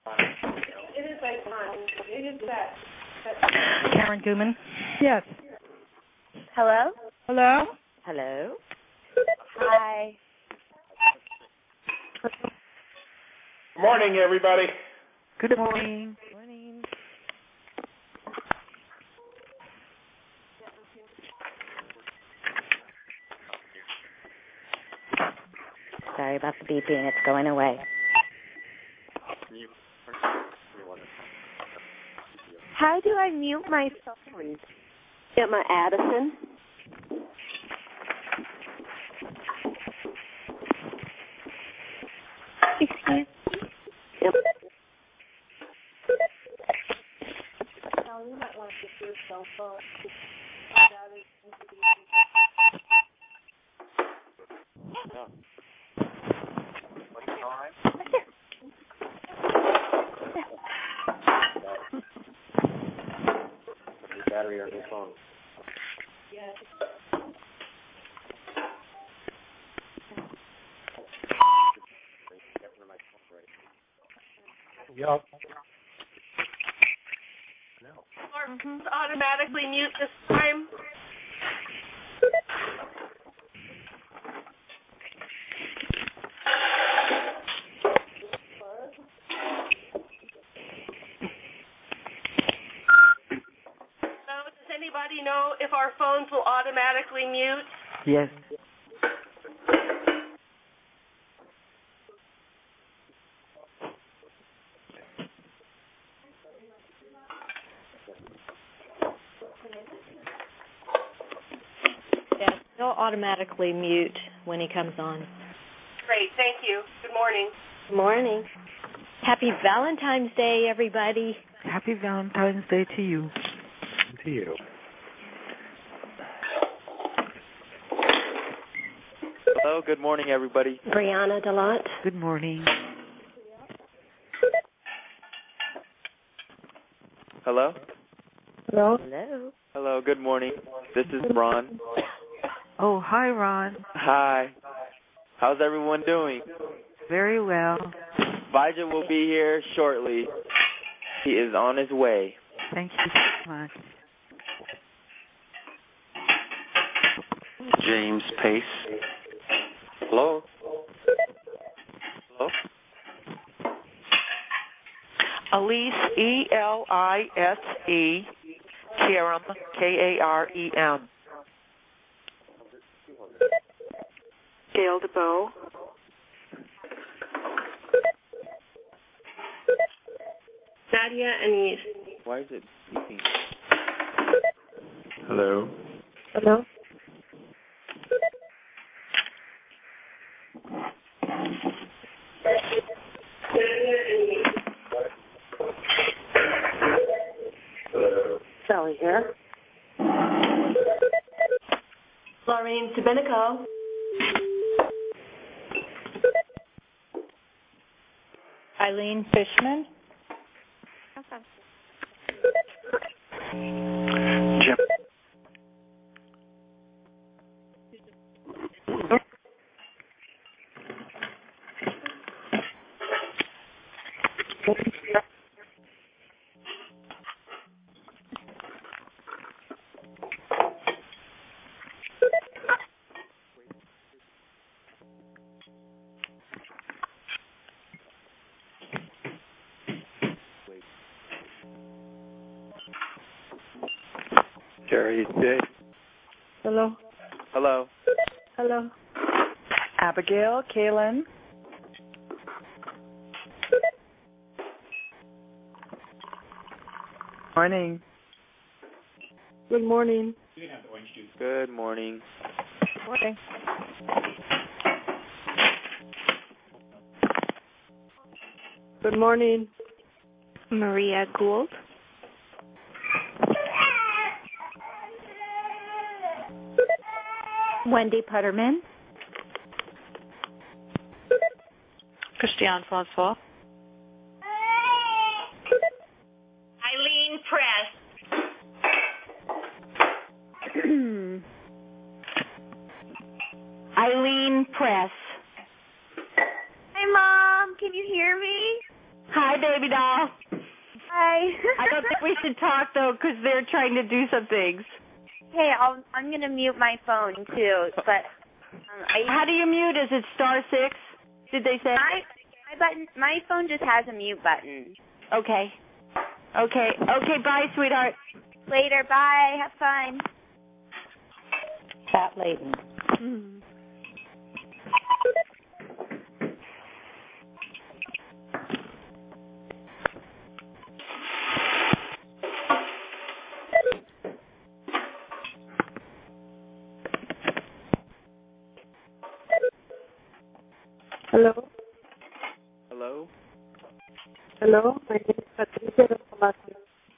It is like fun. It is that. Karen Gooman. Yes. Hello? Hello? Hello? Hi. Good morning, everybody. Good morning. Morning. Sorry about the beeping. It's going away. How do I mute my phone? Emma Addison. Excuse me. Yep. You might want to get your cell phone. Battery on your phone. Yes. Yup. Our phones automatically mute this time. Does anybody know if our phones will automatically mute? Yes. Yes, he'll automatically mute when he comes on. Great, thank you. Good morning. Good morning. Happy Valentine's Day, everybody. Happy Valentine's Day to you. And to you. Hello, good morning, everybody. Brianna DeLont. Good morning. Hello? Hello. Hello. Hello, good morning. This is Ron. Oh, hi, Ron. Hi. How's everyone doing? Very well. Vijay will be here shortly. He is on his way. Thank you so much. James Pace. Hello? Hello? Elise, E-L-I-S-E, Karem, K-A-R-E-M. Gail DeBow. Nadia Anise. Why is it beeping? Hello? Hello. Sally here. Laureen Sabinico. Eileen Fishman. Jim. Jerry Day. Hello. Hello. Hello. Abigail, Kaylin. Morning. Good morning. Good morning. Morning. Good morning. Maria Gould. Wendy Putterman. Christiane Francois. Eileen Press. Eileen Press. Hi, Mom. Can you hear me? Hi, baby doll. Hi. I don't think we should talk, though, because they're trying to do some things. Hey, I'm going to mute my phone, too, but... How do you mute? Is it *6? Did they say? My phone just has a mute button. Okay. Bye, sweetheart. Later, bye. Have fun. Pat Layton. Hello. Hello? Hello. My name is Patricia de Palacio.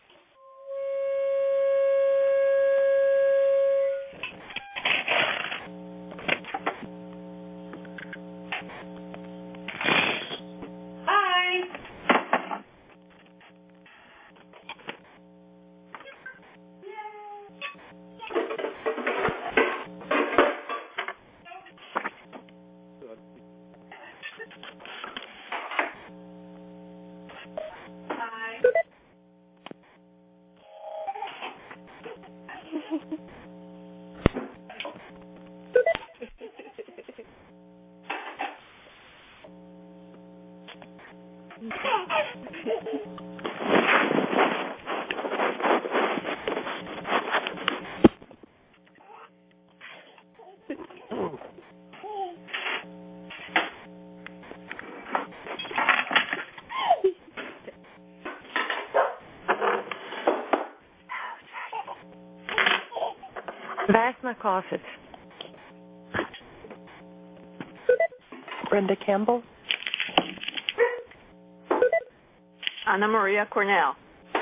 That's my closet. Brenda Campbell. Ana Maria Cornell.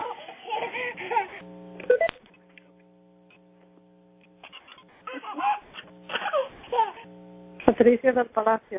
Patricia del Palacio.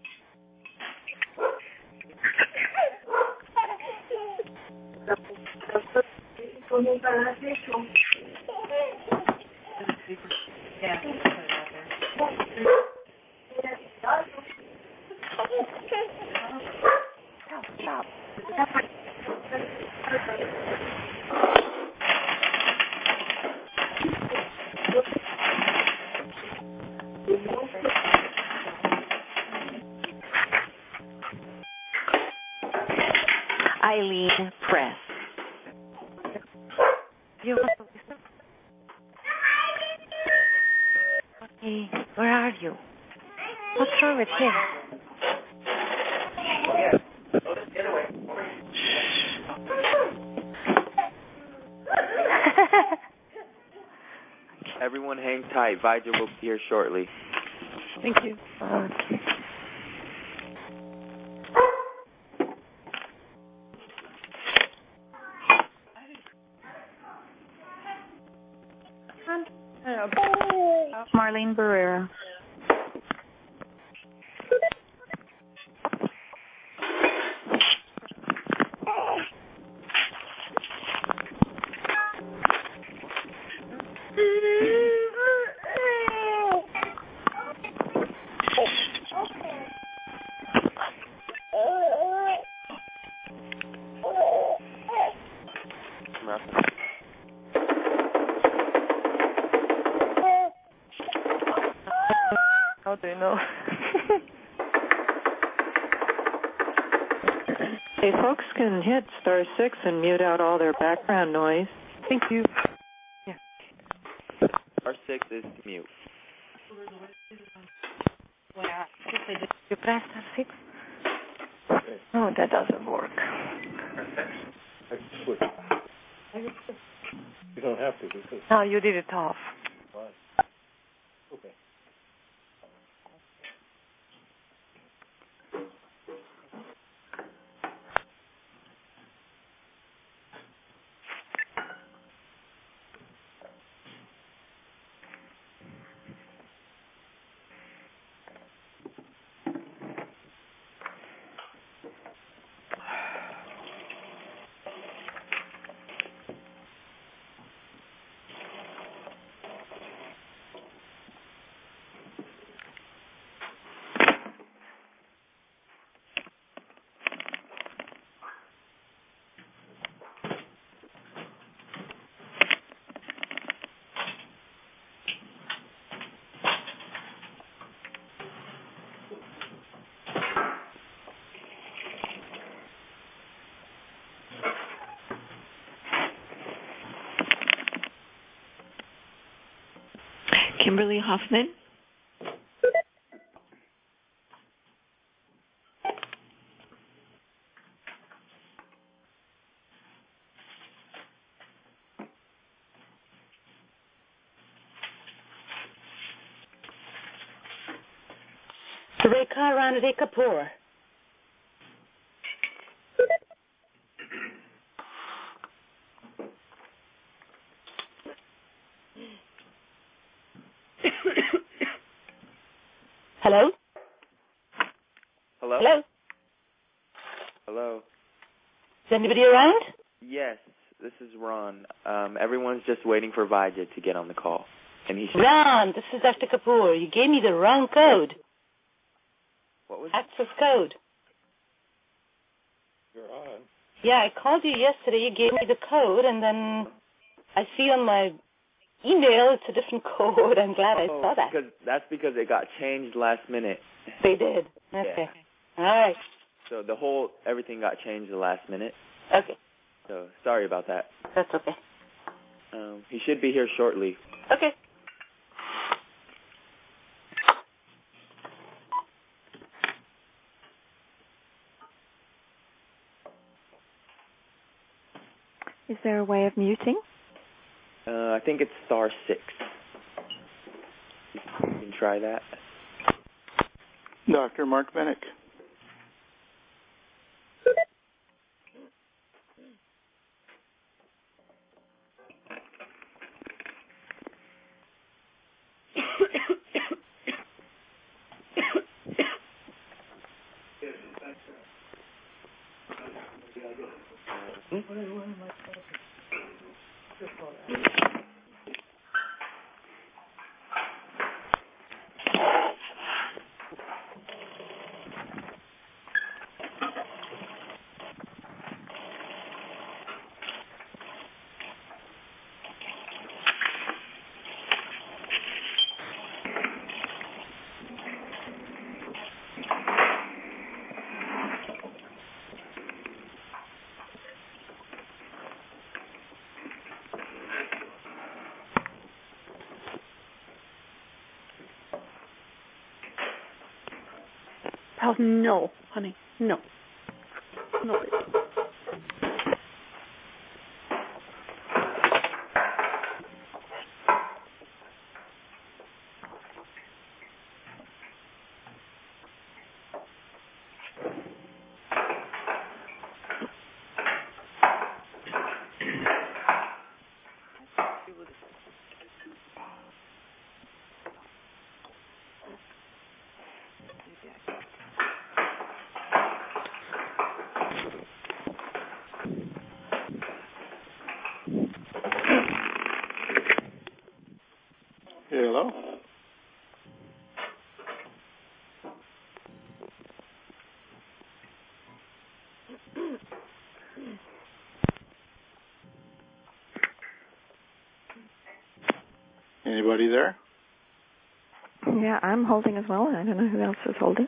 Eileen Press. Hey, where are you? What's wrong with you? Everyone hang tight. Vigil will be here shortly. Thank you. Okay. Marlene Barrera. How do you know? Hey, folks can hit *6 and mute out all their background noise. Thank you. Yeah. *6 is mute. You press *6? No, that doesn't work. You don't have to. No, you did it off. Okay. Kimberly Hoffman. Rekha Ranade Kapoor. Hello? Hello? Hello? Hello? Is anybody around? Yes, this is Ron. Everyone's just waiting for Vijay to get on the call. And he should... Ron, this is Dr. Kapoor. You gave me the wrong code. What was Access code. You're on. Yeah, I called you yesterday. You gave me the code, and then I see on my email it's a different code. I'm glad I saw that. That's because it got changed last minute. They did. Okay. Yeah. All right. So everything got changed the last minute. Okay. So sorry about that. That's okay. He should be here shortly. Okay. Is there a way of muting? I think it's *6. You can try that. Dr. Mark Bennick. Oh, no, honey, no. No, baby. Hello? Anybody there? Yeah, I'm holding as well. I don't know who else is holding.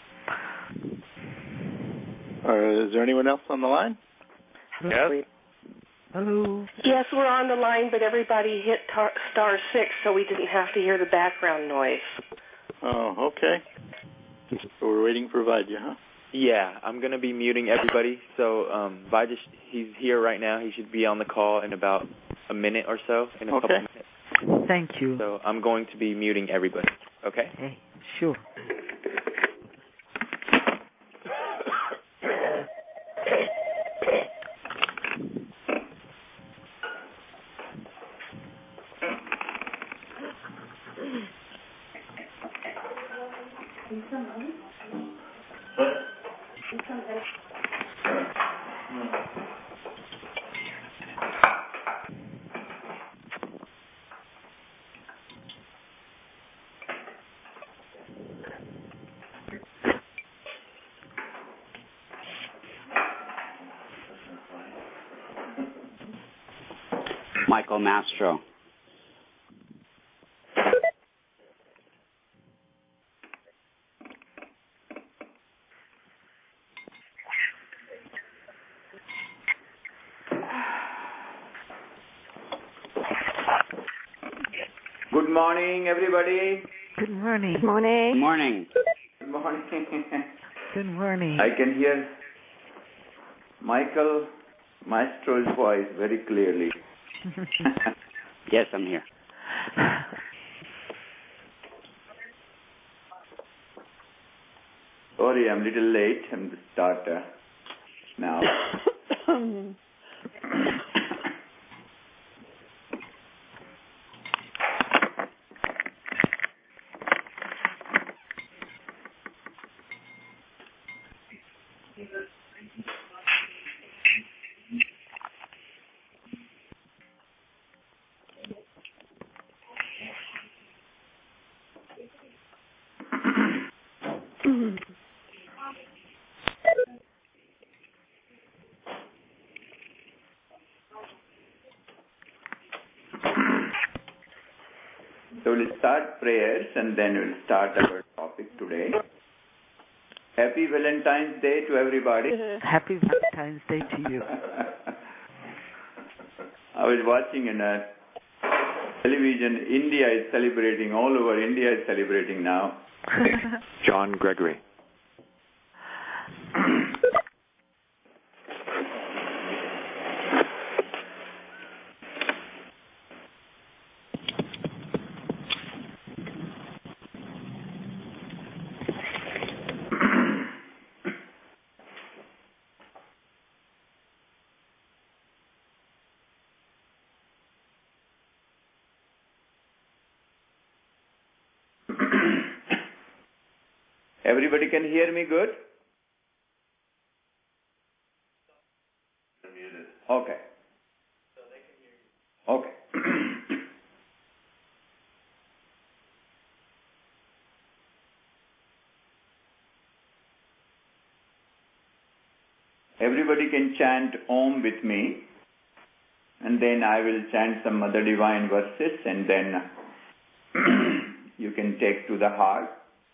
Is there anyone else on the line? Yes. Hello. Yes, we're on the line, but everybody hit *6, so we didn't have to hear the background noise. Oh, okay. So we're waiting for Vijay, huh? Yeah, I'm going to be muting everybody. So Vijay, he's here right now. He should be on the call in about a minute or so, in a couple minutes. Thank you. So I'm going to be muting everybody, okay? Hey, sure. Michael Mastro. Good morning, everybody. Good morning. Good morning. Good morning. Good morning. Good morning. I can hear Michael Maestro's voice very clearly. Yes, I'm here. Sorry, I'm a little late. I'm the starter now. So we'll start prayers and then we'll start our topic today. Happy Valentine's Day to everybody. Happy Valentine's Day to you. I was watching in a television, India is celebrating, all over India is celebrating now. John Gregory. Everybody can hear me good? Okay. Okay. Everybody can chant Om with me, and then I will chant some other divine verses, and then you can take to the heart.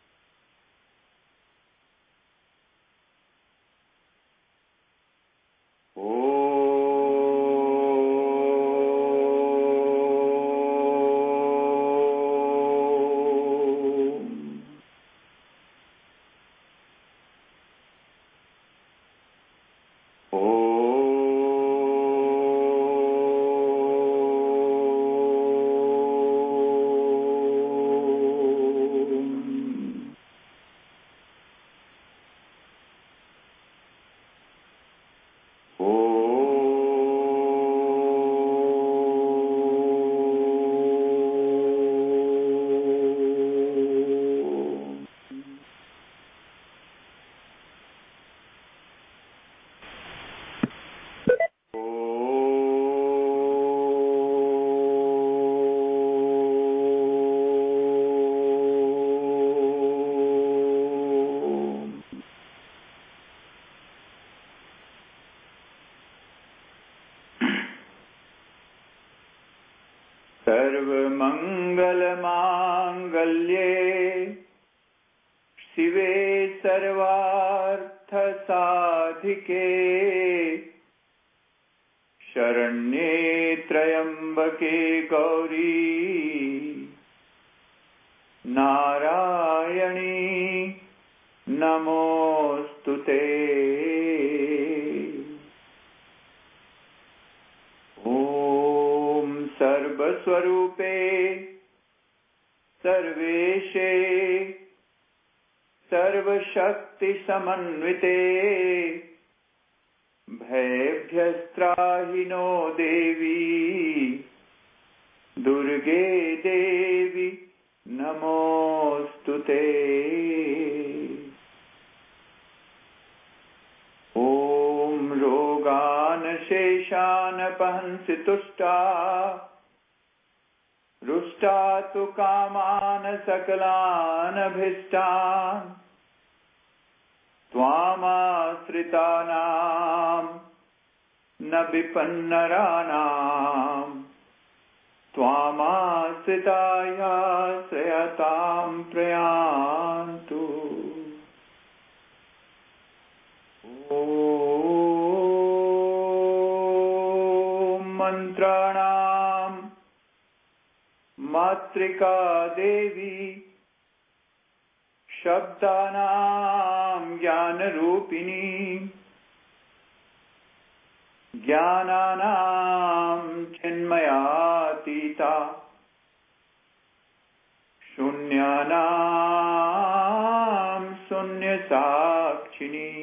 सर्वमङ्गलमाङ्गल्ये शिवे सर्वार्थसाधिके शरण्ये त्र्यम्बके गौरी नारायणी नमोऽस्तुते। सर्वस्वरूपे सर्वेशे सर्वशक्तिसमन्विते भयभ्यस्त्राहि नो देवी दुर्गे देवी नमोऽस्तुते। ॐ रोगान् शेषान् पहंसि तुष्टा रुष्टा तु कामान् सकलान् अभीष्टान् त्वामाश्रितानां न विपन्नराणां त्वामाश्रितायाश्रयतां प्रयान्तु। ॐ मंत्राणां मातृका देवी शब्दानां ज्ञानरूपिणी ज्ञानानां चिन्मयातीता शून्यानां शून्यसाक्षिणी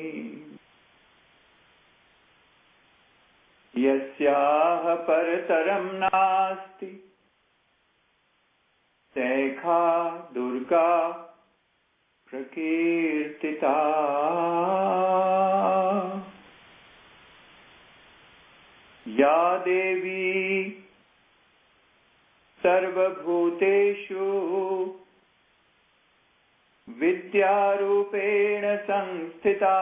यस्याः परतरं नास्ति सैखा दुर्गा प्रकीर्तिता या देवी सर्वभूतेषु विद्यारूपेण संस्थिता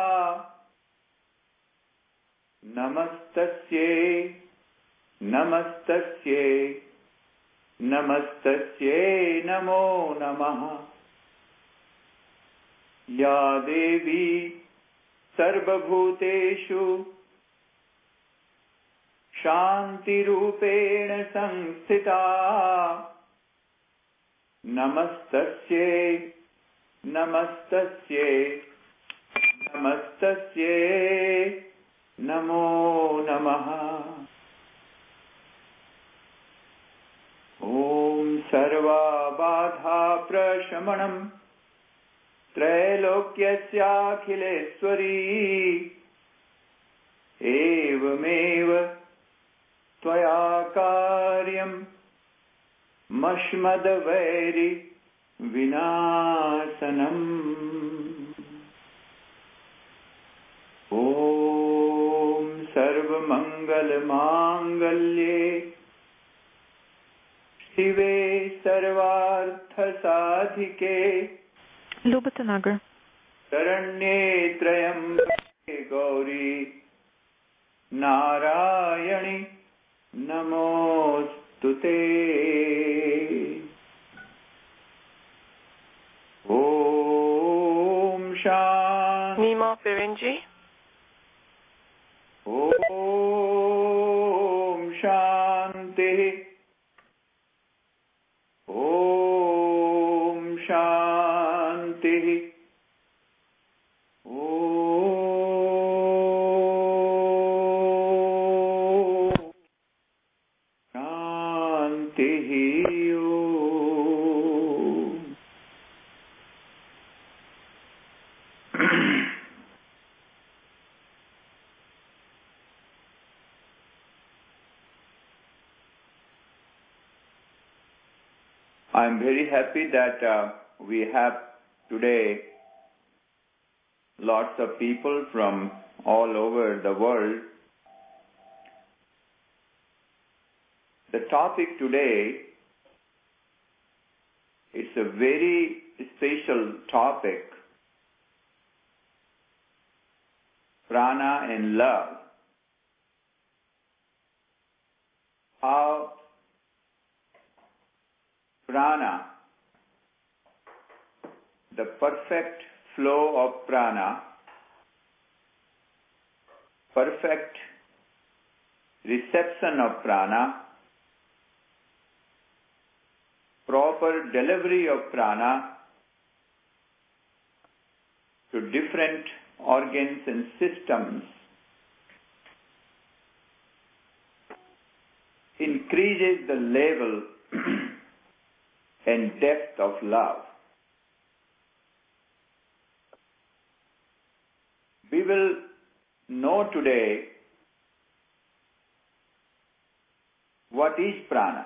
नमस्तस्यै नमस्तस्यै नमस्तस्यै नमो नमः या देवी सर्वभूतेषु शान्तिरूपेण संस्थिता नमस्तस्यै नमस्तस्यै नमस्तस्यै नमो नमः ॐ सर्वबाधाप्रशमनं त्रैलोक्यस्याखिलेश्वरी एवमेव त्वया कार्यं मश्मदवैरि विनाशनम् ॐ सर्वमङ्गलमाङ्गल्ये शिवे सर्वार्थसाधिके Lubitanagar. शरण्ये त्र्यम्बके गौरी नारायणि नमोस्तुते ॐ शान्ति Nima Birinji. ॐ शान्तिः ॐ शान्तिः ॐ शान्तिः I am very happy that we have today lots of people from all over the world. The topic today is a very special topic, prana and love. How prana, the perfect flow of prana, perfect reception of prana, proper delivery of prana to different organs and systems increases the level and depth of love. We will know today what is prana,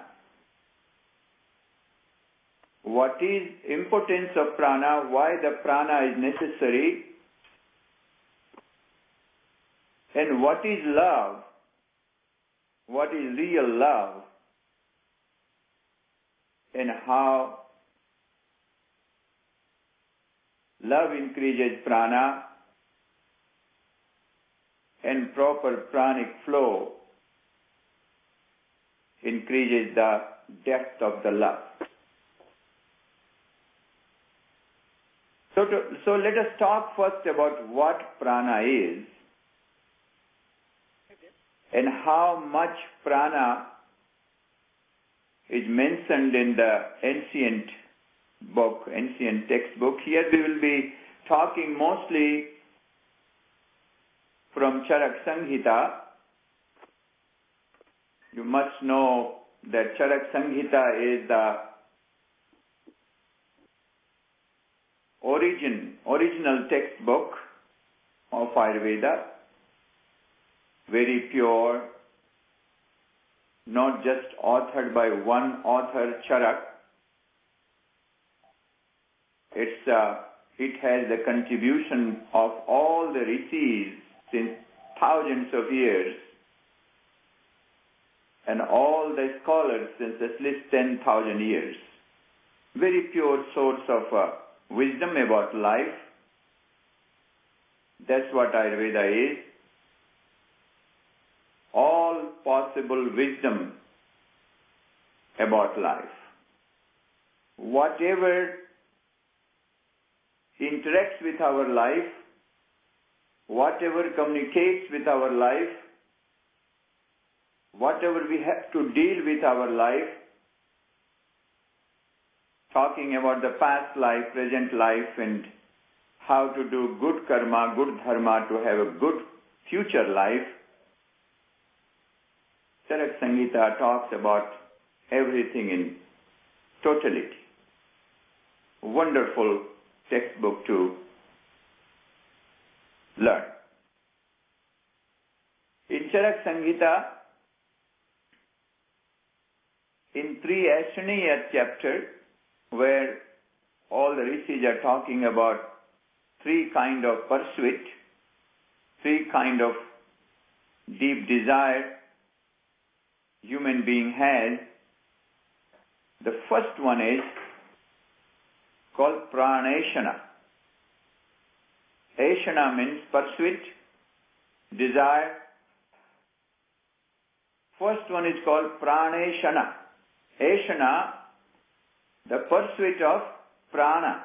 what is importance of prana, why the prana is necessary, and what is love, what is real love, and how love increases prana and proper pranic flow increases the depth of the love. So let us talk first about what prana is and how much prana is mentioned in the ancient textbook. Here we will be talking mostly from Charak Samhita. You must know that Charak Samhita is the original textbook of Ayurveda, very pure, not just authored by one author, Charak. It has the contribution of all the rishis since thousands of years and all the scholars since at least 10,000 years. Very pure source of wisdom about life. That's what Ayurveda is. All possible wisdom about life. Whatever interacts with our life, whatever communicates with our life, whatever we have to deal with our life, talking about the past life, present life, and how to do good karma, good dharma to have a good future life. Charak Samhita talks about everything in totality. Wonderful textbook to learn. In Charak Samhita, in 3 Ashaniya chapter, where all the rishis are talking about 3 kind of pursuit, 3 kind of deep desire human being has. The first one is called praneshana. Ashana means pursuit, desire. First one is called praneshana. Ashana, the pursuit of prana.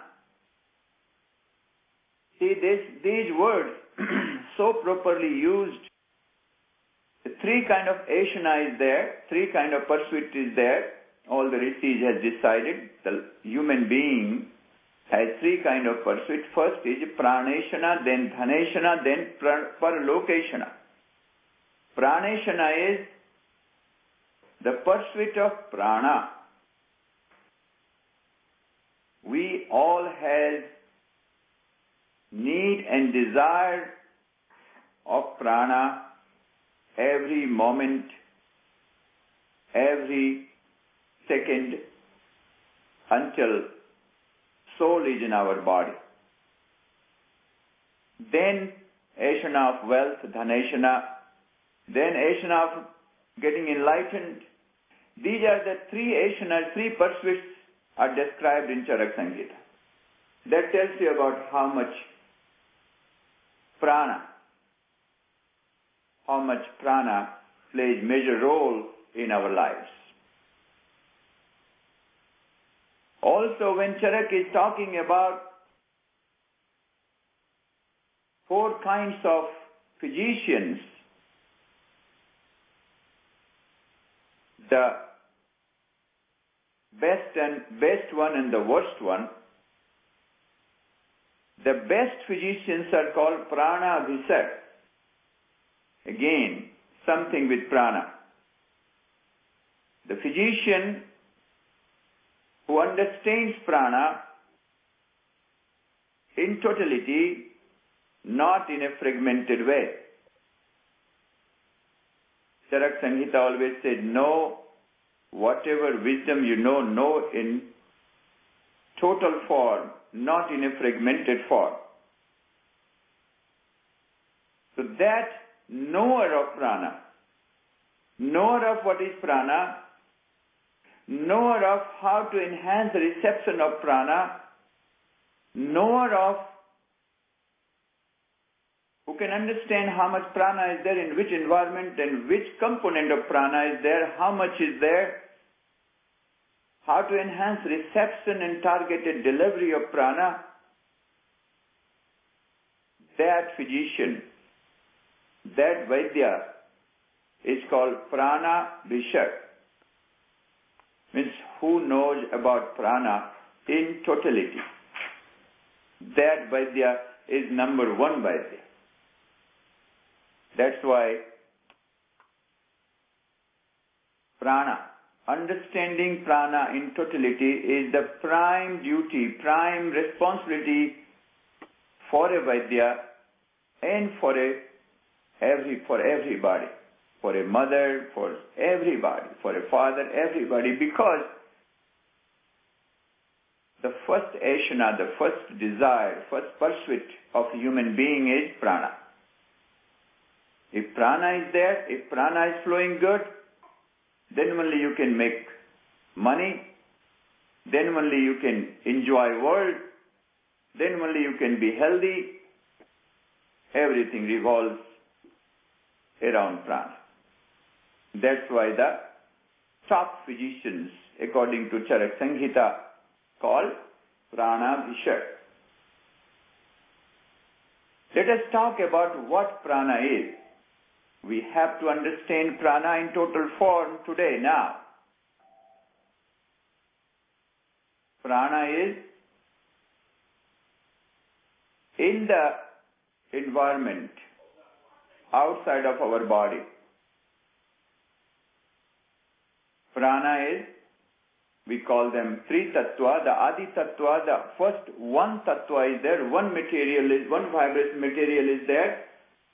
See, these words so properly used. The 3 kind of ashana is there, 3 kind of pursuit is there. All the rishis has decided the human being has 3 kind of pursuit. First is praneshana, then dhaneshana, then parlokeshana. Praneshana is the pursuit of prana. We all have need and desire of prana every moment, every second, until soul is in our body. Then ashana of wealth, dhaneshana, then ashana of getting enlightened. These are the 3 ashanas, 3 pursuits are described in Charak Samhita. That tells you about how much prana plays major role in our lives. Also, when Charak is talking about 4 kinds of physicians, the best one and the worst one, the best physicians are called prana abhisak. Again, something with prana. The physician who understands prana in totality, not in a fragmented way. Charak Samhita always said, know whatever wisdom you know in total form, not in a fragmented form. So that knower of prana, knower of what is prana, knower of how to enhance the reception of prana, knower of who can understand how much prana is there in which environment and which component of prana is there, how much is there, how to enhance reception and targeted delivery of prana, that physician, that Vaidya is called prana abhisak. means who knows about prana in totality. That Vaidya is number one Vaidya. That's why prana, understanding prana in totality is the prime duty, prime responsibility for a Vaidya and for everybody, for a mother, for everybody, for a father, everybody, because the first ashana, the first desire, first pursuit of a human being is prana. If prana is there, if prana is flowing good, then only you can make money, then only you can enjoy world, then only you can be healthy. Everything revolves around prana. That's why the top physicians, according to Charak Samhita, call prana Bhishak. Let us talk about what prana is. We have to understand prana in total form today, now. Prana is in the environment outside of our body. Prana is, we call them three tattva. The Adi tattva, the first one tattva is there, one material is, one vibrous material is there.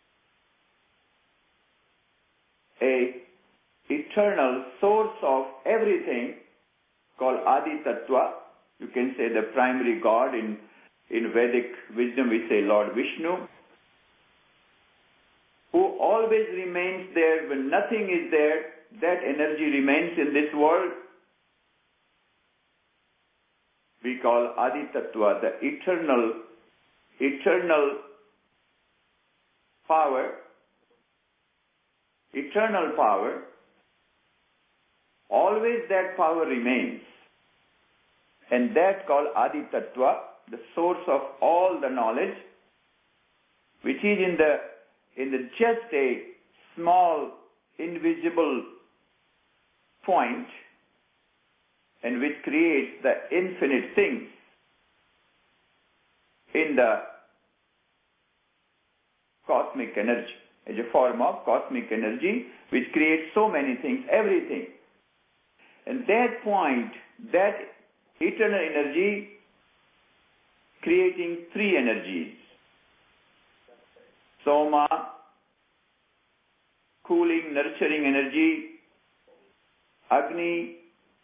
A eternal source of everything called Adi Tattva. You can say the primary God. In Vedic wisdom we say Lord Vishnu, who always remains there when nothing is there. That energy remains in this world. We call Adi Tattva the eternal power. Eternal power, always that power remains. And that called Adi Tattva, the source of all the knowledge, which is in the just a small, invisible point, and which creates the infinite things in the cosmic energy. As a form of cosmic energy which creates so many things, everything. And that point, that eternal energy creating three energies. Soma, cooling, nurturing energy. Agni,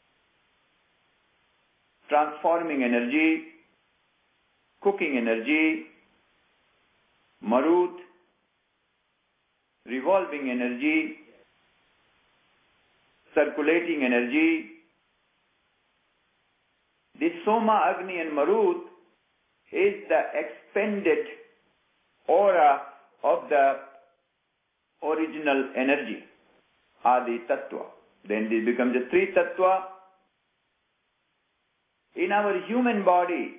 transforming energy. Cooking energy. Marut, revolving energy, circulating energy. This Soma, Agni and Marut is the expanded aura of the original energy, Adi Tattva. Then this becomes a Tri Tattva. In our human body,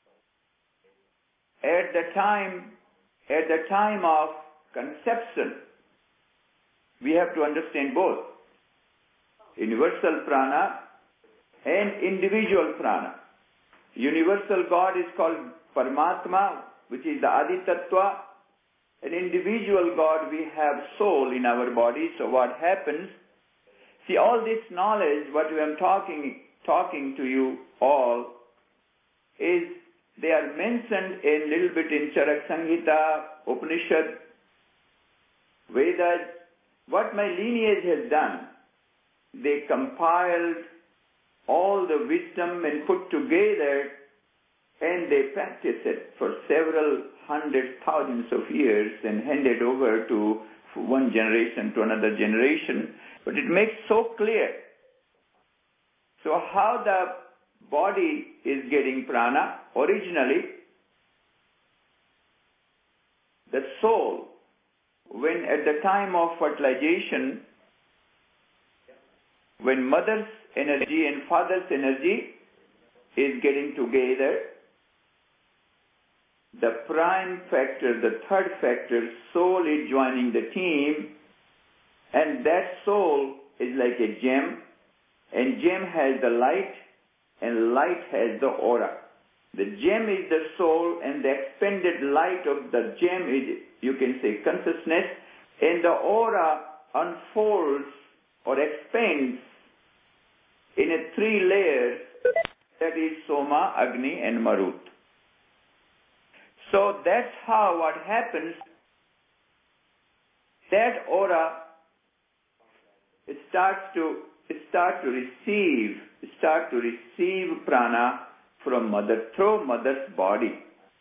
at the time of conception, we have to understand both universal prana and individual prana. Universal God is called Paramatma, which is the Adi Tattva. An individual God, we have soul in our body. So what happens? See, all this knowledge, what I am talking to you all, is they are mentioned a little bit in Charak Samhita, Upanishad, Vedas. What my lineage has done, they compiled all the wisdom and put together, and they practiced it for several hundred thousands of years and handed over to one generation to another generation. But it makes so clear. So how the body is getting prana? Originally, the soul, when at the time of fertilization, when mother's energy and father's energy is getting together, the prime factor, the third factor, soul is joining the team, and that soul is like a gem, and gem has the light, and light has the aura. The gem is the soul, and the expanded light of the gem is, you can say, consciousness, and the aura unfolds or expands in a 3 layers, that is Soma, Agni, and Marut. So that's how what happens, that aura start to receive prana from mother through mother's body,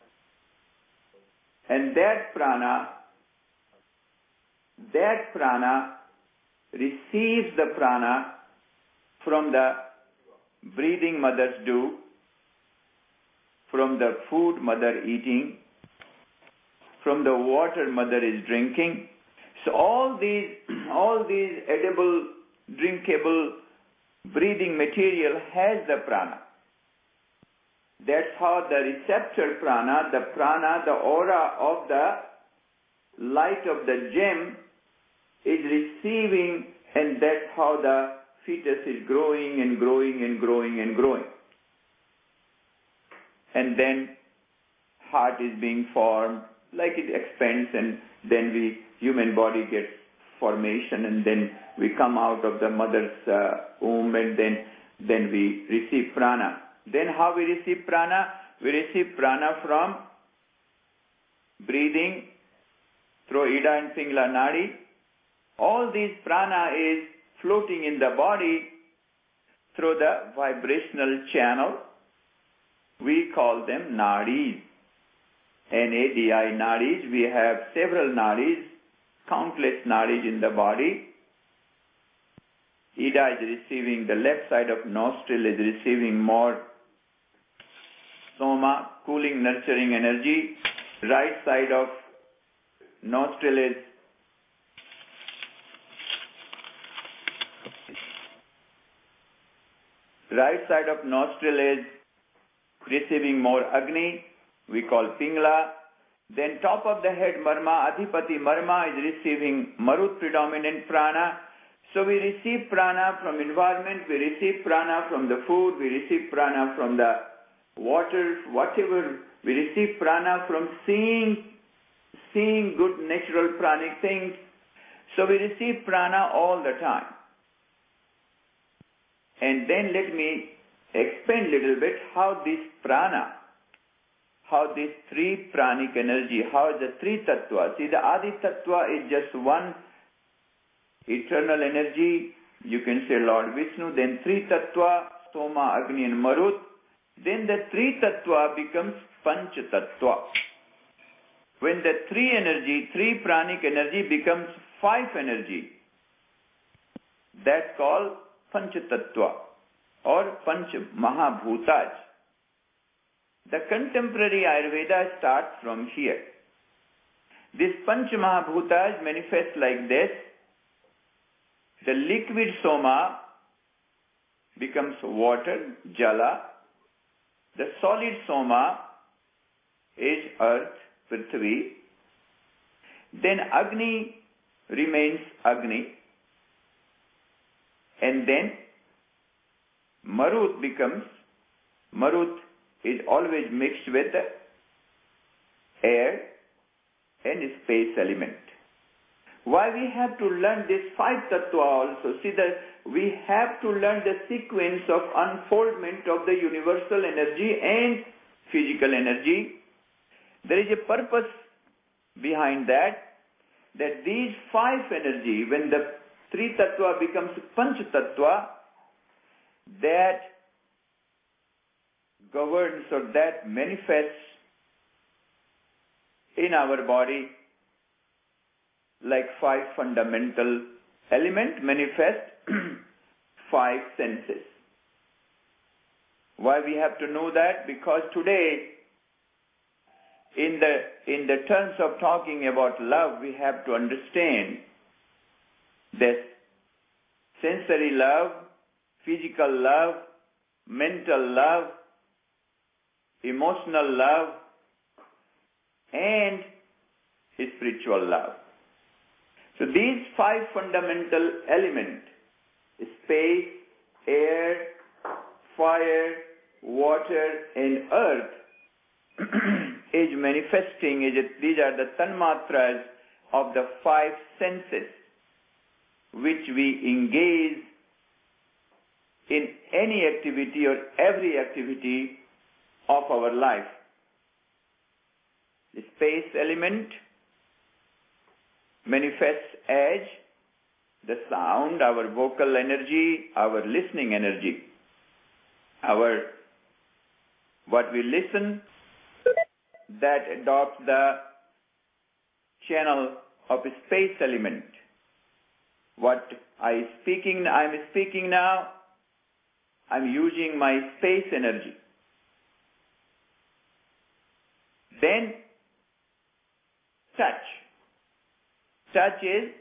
and that prana receives the prana from the breathing mother's dew, from the food mother eating, from the water mother is drinking. So all these edible, drinkable, breathing material has the prana. That's how the receptor prana, the aura of the light of the gem is receiving, and that's how the fetus is growing and growing and growing and growing. And then heart is being formed, like it expands, and then human body gets formation, and then we come out of the mother's womb, and then we receive prana. Then how we receive prana? We receive prana from breathing through Ida and Pingala Nadi. All these prana is floating in the body through the vibrational channel. We call them nadis. N-A-D-I, nadis. We have several nadis, countless nadis in the body. Ida is receiving, the left side of nostril is receiving more Soma, cooling, nurturing energy. Right side of nostril is receiving more Agni, we call Pingala. Then top of the head, Marma, Adhipati Marma is receiving Marut predominant prana. So we receive prana from environment, we receive prana from the food, we receive prana from the water, whatever. We receive prana from seeing good natural pranic things. So we receive prana all the time. And then let me expand a little bit how this prana, how this 3 pranic energy, how the 3 tattva. See, the Adi tattva is just one eternal energy. You can say Lord Vishnu. Then 3 tattva, Soma, Agni, and Marut. Then the 3 tattva becomes Panch tattva. When the 3 pranic energy becomes 5 energy, that's called Panch tattva or Panch Mahabhutaj. The contemporary Ayurveda starts from here. This Panch Mahabhutaj manifests like this. The liquid Soma becomes water, Jala. The solid Soma is earth, Prithvi. Then Agni remains Agni. And then Marut is always mixed with air and space element. Why we have to learn this 5 tattva also? See, we have to learn the sequence of unfoldment of the universal energy and physical energy. There is a purpose behind that these 5 energy, when the 3 tattva becomes Panch tattva, that governs or that manifests in our body like 5 fundamental elements manifest 5 senses. Why we have to know that? Because today, in the terms of talking about love, we have to understand this sensory love, physical love, mental love, emotional love, and spiritual love. So these 5 fundamental elements, space, air, fire, water, and earth is manifesting. These are the tanmatras of the five senses which we engage in any activity or every activity of our life. The space element manifests as the sound, our vocal energy, our listening energy. What we listen, that adopts the channel of a space element. What I'm speaking now, I'm using my space energy. Then touch. Touch is,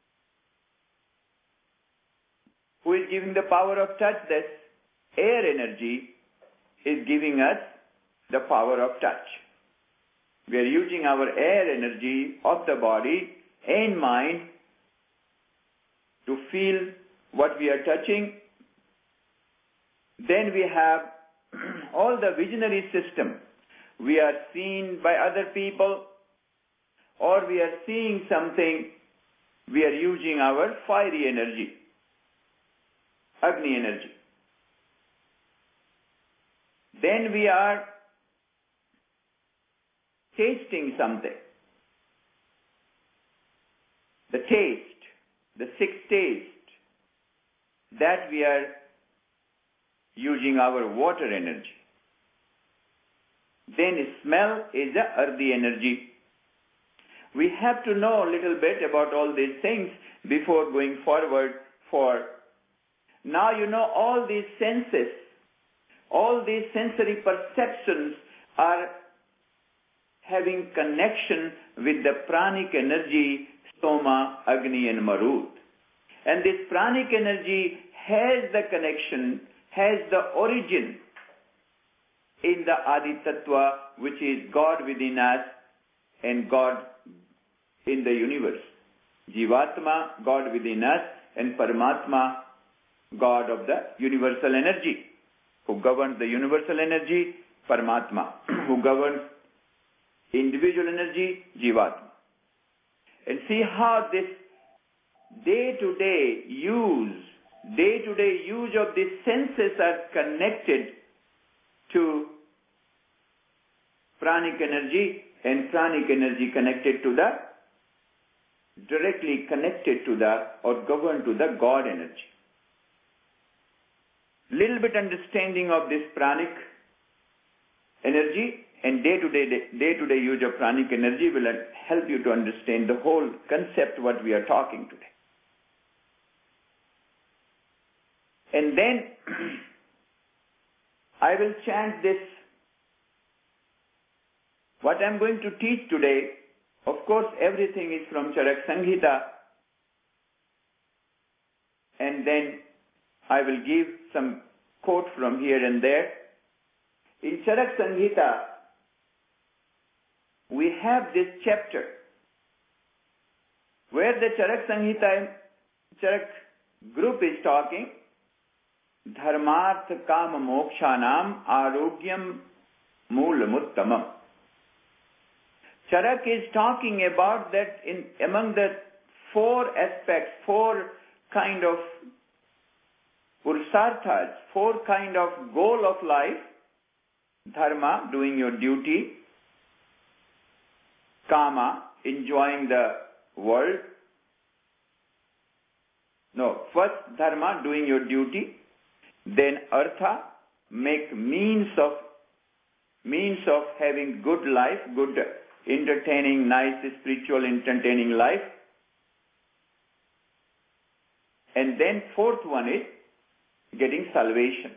who is giving the power of touch? This air energy is giving us the power of touch. We are using our air energy of the body and mind to feel what we are touching. Then we have all the visionary system. We are seen by other people, or we are seeing something. We are using our fiery energy, Agni energy. Then we are tasting something. The taste, the sixth taste, that we are using our water energy. Then smell is the earthy energy. We have to know a little bit about all these things before going forward. Now you know all these senses, all these sensory perceptions are having connection with the pranic energy, Soma, Agni and Marut. And this pranic energy has the connection, has the origin in the Adi Tattva, which is God within us and God in the universe. Jivatma, God within us, and Paramatma, God of the universal energy. Who governs the universal energy? Paramatma. Who governs individual energy? Jivatma. And see how this day-to-day use of these senses are connected to pranic energy, and pranic energy directly connected to or governed to the God energy. Little bit understanding of this pranic energy and day-to-day use of pranic energy will help you to understand the whole concept what we are talking today. And then I will chant this. What I am going to teach today, of course, everything is from Charak Samhita, and then I will give some quote from here and there. In Charak Samhita, we have this chapter where the Charak group is talking, Dharmartha Kama Mokshanam Arogyam Moolamuttamam. Charak is talking about that among the four aspects, four kind of purusarthas, four kind of goal of life. Dharma, doing your duty. Kama, enjoying the world. First dharma, doing your duty. Then artha, make means of having good life, good entertaining, nice spiritual entertaining life. And then fourth one is getting salvation.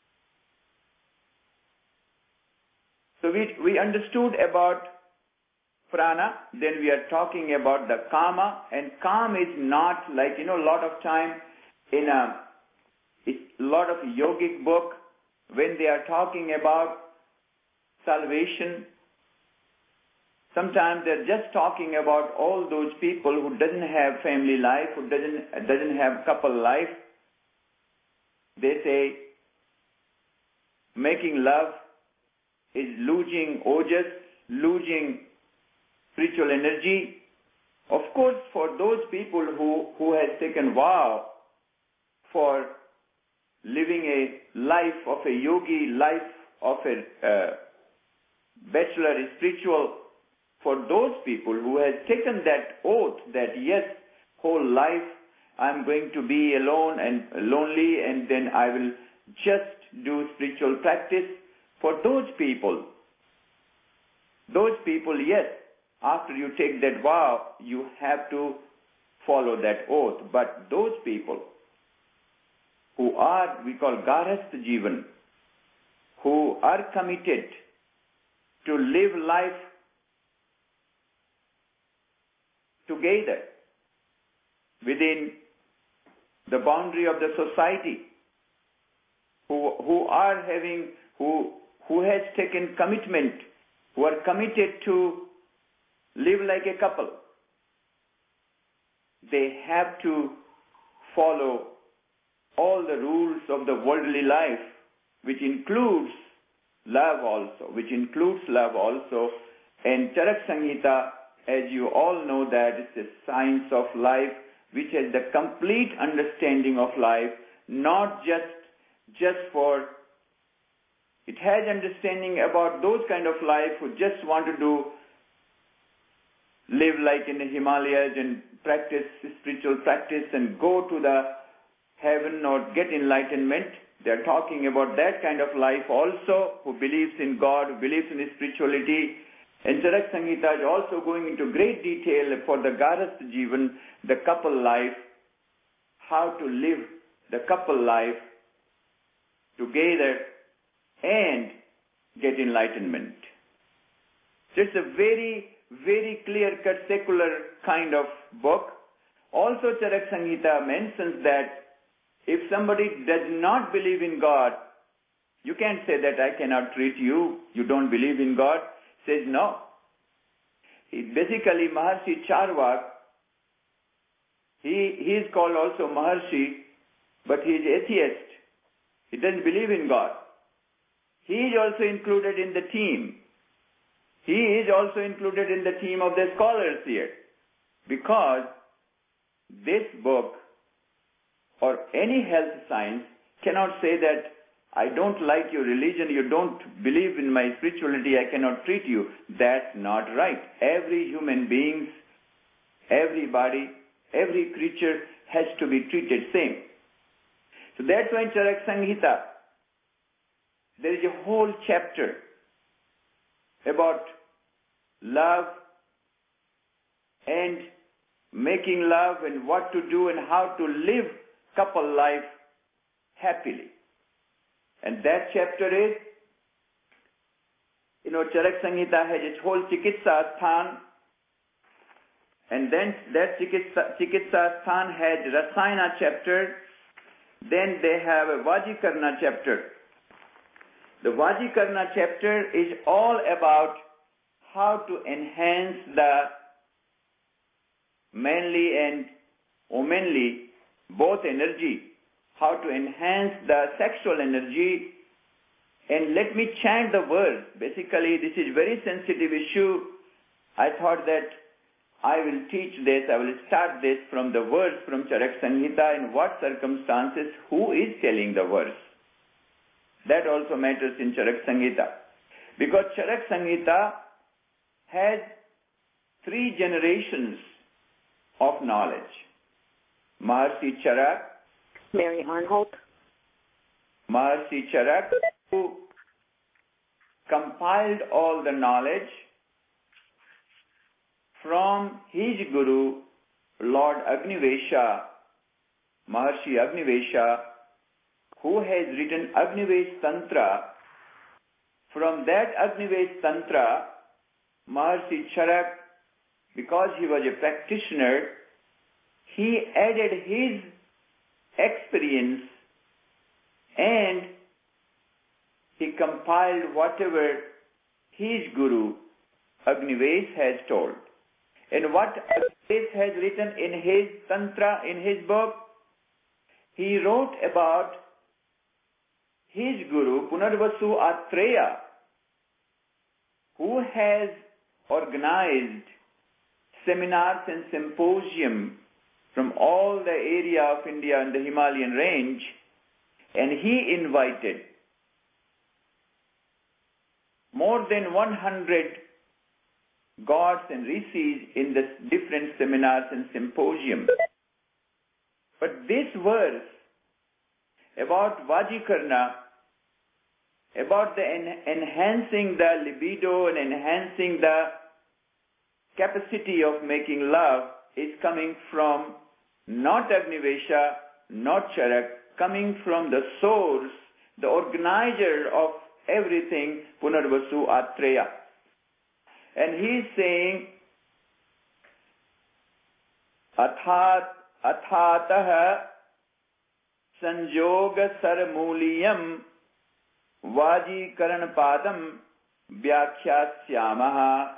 So we understood about prana, then we are talking about the kama, and kama is not like, a lot of time in a lot of yogic book, when they are talking about salvation, sometimes they're just talking about all those people who doesn't have family life, who doesn't have couple life. they say making love is losing ojas, losing spiritual energy. Of course, for those people who has taken vow for living a life of a yogi, life of a bachelor spiritual, for those people who has taken that oath that yes, whole life I'm going to be alone and lonely and then I will just do spiritual practice, for those people, yes, after you take that vow, you have to follow that oath. But those people who are, we call Garhastha Jivan, who are committed to live life together within the boundary of the society, who has taken commitment, who are committed to live like a couple, they have to follow all the rules of the worldly life, which includes love also. And Charak Samhita, as you all know, that is the science of life, which has the complete understanding of life, not just for, it has understanding about those kind of life who just want to live like in the Himalayas and practice spiritual practice and go to the heaven or get enlightenment. They are talking about that kind of life also, who believes in God, who believes in spirituality. And Charak Samhita is also going into great detail for the Garhastha Jivan, the couple life, how to live the couple life together and get enlightenment. So it's a very, very clear-cut secular kind of book. Also, Charak Samhita mentions that if somebody does not believe in God, you can't say that I cannot treat you, you don't believe in God. Says no. Basically, Maharshi Charvak, he is called also Maharshi, but he is atheist. He doesn't believe in God. He is also included in the team. He is also included in the team of the scholars here, because this book or any health science cannot say that I don't like your religion, you don't believe in my spirituality, I cannot treat you. That's not right. Every human being, everybody, every creature has to be treated same. So that's why in Charak Samhita, there is a whole chapter about love and making love and what to do and how to live couple life happily. And that chapter is, Charak Samhita has its whole Chikitsa Sthan, and then that Chikitsa Sthan has Rasayana chapter, then they have a Vajikarna chapter. The Vajikarna chapter is all about how to enhance the manly and womanly, both energy, how to enhance the sexual energy. And let me chant the verse. Basically, this is very sensitive issue. I thought that I will teach this, I will start this from the verse from Charak Samhita, in what circumstances, who is telling the verse. That also matters in Charak Samhita. Because Charak Samhita has 3 generations of knowledge. Maharshi Charak, Mary Arnholt, Maharshi Charak, who compiled all the knowledge from his guru, Lord Agnivesha, Maharshi Agnivesha, who has written Agnivesh Tantra. From that Agnivesh Tantra, Maharshi Charak, because he was a practitioner, he added his experience and he compiled whatever his guru Agnivesh has told. And what Agnivesh has written in his Tantra, in his book, he wrote about his guru, Punarvasu Atreya, who has organized seminars and symposium from all the area of India and the Himalayan range, and he invited more than 100 gods and rishis in the different seminars and symposium. But this verse about Vajikarna, about the enhancing the libido and enhancing the capacity of making love, is coming from not Agnivesha, not Charak, coming from the source, the organizer of everything, Punarvasu Atreya. And he is saying, Athatah Sanjoga Sarmuliyam Vajikaranpadam Vyakhyasyaamaha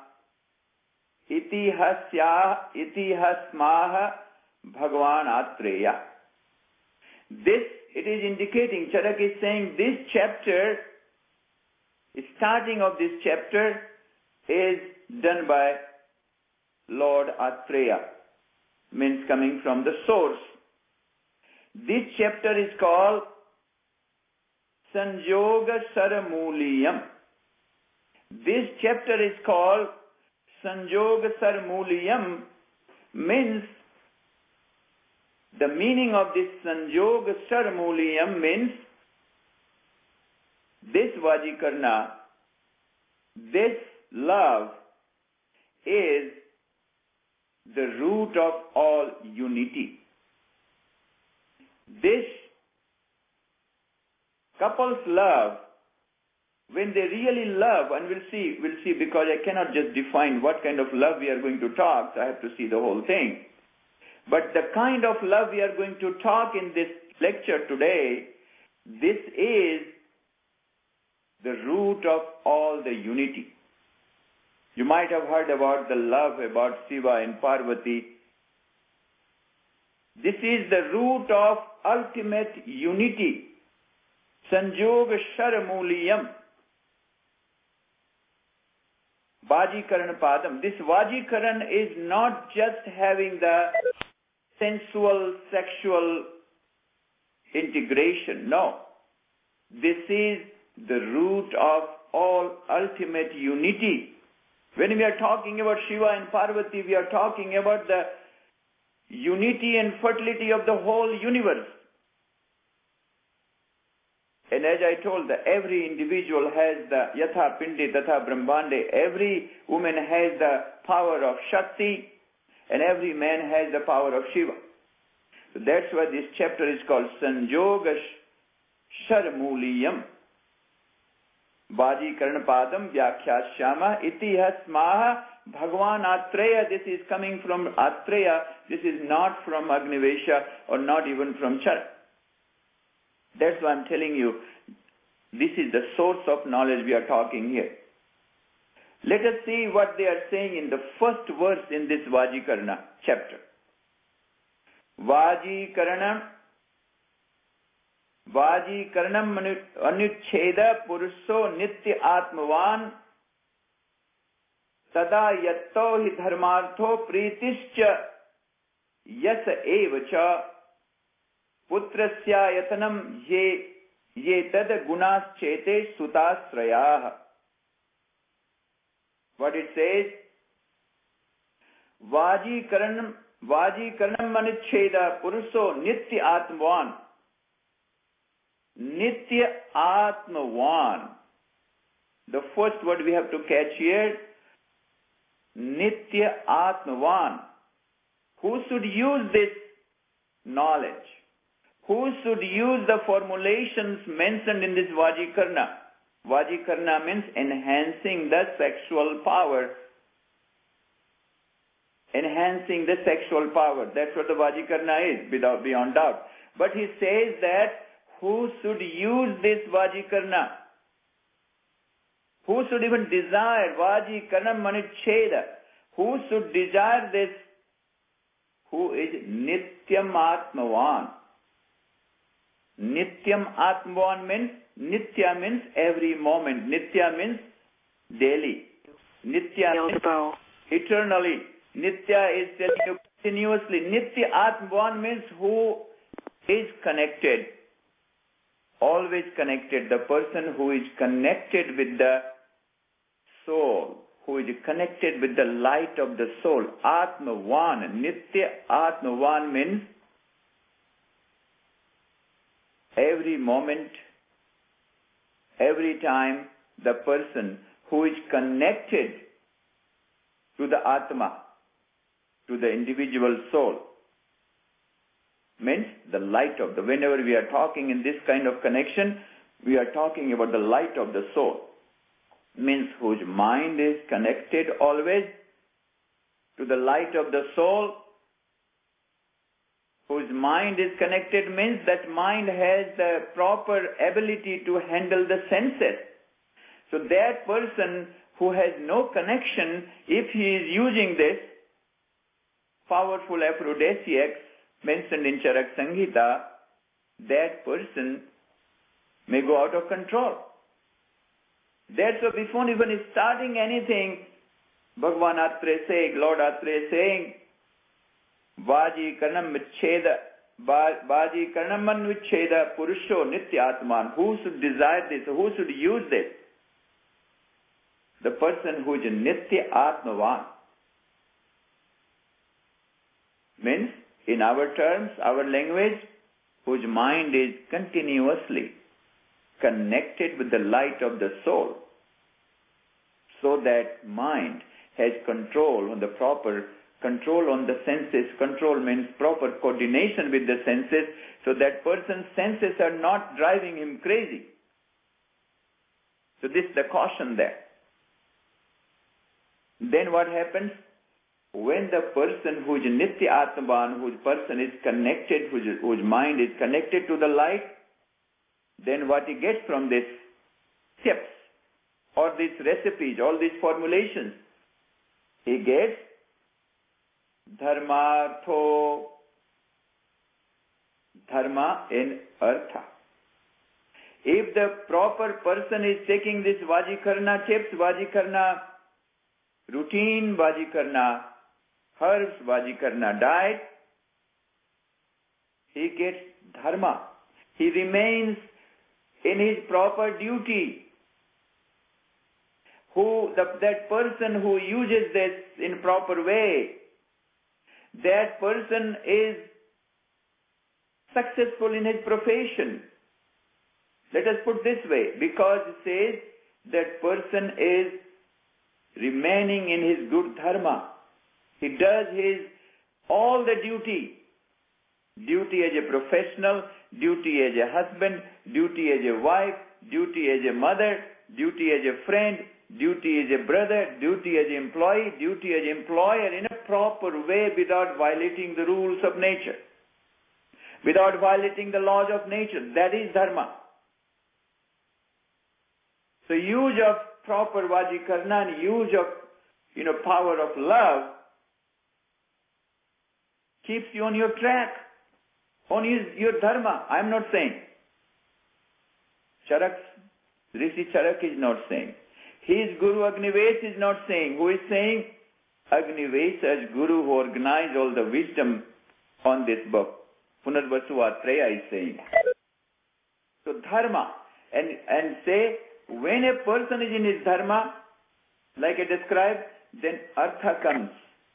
Itihasmaha Bhagavan Atreya. This, it is indicating, Charak is saying, this chapter, starting of this chapter is done by Lord Atreya, means coming from the source. This chapter is called Sanjoga Sarmuliyam. This chapter is called Sanjoga Sarmuliyam, means the meaning of this Sanjoga Sarmuliyam means this Vajikarna, this love is the root of all unity. This couple's love, when they really love, and we'll see because I cannot just define what kind of love we are going to talk, so I have to see the whole thing. But the kind of love we are going to talk in this lecture today, this is the root of all the unity. You might have heard about the love about Shiva and Parvati. This is the root of ultimate unity. Sanjoga Sharamuliyam. Vajikaran Padam. This Vajikaran is not just having the sensual, sexual integration. No. This is the root of all ultimate unity. When we are talking about Shiva and Parvati, we are talking about the unity and fertility of the whole universe. And as I told, every individual has the Yatha Pindi Tatha Brahmande. Every woman has the power of Shakti, and every man has the power of Shiva. So that's why this chapter is called Sanjoga Sharmuliyam. Vajikaranpadam Vyakhyashyama Itihasmaha Bhagavan Atreya. This is coming from Atreya. This is not from Agnivesha or not even from Charak. That's why I'm telling you, this is the source of knowledge we are talking here. Let us see what they are saying in the first verse in this Vajikarana chapter. Vajikaranam anucheda puruso nitya atmavan tada yatto hi dharmartho pritischa yasa evacha putrasya yatanam ye tad gunas chete sutasrayah. What it says? Vajikaranam anucheda puruso nitya atmavan. Nitya Atmavan. The first word we have to catch here, Nitya Atmavan. Who should use this knowledge? Who should use the formulations mentioned in this Vajikarna? Vajikarna means enhancing the sexual power. Enhancing the sexual power. That's what the Vajikarna is, beyond doubt. But he says that who should use this Vajikarna? Who should even desire Vajikarna Manicheda? Who should desire this? Who is Nityam Atmavan? Nityam Atmavan means, Nitya means every moment. Nitya means daily. Nitya means eternally. Nitya is telling you continuously. Nitya Atmavan means who is connected. Always connected. The person who is connected with the soul, who is connected with the light of the soul. Atmavan. Nitya Atmavan means every moment, every time, the person who is connected to the Atma, to the individual soul, means the light of the, whenever we are talking in this kind of connection, we are talking about the light of the soul. Means whose mind is connected always to the light of the soul. Whose mind is connected means that mind has the proper ability to handle the senses. So that person who has no connection, if he is using this powerful aphrodisiacs mentioned in Charak Samhita, that person may go out of control. That's why before even starting anything, Bhagavan Atreya saying, Lord Atreya saying, Vaji Karnam Vicheda, Vaji Karnaman Vicheda Purusho Nityatman. Who should desire this? Who should use this? The person who is Nitya Atmavan. Means, in our terms, our language, whose mind is continuously connected with the light of the soul, so that mind has control on the proper control on the senses. Control means proper coordination with the senses, so that person's senses are not driving him crazy. So this is the caution there. Then what happens? When the person who is Nitya Atman, whose person is connected, whose mind is connected to the light, then what he gets from this tips, or these recipes, all these formulations, he gets dharmartho, dharma in artha. If the proper person is taking this Vajikarna chips, Vajikarna routine, Vajikarna herbs, Vajikarna diet, he gets dharma. He remains in his proper duty. That person who uses this in proper way, that person is successful in his profession. Let us put this way, because it says that person is remaining in his good dharma. He does all the duty as a professional, duty as a husband, duty as a wife, duty as a mother, duty as a friend, duty as a brother, duty as an employee, duty as an employer, in a proper way, without violating the rules of nature, without violating the laws of nature. That is dharma. So use of proper Vajikarna and use of power of love keeps you on your track, on your dharma. I am not saying. Rishi Charak is not saying. His Guru Agnivesh is not saying. Who is saying? Agnivesh as Guru, who organized all the wisdom on this book. Punarvasu Atreya is saying. So dharma. And say, when a person is in his dharma, like I described, then artha comes.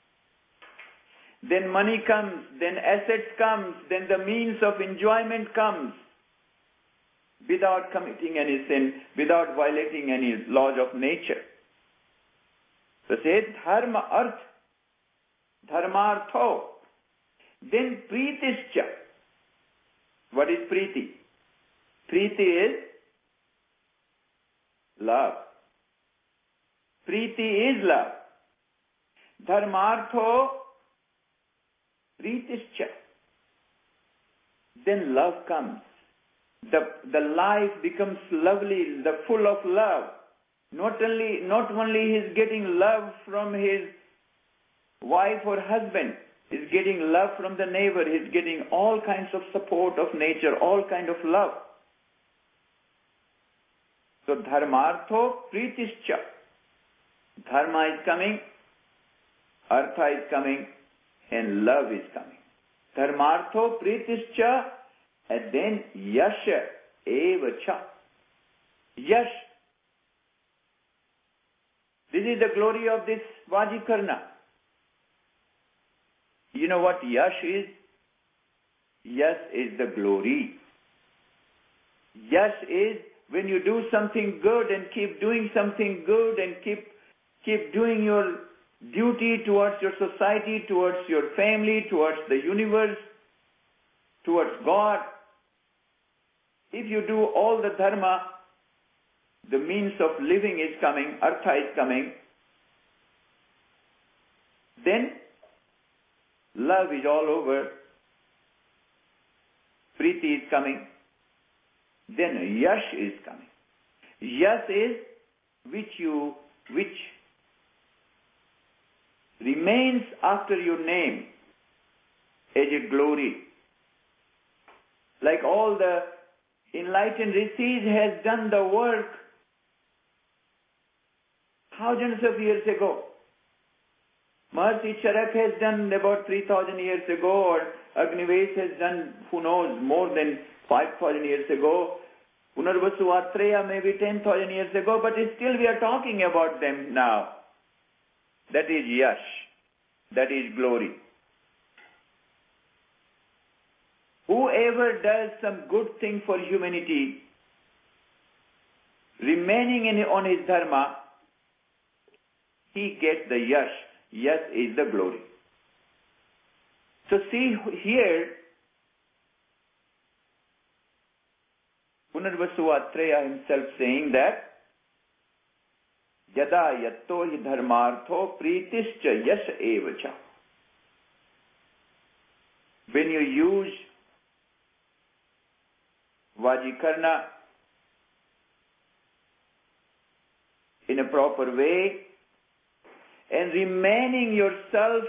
Then money comes, then assets comes, then the means of enjoyment comes, without committing any sin, without violating any laws of nature. So say dharma arth, dharmartho. Then pritischa. What is priti? Priti is love. Priti is love. Dharmartho pritischa. Then love comes. The life becomes lovely, full of love. Not only he is getting love from his wife or husband, He's getting love from the neighbor. He's getting all kinds of support of nature, all kind of love. So dharmartho pritischa. Dharma is coming, artha is coming, and love is coming. Dharmartho pritischa, and then yasha evacha. Yash. This is the glory of this Vajikarna. You know what yash is? Yash is the glory. Yash is when you do something good and keep doing something good and keep doing your duty towards your society, towards your family, towards the universe, towards God. If you do all the dharma, the means of living is coming, artha is coming, then love is all over, priti is coming, then yash is coming. Yash is which remains after your name as a glory. Like all the enlightened rishis has done the work thousands of years ago. Maharishi Charak has done about 3,000 years ago, or Agnivesh has done, who knows, more than 5,000 years ago. Punarvasu Atreya maybe 10,000 years ago, but still we are talking about them now. That is yash. That is glory. Whoever does some good thing for humanity, remaining on his dharma, he gets the yash. Yash is the glory. So see here, Punarvasu Atreya himself saying that Yada yatto hi dharmartho pritischa yash evacha. When you use Vajikarna in a proper way and remaining yourself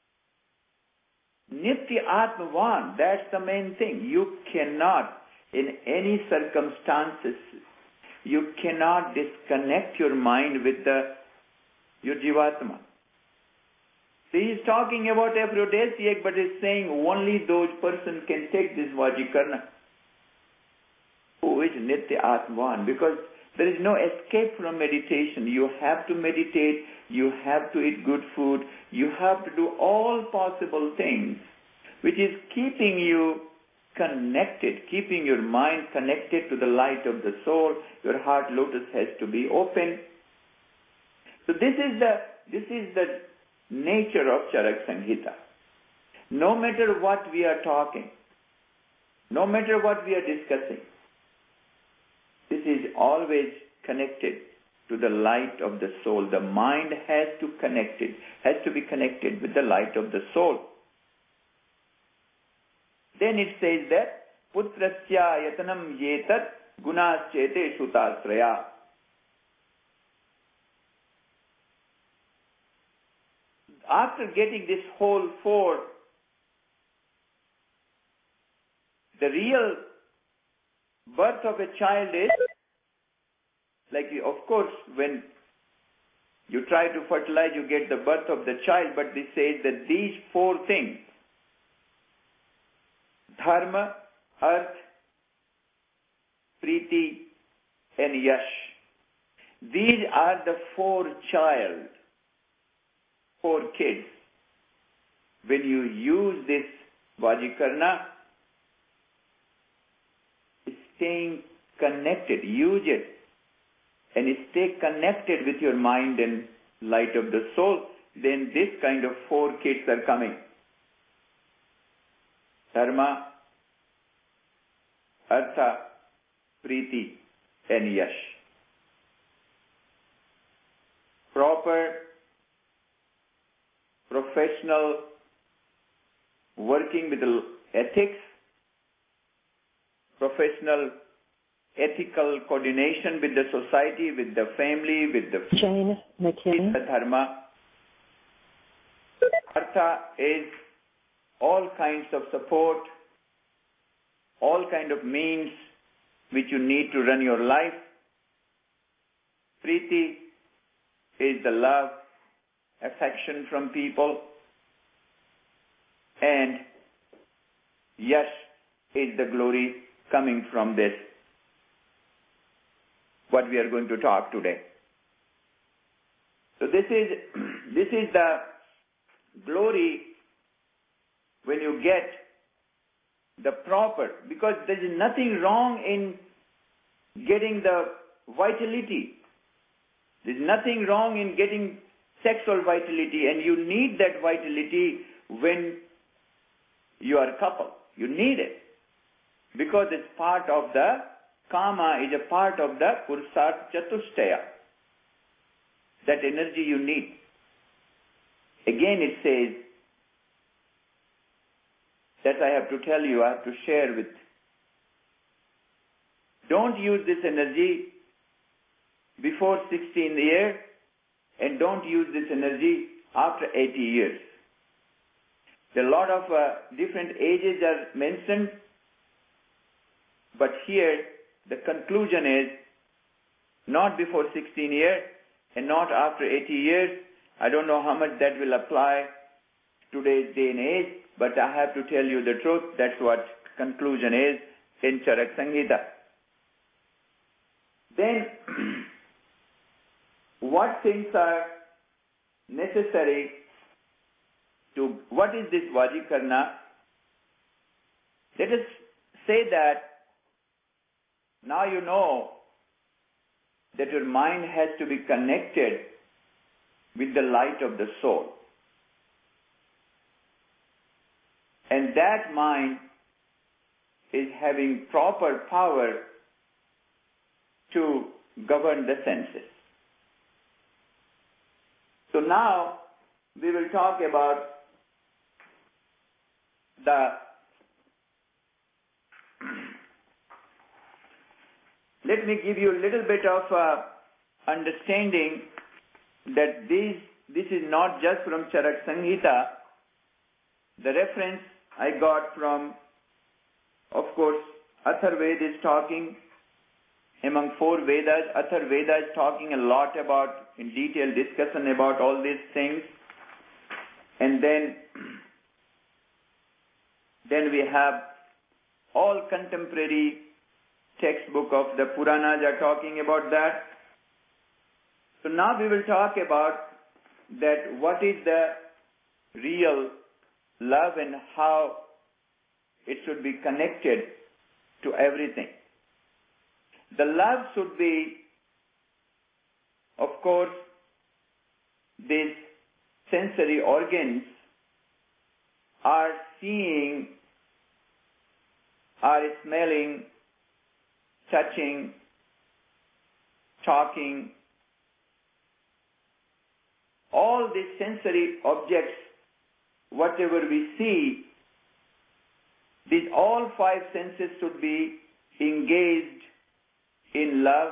Nitya Atmavan, that's the main thing. You cannot, in any circumstances, you cannot disconnect your mind with your Jivatma. See, he's talking about aphrodisiac, but he's saying only those persons can take this Vajikarna who is Nitya Atman, because there is no escape from meditation. You have to meditate, you have to eat good food, you have to do all possible things which is keeping you connected, keeping your mind connected to the light of the soul. Your heart lotus has to be open. So this is the nature of Charak Samhita. No matter what we are talking, no matter what we are discussing, this is always connected to the light of the soul. The mind has to be connected with the light of the soul. Then it says that putrasya yatanam yetat gunaschete shutasraya. After getting this whole four, the real birth of a child is, like, of course, when you try to fertilize, you get the birth of the child, but this says that these four things, dharma, arth, priti, and yash, these are the four kids. When you use this Vajikarna, staying connected, use it, and stay connected with your mind and light of the soul, then this kind of four kids are coming. Dharma, artha, priti, and yash. Proper, professional, working with the ethics, professional, ethical coordination with the society, with the family, with the Jane McKinney. Dharma. Artha is all kinds of support, all kind of means which you need to run your life. Priti is the love, affection from people, and Yash is the glory coming from this, what we are going to talk today. So this is the glory when you get the proper, because there is nothing wrong in getting the vitality. There's nothing wrong in getting sexual vitality, and you need that vitality when you are a couple. You need it because it's part of the Kama, is a part of the Purusartha Chatushtaya. That energy you need. Again it says that I have to tell you, I have to share with. Don't use this energy before 16th year and don't use this energy after 80 years. There are a lot of different ages are mentioned, but here the conclusion is not before 16 years and not after 80 years. I don't know how much that will apply today's day and age, but I have to tell you the truth. That's what conclusion is in Charak Samhita. Then, what things are necessary to, what is this Vajikarna? Let us say that now you know that your mind has to be connected with the light of the soul. And that mind is having proper power to govern the senses. So now we will talk about let me give you a little bit of understanding that this is not just from Charak Samhita. The reference I got from, of course, Atharveda is talking among 4 Vedas. Atharveda is talking a lot about, in detailed discussion about all these things. And then we have all contemporary textbook of the Puranas are talking about that. So now we will talk about that what is the real love and how it should be connected to everything. The love should be, of course, these sensory organs are seeing, are smelling, touching, talking. All these sensory objects, whatever we see, these all 5 senses should be engaged in love.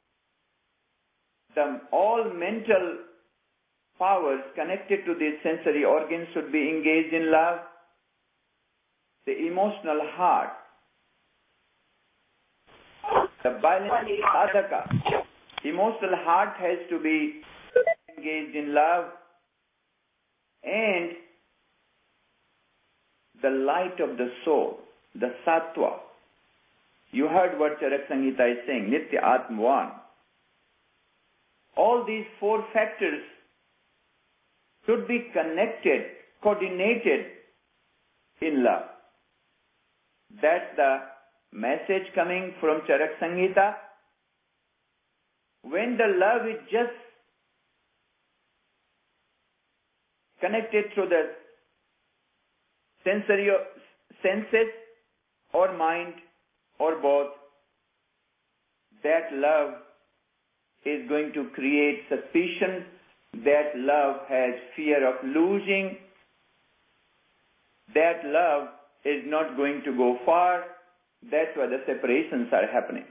All mental powers connected to these sensory organs should be engaged in love. The emotional heart, the balanced sadhaka, emotional heart has to be engaged in love, and the light of the soul, the sattva. You heard what Charak Samhita is saying, Nitya Atmavan. All these 4 factors should be connected, coordinated in love. That's the message coming from Charak Samhita. When the love is just connected to the senses or mind or both, that love is going to create suspicion. That love has fear of losing. That love is not going to go far. That's why the separations are happening.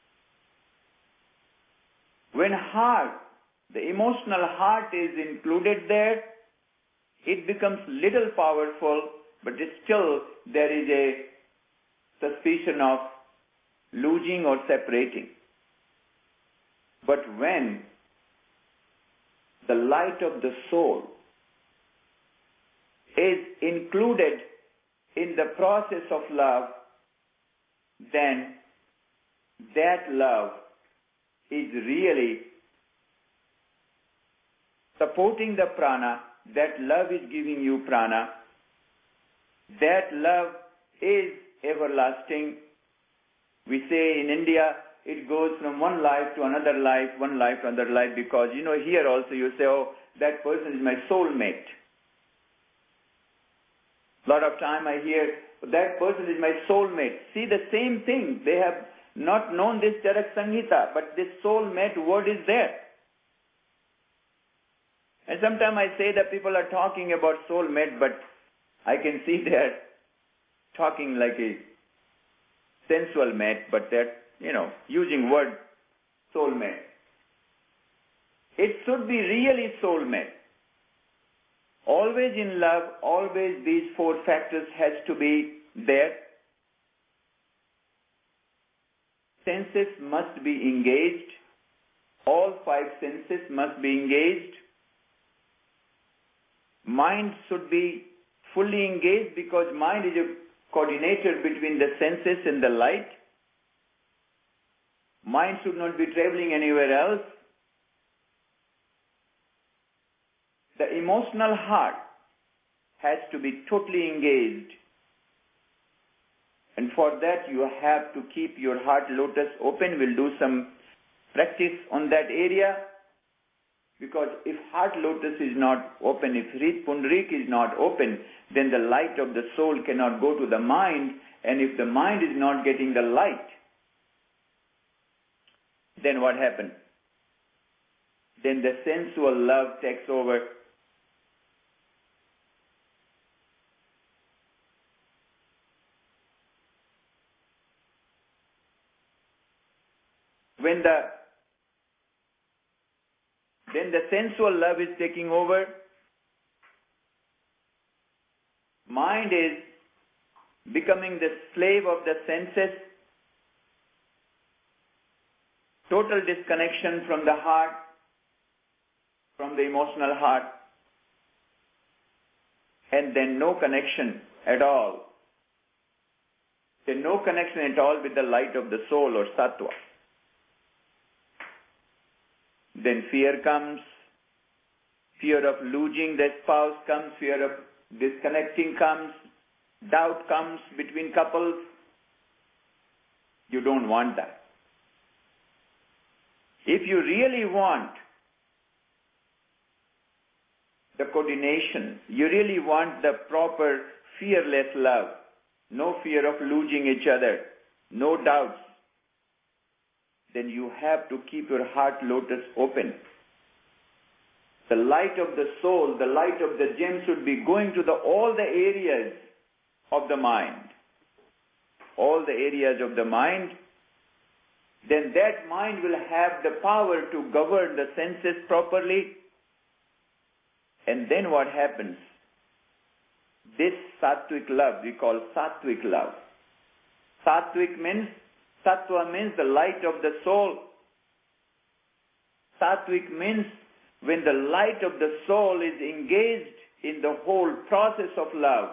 When heart, the emotional heart is included there, it becomes little powerful but still there is a suspicion of losing or separating. But when the light of the soul is included in the process of love, then that love is really supporting the prana. That love is giving you prana. That love is everlasting. We say in India, it goes from one life to another life, one life to another life, because, here also you say, oh, that person is my soulmate. A lot of time I hear, that person is my soulmate. See, the same thing. They have not known this Charak Samhita, but this soulmate word is there. And sometimes I say that people are talking about soulmate, but I can see they're talking like a sensual mate, but they're, using word soulmate. It should be really soulmate. Always in love, always these four factors has to be there. Senses must be engaged. All five senses must be engaged. Mind should be fully engaged because mind is a coordinator between the senses and the light. Mind should not be traveling anywhere else. The emotional heart has to be totally engaged. And for that you have to keep your heart lotus open. We'll do some practice on that area. Because if heart lotus is not open, if Hrit Pundarik is not open, then the light of the soul cannot go to the mind. And if the mind is not getting the light, then what happens? Then the sensual love takes over. Then the sensual love is taking over. Mind is becoming the slave of the senses. Total disconnection from the heart, from the emotional heart. And then no connection at all. Then no connection at all with the light of the soul or sattva. Then fear comes, fear of losing the spouse comes, fear of disconnecting comes, doubt comes between couples. You don't want that. If you really want the coordination, you really want the proper fearless love, no fear of losing each other, no doubts, then you have to keep your heart lotus open. The light of the soul, the light of the gem should be going to all the areas of the mind. All the areas of the mind. Then that mind will have the power to govern the senses properly. And then what happens? This sattvic love we call sattvic love. Sattvic means, sattva means the light of the soul. Sattvic means when the light of the soul is engaged in the whole process of love,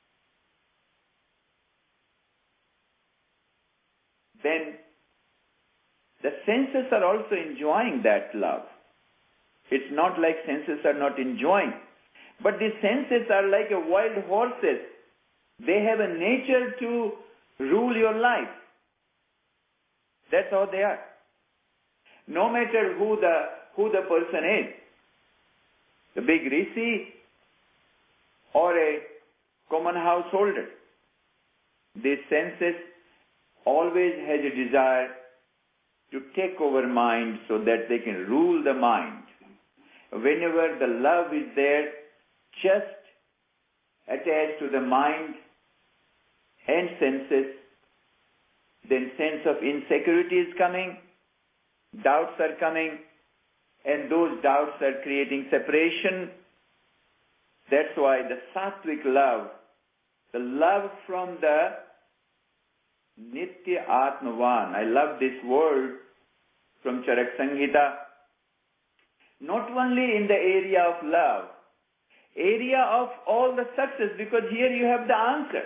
then the senses are also enjoying that love. It's not like senses are not enjoying. But the senses are like a wild horses. They have a nature to rule your life. That's how they are. No matter who the person is, the big rishi or a common householder, these senses always has a desire to take over mind so that they can rule the mind. Whenever the love is there, just attached to the mind and senses, then sense of insecurity is coming, doubts are coming, and those doubts are creating separation. That's why the sattvic love The love from the Nitya Atmavan. I love this word from Charak Samhita. Not only in the area of love, area of all the success, because here you have the answer.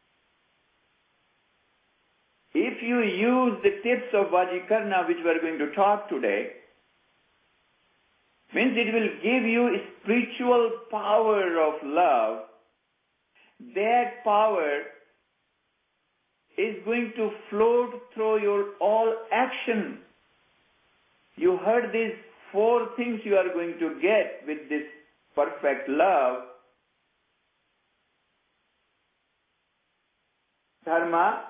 If you use the tips of Vajikarna, which we are going to talk today, means it will give you a spiritual power of love. That power is going to float through your all action. You heard these 4 things you are going to get with this perfect love. Dharma,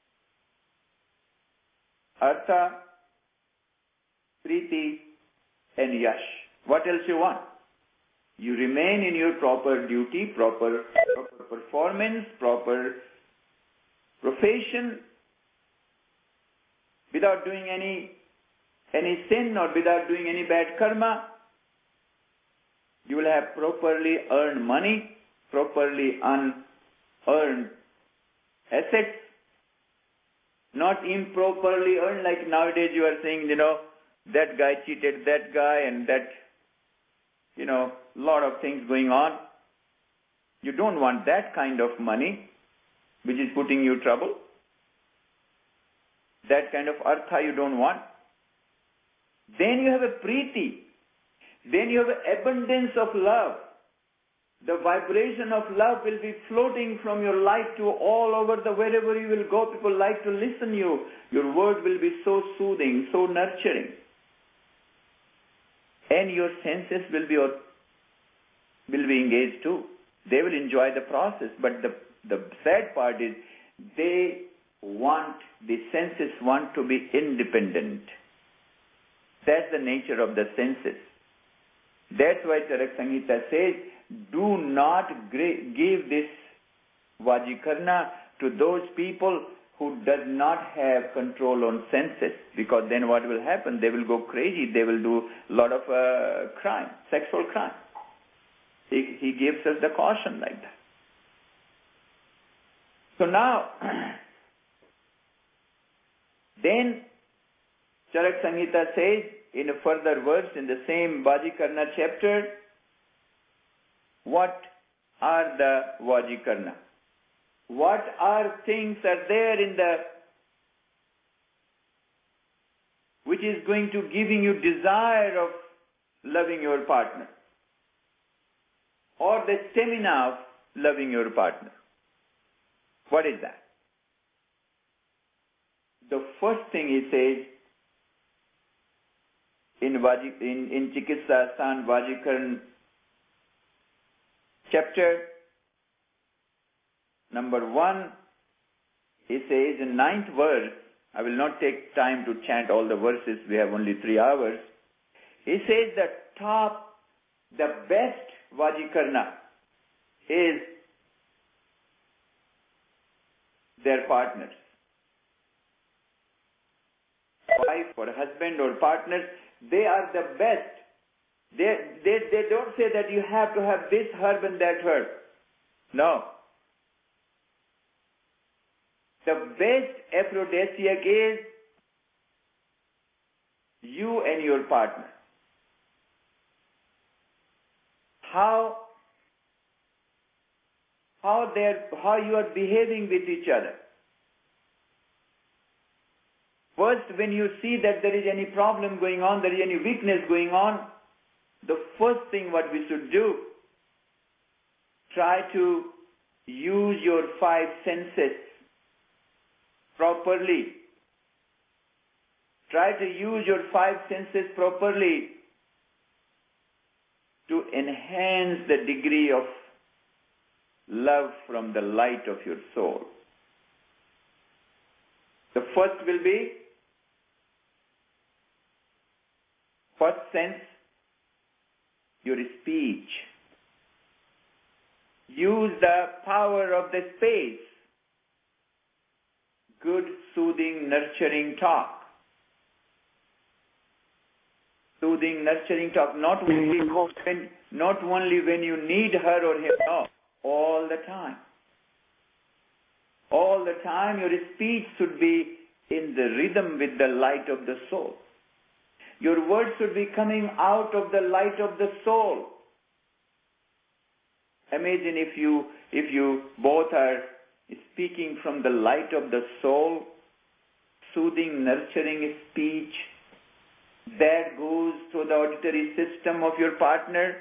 Artha, Priti, and Yash. What else you want? You remain in your proper duty, proper performance, proper profession, without doing any sin or without doing any bad karma. You will have properly earned money, properly unearned assets, not improperly earned, like nowadays you are saying, that guy cheated that guy and that, lot of things going on. You don't want that kind of money, which is putting you trouble. That kind of artha you don't want. Then you have a priti. Then you have an abundance of love. The vibration of love will be floating from your life to all over wherever you will go. People like to listen to you. Your word will be so soothing, so nurturing. And your senses will be engaged too. They will enjoy the process. But the sad part is the senses want to be independent. That's the nature of the senses. That's why Charak Samhita says, do not give this Vajikarna to those people who does not have control on senses, because then what will happen? They will go crazy. They will do a lot of crime, sexual crime. He gives us the caution like that. So now, then Charak Samhita says in a further verse in the same Vajikarna chapter, what are the Vajikarna? What are things are there which is going to giving you desire of loving your partner, or the stamina of loving your partner? What is that? The first thing he says in Chikitsa San Vajikarna chapter number 1, he says in 9th verse, I will not take time to chant all the verses, we have only 3 hours. He says the best Vajikarna is their partners. Wife or husband or partners, they are the best. They don't say that you have to have this herb and that herb. No. The best aphrodisiac is you and your partner. How you are behaving with each other. First, when you see that there is any problem going on, there is any weakness going on, the first thing what we should do, try to use your 5 senses properly. Try to use your 5 senses properly to enhance the degree of love from the light of your soul. The first will be, first sense, your speech. Use the power of the space. Good, soothing, nurturing talk. Soothing, nurturing talk. Not only when you need her or him, no, all the time. All the time your speech should be in the rhythm with the light of the soul. Your words should be coming out of the light of the soul. Imagine if you both are speaking from the light of the soul, soothing, nurturing speech, that goes to the auditory system of your partner.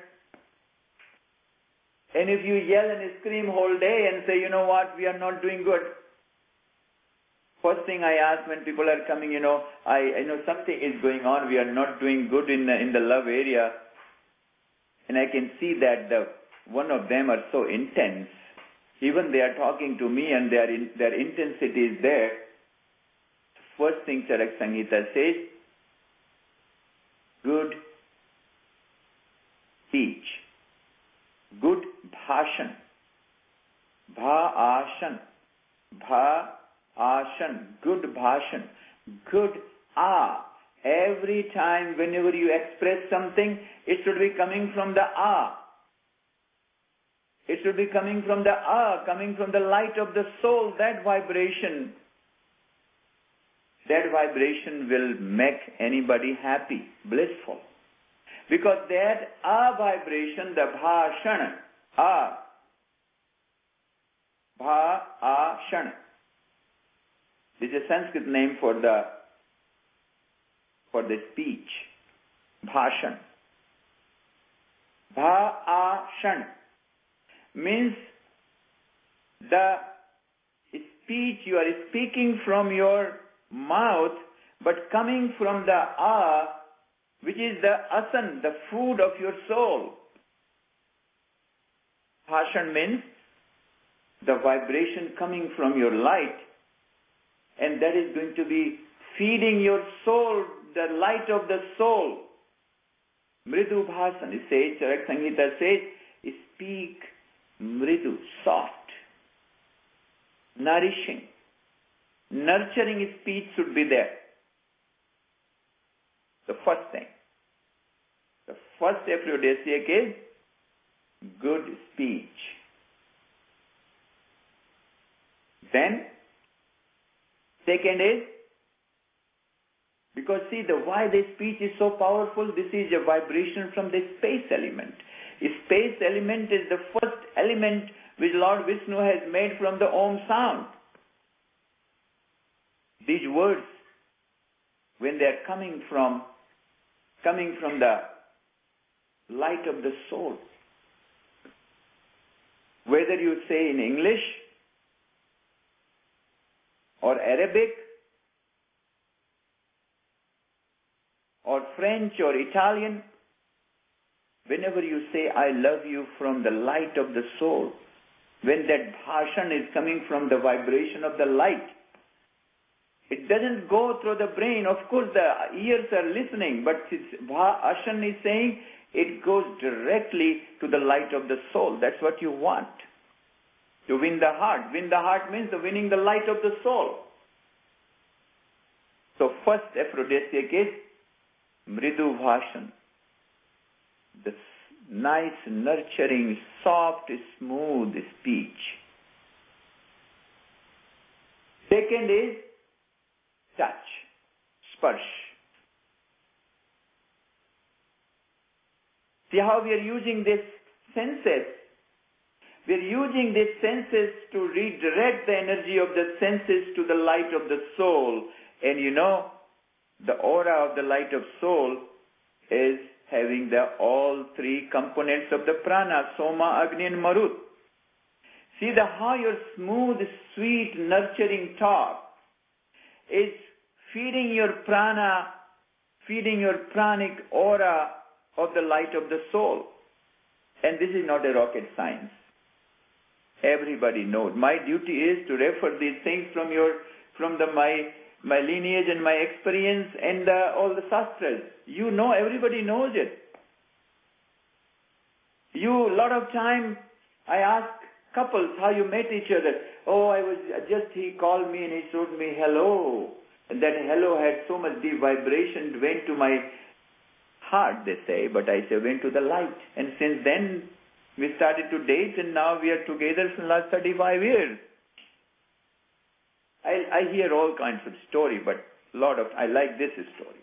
And if you yell and scream whole day and say, you know what, we are not doing good. First thing I ask when people are coming, I know something is going on, we are not doing good in the love area. And I can see that one of them are so intense. Even they are talking to me and their intensity is there. First thing Charak Samhita says, good speech, good bhashan, bha-ashan, good bhashan, good Every time whenever you express something, it should be coming from the It should be coming from the coming from the light of the soul. That vibration will make anybody happy, blissful. Because that vibration, the bhashan, bha-ashan, this is a Sanskrit name for the speech, bhashan. Bha-ashan means the speech you are speaking from your mouth, but coming from the which is the asan, the food of your soul. Bhashan means the vibration coming from your light, and that is going to be feeding your soul, the light of the soul. Mridu bhasan, it says, Charak Samhita says, speak mridu, soft, nourishing, nurturing speech should be there. The first thing. The first aphrodisiac is good speech. Then, second is, because see why the speech is so powerful, this is a vibration from the space element. The space element is the first element which Lord Vishnu has made from the Om sound. These words, when they are coming from the light of the soul, whether you say in English or Arabic or French or Italian, whenever you say, I love you from the light of the soul, when that bhashan is coming from the vibration of the light, it doesn't go through the brain. Of course, the ears are listening, but bhashan is saying it goes directly to the light of the soul. That's what you want. To win the heart. Win the heart means winning the light of the soul. So first aphrodisiac is mridu bhashan. The nice, nurturing, soft, smooth speech. Second is touch, sparsh. See how we are using these senses. We are using these senses to redirect the energy of the senses to the light of the soul. And the aura of the light of soul is having all three components of the prana, Soma, Agni and Marut. See how your smooth, sweet, nurturing talk is feeding your prana, feeding your pranic aura of the light of the soul. And this is not a rocket science. Everybody knows. My duty is to refer these things from my lineage and my experience and all the shastras. Everybody knows it. A lot of time I ask couples how you met each other. He called me and he showed me hello. And that hello had so much deep vibration, went to my heart, they say, but I say went to the light. And since then we started to date and now we are together for the last 35 years. I hear all kinds of story, but I like this story.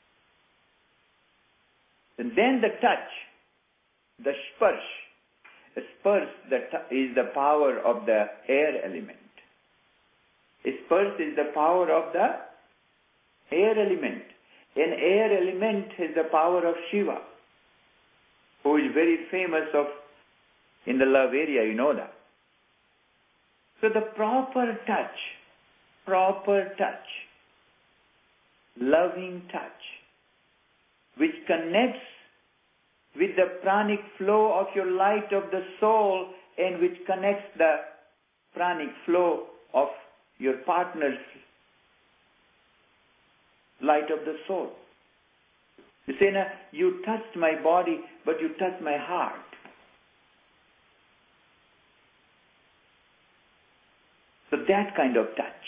And then the touch, the sparsh. The sparsh is the power of the air element. Sparsh is the power of the air element. An air element is the power of Shiva, who is very famous in the love area, you know that. So the proper touch, loving touch, which connects with the pranic flow of your light of the soul and which connects the pranic flow of your partner's light of the soul. You say, now, you touched my body, but you touched my heart. So that kind of touch,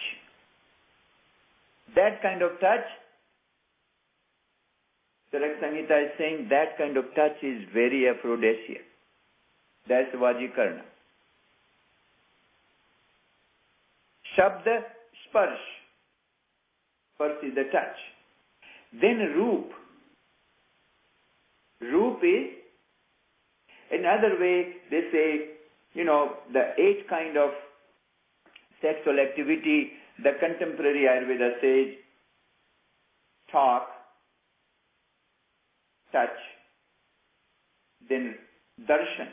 Charak Samhita is saying that kind of touch is very aphrodisiac. That's Vajikarna. Shabda, sparsh. Sparsh is the touch. Then roop. Roop is, another way they say, the 8 kind of sexual activity, the contemporary Ayurveda says, talk, touch, then darshan.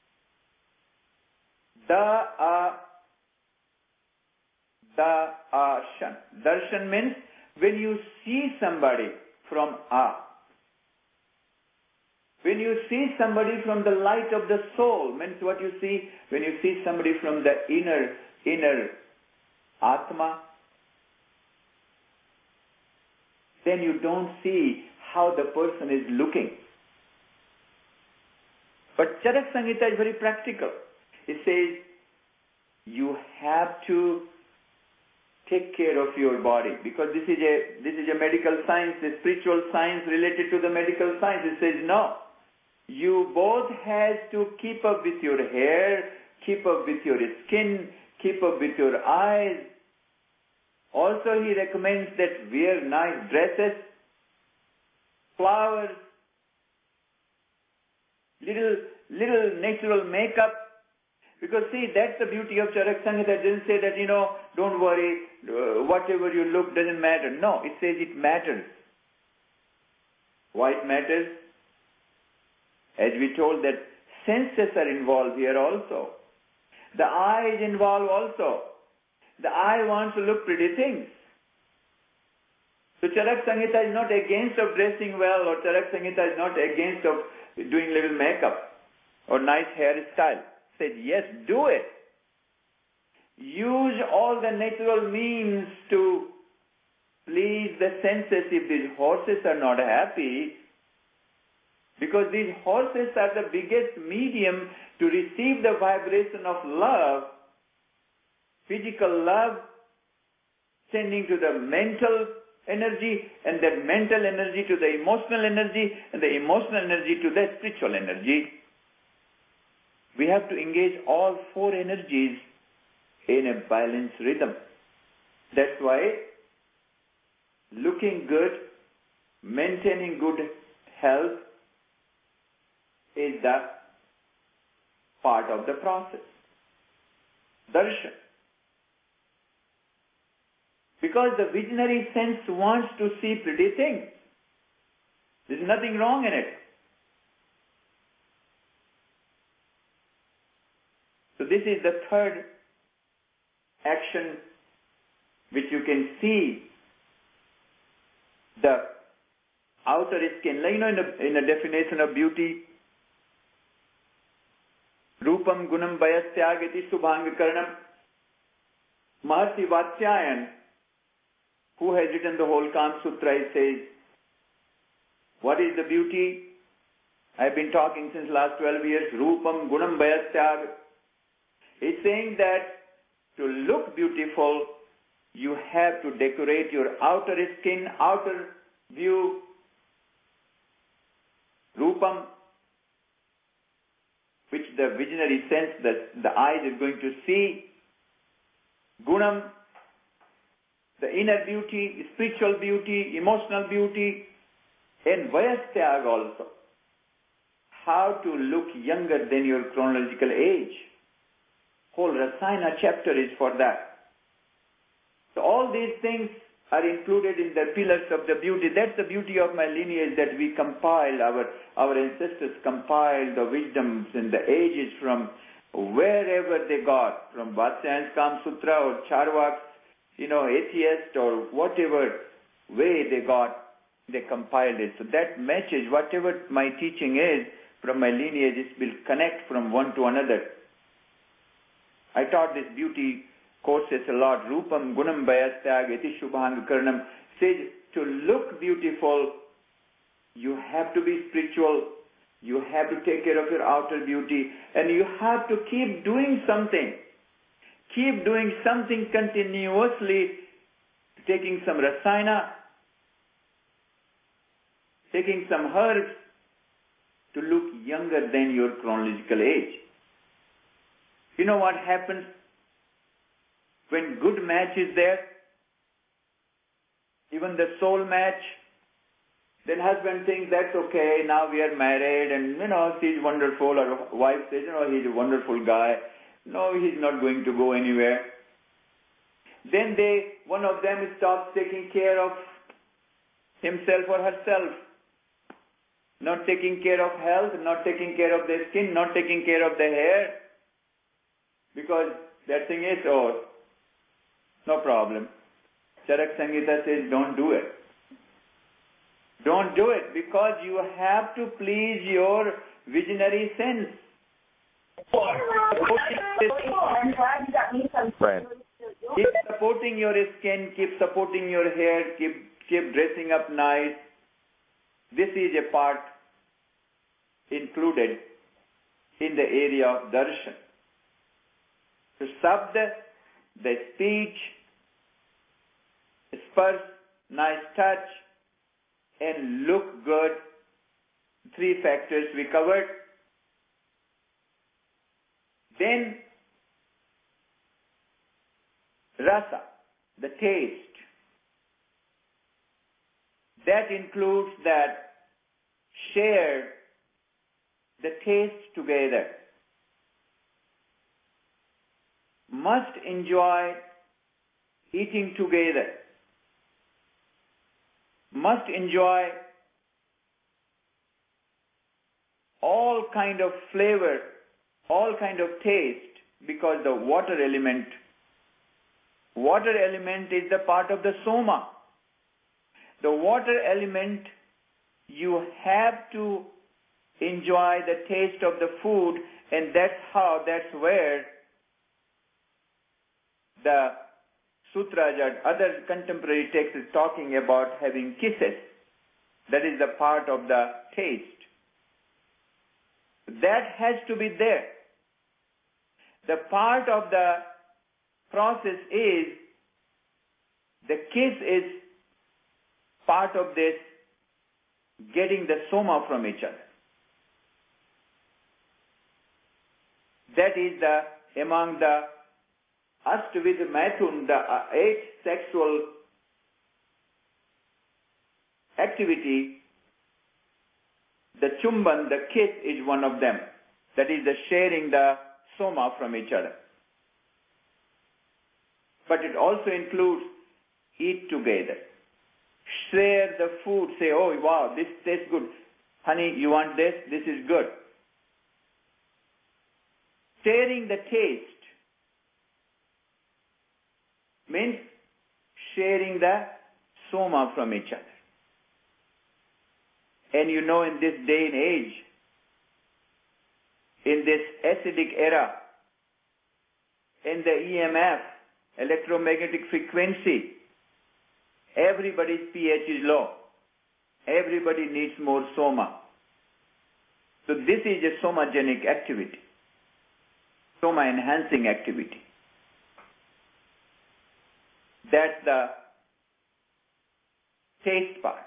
Darshan. Darshan means when you see somebody from when you see somebody from the light of the soul, means what you see when you see somebody from the inner Atma, then you don't see how the person is looking. But Charak Samhita is very practical. It says you have to take care of your body, because this is a medical science, a spiritual science related to the medical science. It says no. You both have to keep up with your hair, keep up with your skin, keep up with your eyes. Also, he recommends that wear nice dresses, flowers, little natural makeup. Because see, that's the beauty of Charak Samhita. It doesn't say that, don't worry, whatever you look doesn't matter. No, it says it matters. Why it matters? As we told that senses are involved here also. The eye is involved also. The eye wants to look pretty things. So Charak Samhita is not against of dressing well, or Charak Samhita is not against of doing little makeup or nice hairstyle. Said, yes, do it. Use all the natural means to please the senses if these horses are not happy, because these horses are the biggest medium to receive the vibration of love, physical love, sending to the mental energy, and that mental energy to the emotional energy, and the emotional energy to the spiritual energy. We have to engage all 4 energies in a balanced rhythm. That's why looking good, maintaining good health is the part of the process. Darshan. Because the visionary sense wants to see pretty things. There's nothing wrong in it. So this is the third action which you can see the outer skin. In the definition of beauty, Rupam Gunam Bayastyagati Subhangakaranam. Mahasi Vatsyayan, who has written the whole Kama Sutra, says, what is the beauty? I've been talking since last 12 years. Rupam Gunam Bayastyag. It's saying that to look beautiful, you have to decorate your outer skin, outer view. Rupam, which the visionary sense that the eyes is going to see. Gunam, the inner beauty, spiritual beauty, emotional beauty, and Vayastyag also. How to look younger than your chronological age. Whole Rasayana chapter is for that. So all these things are included in the pillars of the beauty. That's the beauty of my lineage, that we compile, our ancestors compiled the wisdoms and the ages from wherever they got, from Vatsayan's Kam Sutra or Charvak's, atheist or whatever way they got, they compiled it. So that matches whatever my teaching is from my lineage, it will connect from one to another. I taught this beauty courses a lot. Rupam Gunam Vayastyag Iti Shubhanga Karanam says to look beautiful, you have to be spiritual, you have to take care of your outer beauty, and you have to keep doing something. Keep doing something continuously, taking some rasayana, taking some herbs to look younger than your chronological age. You know what happens when good match is there? Even the soul match, then husband thinks that's okay, now we are married and she's wonderful, or wife says, he's a wonderful guy. No, he's not going to go anywhere. Then one of them stops taking care of himself or herself. Not taking care of health, not taking care of their skin, not taking care of the hair. Because that thing is, no problem. Charak Samhita says, don't do it. Don't do it, because you have to please your visionary sense. Right. Keep supporting your skin, keep supporting your hair, keep dressing up nice. This is a part included in the area of darshan. So sabda, the speech, sparsh, nice touch, and look good. 3 factors we covered. Then rasa, the taste. That includes that share the taste together. Must enjoy eating together. Must enjoy all kind of flavor, all kind of taste, because the water element is the part of the soma. The water element, you have to enjoy the taste of the food, and that's where the sutras and other contemporary texts is talking about having kisses. That is the part of the taste. That has to be there. The part of the process is, the kiss is part of this getting the soma from each other. That is among the Ashtavidha Maithun, the 8 sexual activity, the chumban, the kiss, is one of them. That is the sharing the soma from each other. But it also includes eat together. Share the food. Say, oh wow, this tastes good. Honey, you want this? This is good. Sharing the taste means sharing the soma from each other. And in this day and age, in this acidic era, in the EMF, electromagnetic frequency, everybody's pH is low. Everybody needs more soma. So this is a somagenic activity, soma-enhancing activity. That's the taste part.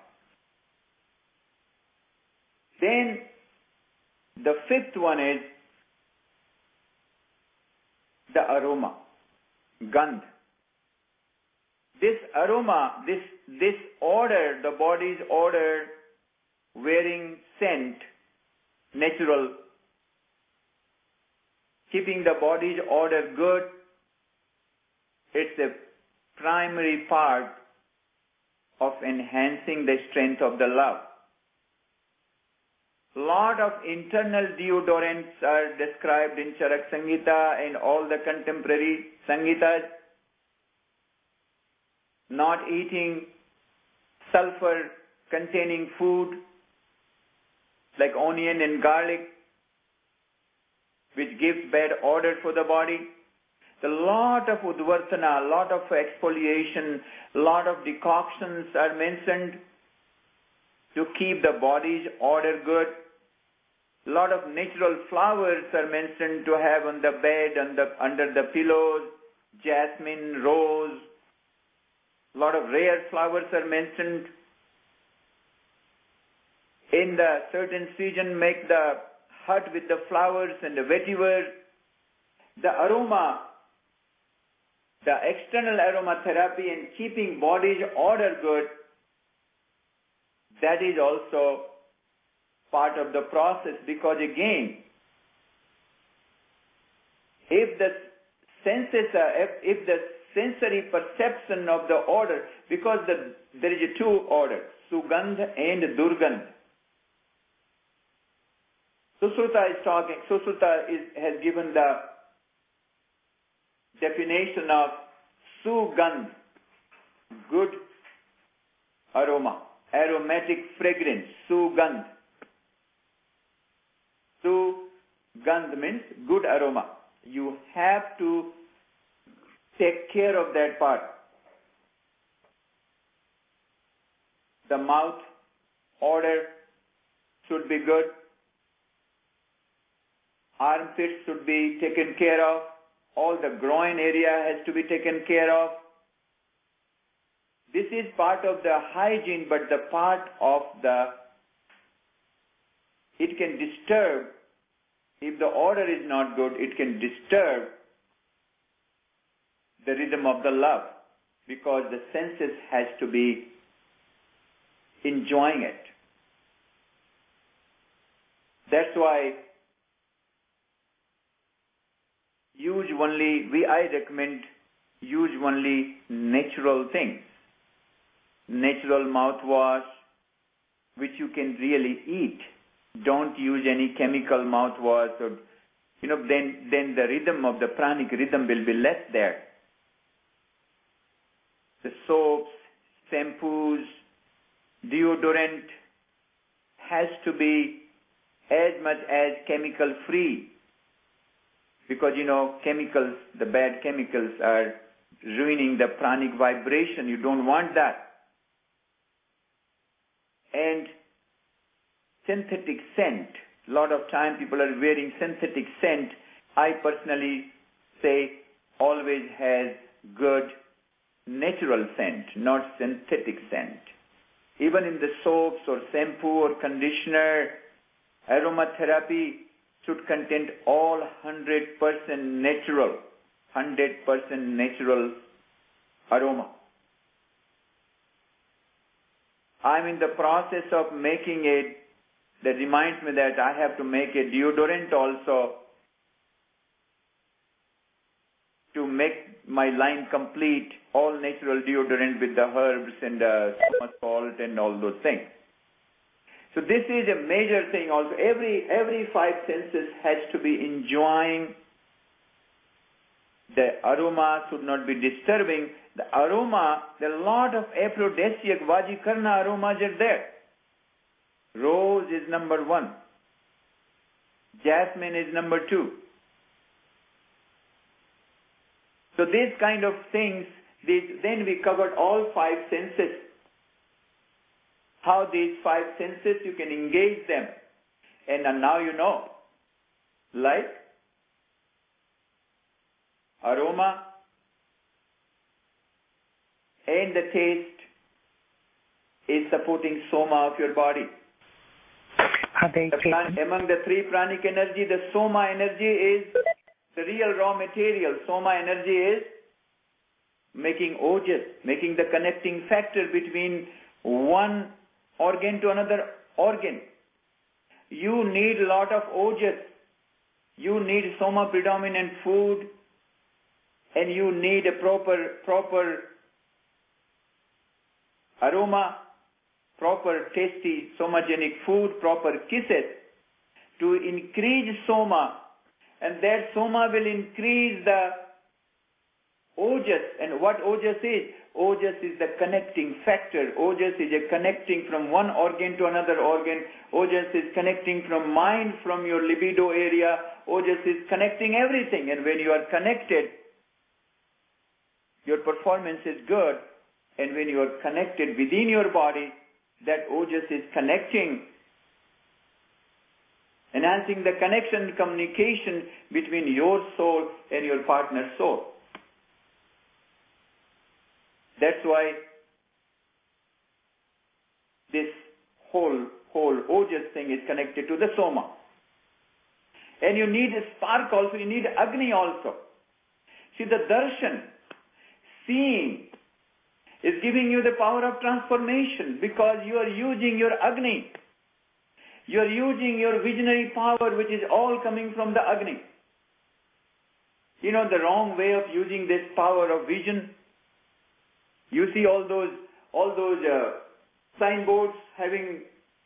Then the 5th one is the aroma, gandh. this aroma, this odor, the body's odor, wearing scent, natural, keeping the body's odor good, it's a primary part of enhancing the strength of the love. Lot of internal deodorants are described in Charak Samhita and all the contemporary Samhitas. Not eating sulfur-containing food like onion and garlic, which gives bad odor for the body. A lot of udvartana, a lot of exfoliation, a lot of decoctions are mentioned to keep the body's odor good. A lot of natural flowers are mentioned to have on the bed, under the pillows, jasmine, rose. A lot of rare flowers are mentioned. In the certain season, make the hut with the flowers and the vetiver. The aroma, the external aromatherapy and keeping body's odor good, that is also part of the process, because again, if the senses are, if the sensory perception of the odor, because there is a two orders, Sugandh and Durgandh. Sushruta has given the definition of Sugandh, good aroma, aromatic fragrance, Sugandh. Sugandh means good aroma. You have to take care of that part. The mouth odor should be good. Armpits should be taken care of. All the groin area has to be taken care of. This is part of the hygiene, but the part of it can disturb, if the odor is not good, it can disturb the rhythm of the love, because the senses has to be enjoying it. That's why I recommend use only natural things. Natural mouthwash, which you can really eat. Don't use any chemical mouthwash, or then the rhythm of the pranic rhythm will be less there. The soaps, shampoos, deodorant has to be as much as chemical free, because chemicals, the bad chemicals are ruining the pranic vibration. You don't want that. And synthetic scent. A lot of time people are wearing synthetic scent. I personally say always has good natural scent, not synthetic scent. Even in the soaps or shampoo or conditioner, aromatherapy should contain all 100% natural aroma. I'm in the process of making it. That reminds me that I have to make a deodorant also to make my line complete, all natural deodorant with the herbs and salt and all those things. So this is a major thing also. Every five senses has to be enjoying. The aroma should not be disturbing. The aroma, there are a lot of aphrodisiac, Vajikarna aromas are there. Rose is number 1. Jasmine is number 2. So these kind of things, then we covered all five senses. How these five senses, you can engage them. And now you know, like aroma and the taste is supporting soma of your body. Among the three pranic energy, the soma energy is the real raw material. Soma energy is making ojas, making the connecting factor between one organ to another organ. You need a lot of ojas. You need soma predominant food, and you need a proper aroma, proper tasty somagenic food, proper kisses to increase soma, and that soma will increase the ojas. And what ojas is? Ojas is the connecting factor. Ojas is a connecting from one organ to another organ. Ojas is connecting from mind, from your libido area. Ojas is connecting everything. And when you are connected, your performance is good. And when you are connected within your body, that ojas is connecting, enhancing the connection, communication between your soul and your partner's soul. That's why this whole ojas thing is connected to the soma. And you need a spark also, you need Agni also. See, the darshan, seeing, is giving you the power of transformation because you are using your Agni. You are using your visionary power, which is all coming from the Agni. You know the wrong way of using this power of vision? You see all those signboards having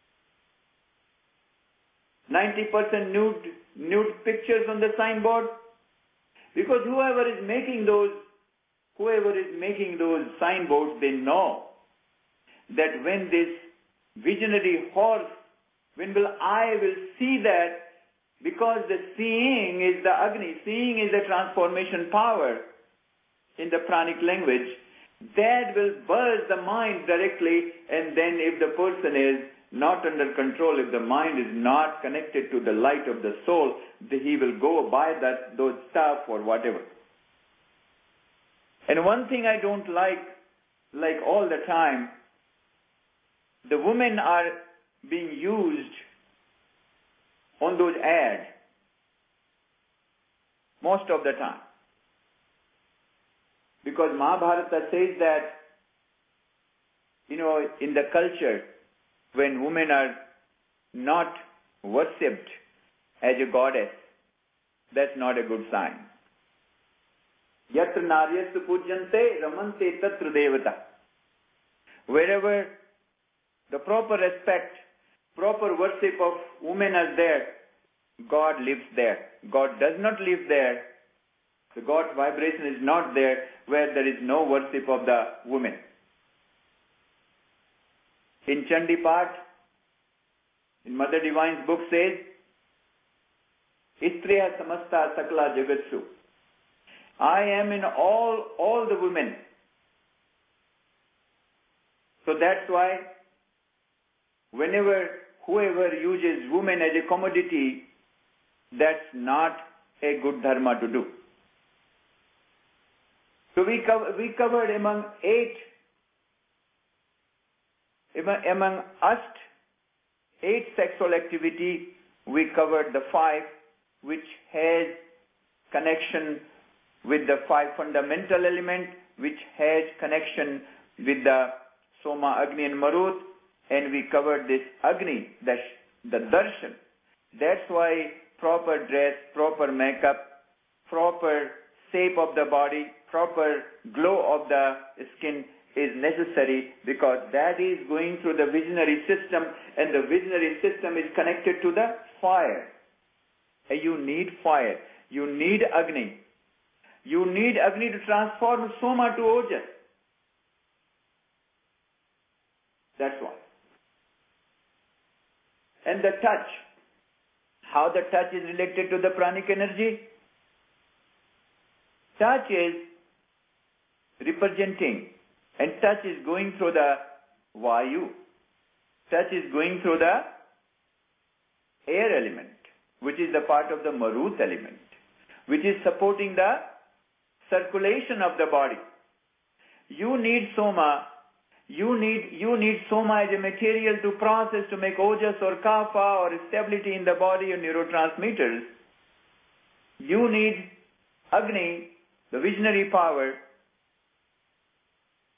90% nude pictures on the signboard, because whoever is making those signboards, they know that when this visionary horse, when I will see that, because the seeing is the Agni, seeing is the transformation power in the pranic language, that will burst the mind directly, and then if the person is not under control, if the mind is not connected to the light of the soul, he will go buy those stuff or whatever. And one thing I don't like all the time, the women are being used on those ads most of the time. Because Mahabharata says that, in the culture, when women are not worshipped as a goddess, that's not a good sign. Yatra naryastu pujyante ramante tatra devata. Wherever the proper respect, proper worship of women is there, God lives there. God does not live there. The God vibration is not there where there is no worship of the woman. In Chandi Path, in Mother Divine's book says, Istriya samasta sakla jagatsu. I am in all the women. So that's why whoever uses women as a commodity, that's not a good dharma to do. So we covered among us, 8 sexual activity, we covered the 5 which has connection with the 5 fundamental elements, which has connection with the Soma, Agni and Marut, and we covered this Agni, the darshan. That's why proper dress, proper makeup, proper shape of the body, proper glow of the skin is necessary, because that is going through the visionary system, and the visionary system is connected to the fire. And you need fire. You need Agni. You need Agni to transform Soma to Ojas. That's why. And the touch. How the touch is related to the pranic energy? Touch is representing, and touch is going through the Vayu. Touch is going through the air element, which is the part of the Marut element, which is supporting the circulation of the body. You need Soma. You need Soma as a material to process, to make Ojas or Kapha or stability in the body or neurotransmitters. You need Agni, the visionary power,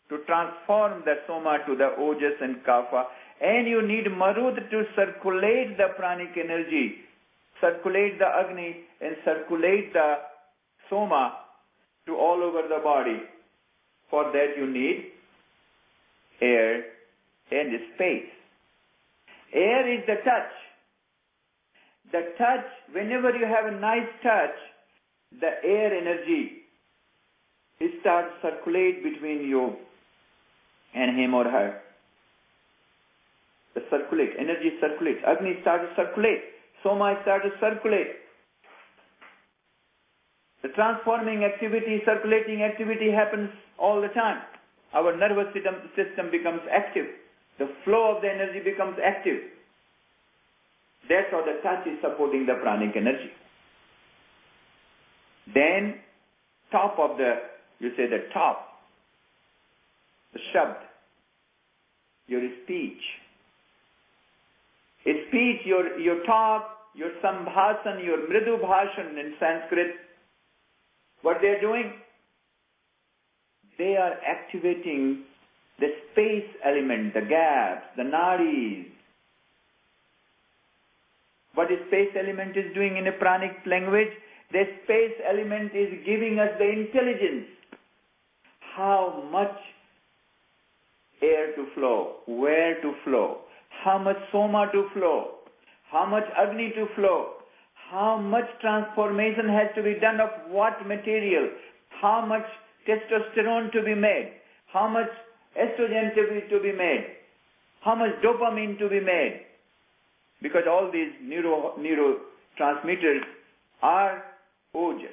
to transform the soma to the ojas and kapha. And you need marut to circulate the pranic energy, circulate the agni, and circulate the soma to all over the body. For that you need air and space. Air is the touch. The touch, whenever you have a nice touch, the air energy, it starts to circulate between you and him or her. The energy circulates. Agni starts to circulate. Soma starts to circulate. The transforming activity, circulating activity happens all the time. Our nervous system becomes active. The flow of the energy becomes active. That's how the touch is supporting the pranic energy. Then, top of the top, the shabd, your speech. Speech, your talk, your sambhasan, your mridu bhashan in Sanskrit, what they are doing? They are activating the space element, the gaps, the nadis. What the space element is doing in a pranic language? The space element is giving us the intelligence. How much air to flow, where to flow, how much soma to flow, how much agni to flow, how much transformation has to be done of what material, how much testosterone to be made, how much estrogen to be made, how much dopamine to be made. Because all these neurotransmitters are ojas.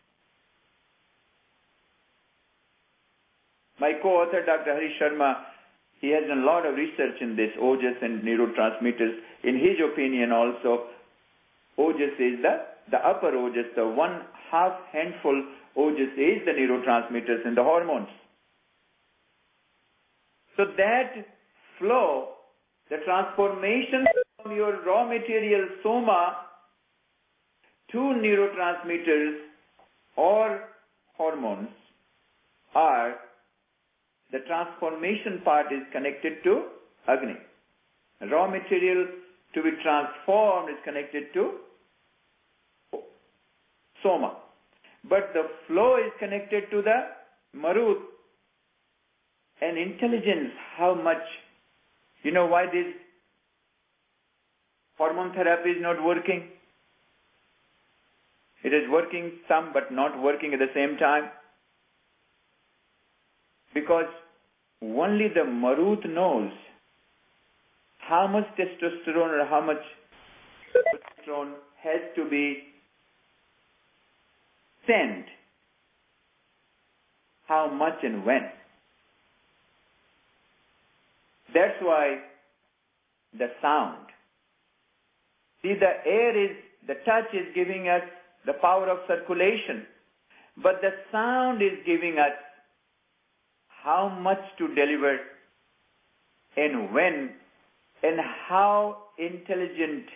My co-author, Dr. Hari Sharma, he has done a lot of research in this ojas and neurotransmitters. In his opinion also, ojas is the upper ojas, the 1/2 handful ojas is the neurotransmitters and the hormones. So that flow, the transformation from your raw material soma to neurotransmitters or hormones are, the transformation part is connected to Agni. Raw material to be transformed is connected to Soma. But the flow is connected to the Marut. And intelligence, how much, you know why this hormone therapy is not working? It is working some but not working at the same time. Because only the Marut knows how much testosterone or how much testosterone has to be sent, how much and when. That's why the sound. See, the touch is giving us the power of circulation, but the sound is giving us how much to deliver and when and how intelligent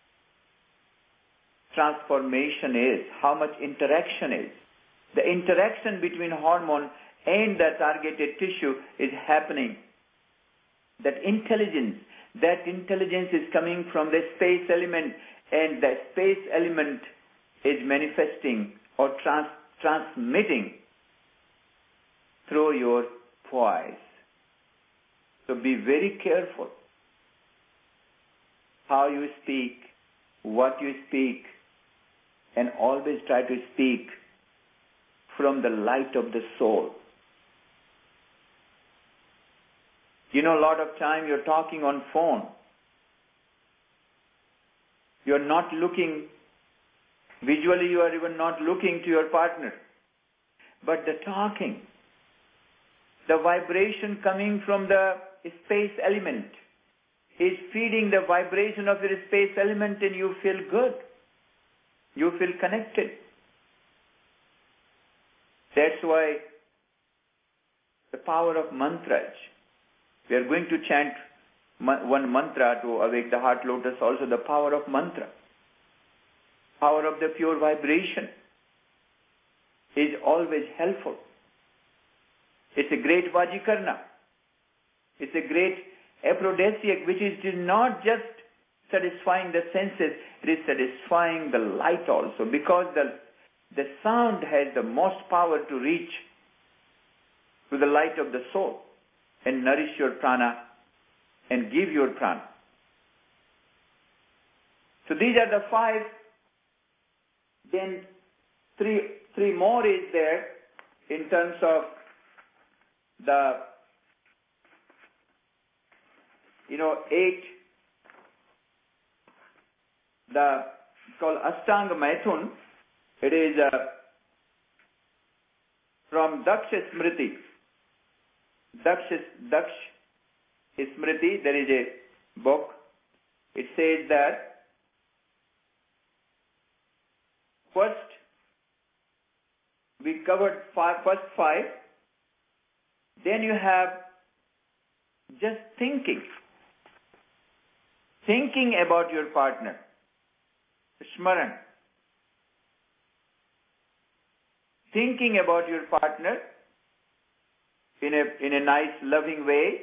transformation is, how much interaction is. The interaction between hormone and the targeted tissue is happening. That intelligence is coming from the space element, and the space element is manifesting or transmitting through your voice. So be very careful how you speak, what you speak, and always try to speak from the light of the soul. You know, a lot of time you're talking on phone. You're not looking, visually you are even not looking to your partner. But the talking, the vibration coming from the space element is feeding the vibration of your space element, and you feel good. You feel connected. That's why the power of mantras. We are going to chant one mantra to awake the heart lotus, also the power of mantra. Power of the pure vibration is always helpful. It's a great Vajikarna. It's a great aphrodisiac, which is not just satisfying the senses, it is satisfying the light also, because the sound has the most power to reach to the light of the soul and nourish your prana and give your prana. So these are the 5. Then three more is there in terms of the 8. It's called Ashtanga Maithun. It is from Daksha Smriti. Daksh Smriti, there is a book. It says that first we covered first 5. Then you have just thinking about your partner. Smaran. Thinking about your partner in a nice, loving way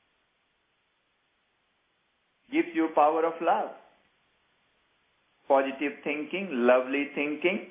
gives you power of love. Positive thinking, lovely thinking.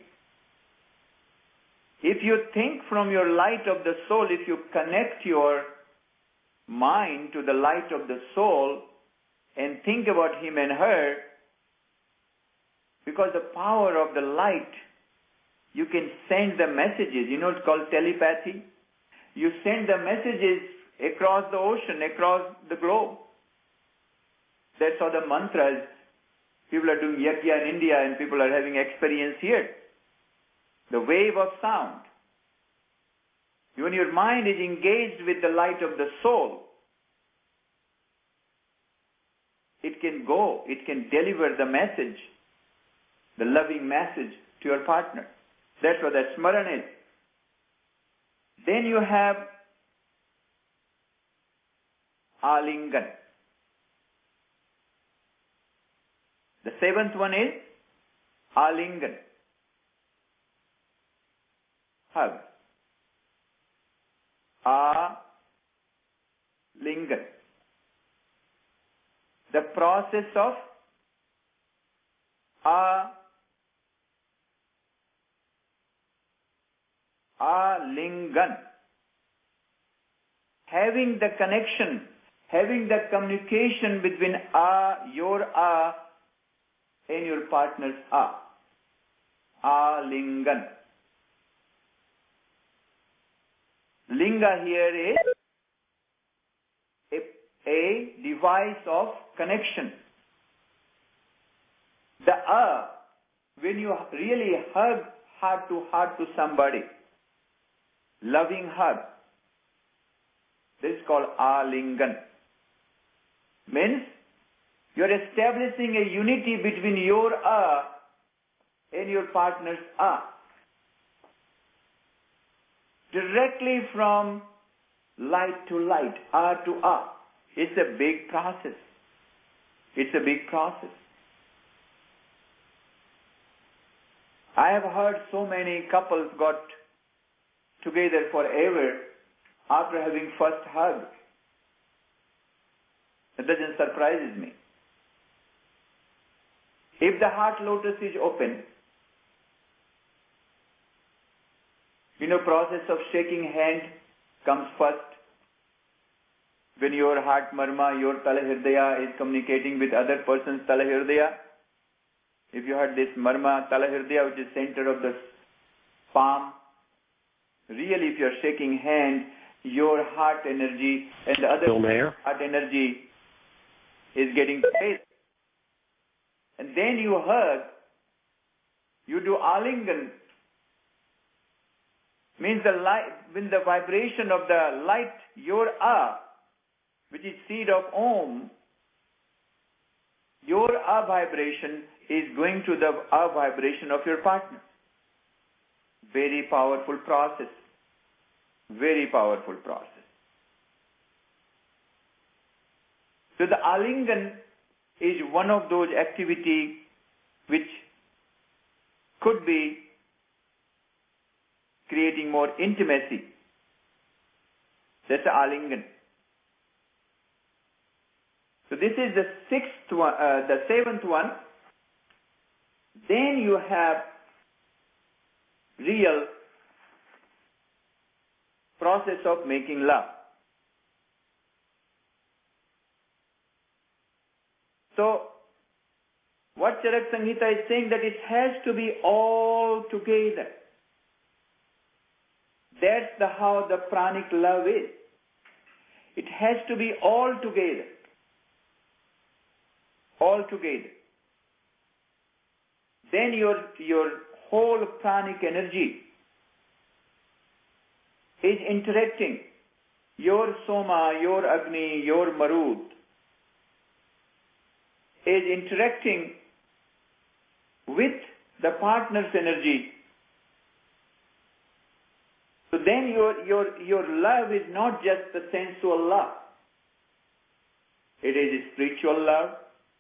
If you think from your light of the soul, if you connect your mind to the light of the soul and think about him and her, because the power of the light, you can send the messages. It's called telepathy. You send the messages across the ocean, across the globe. That's how the mantras, people are doing yajna in India and people are having experience here. The wave of sound. When your mind is engaged with the light of the soul, it can go, it can deliver the message, the loving message to your partner. That's what that smaran is. Then you have alingan. The 7th one is alingan. Hug. Alingan. The process of alingan. Having the connection, having the communication between your and your partner's alingan. Linga here is a device of connection. The when you really hug heart to somebody, loving hug, this is called alingan. Means you are establishing a unity between your and your partner's directly from light to light, to It's a big process. It's a big process. I have heard so many couples got together forever after having first hug. It doesn't surprise me. If the heart lotus is open, process of shaking hand comes first. When your heart marma, your talahirdaya is communicating with other person's talahirdaya. If you had this marma talahirdaya, which is center of the palm, really if you are shaking hand, your heart energy and the other heart energy is getting placed. And then you hug, you do alingan, means the light, when the vibration of the light, your which is seed of Om, your vibration is going to the vibration of your partner. Very powerful process. Very powerful process. So the alingan is one of those activities which could be creating more intimacy That's Alingan. So this is the seventh one. Then you have real process of making love. So what Charak Samhita is saying, that it has to be all together. That's how the pranic love is. It has to be all together. All together. Then your whole pranic energy is interacting. Your Soma, your Agni, your Marut is interacting with the partner's energy. So then your love is not just the sensual love. It is spiritual love,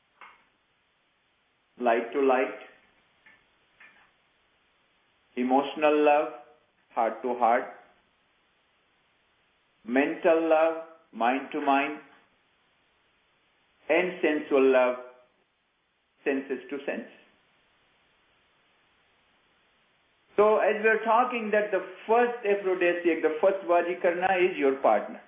light to light, emotional love, heart to heart, mental love, mind to mind, and sensual love, senses to sense. So as we are talking that the first aphrodisiac, the first Vajikarna is your partner.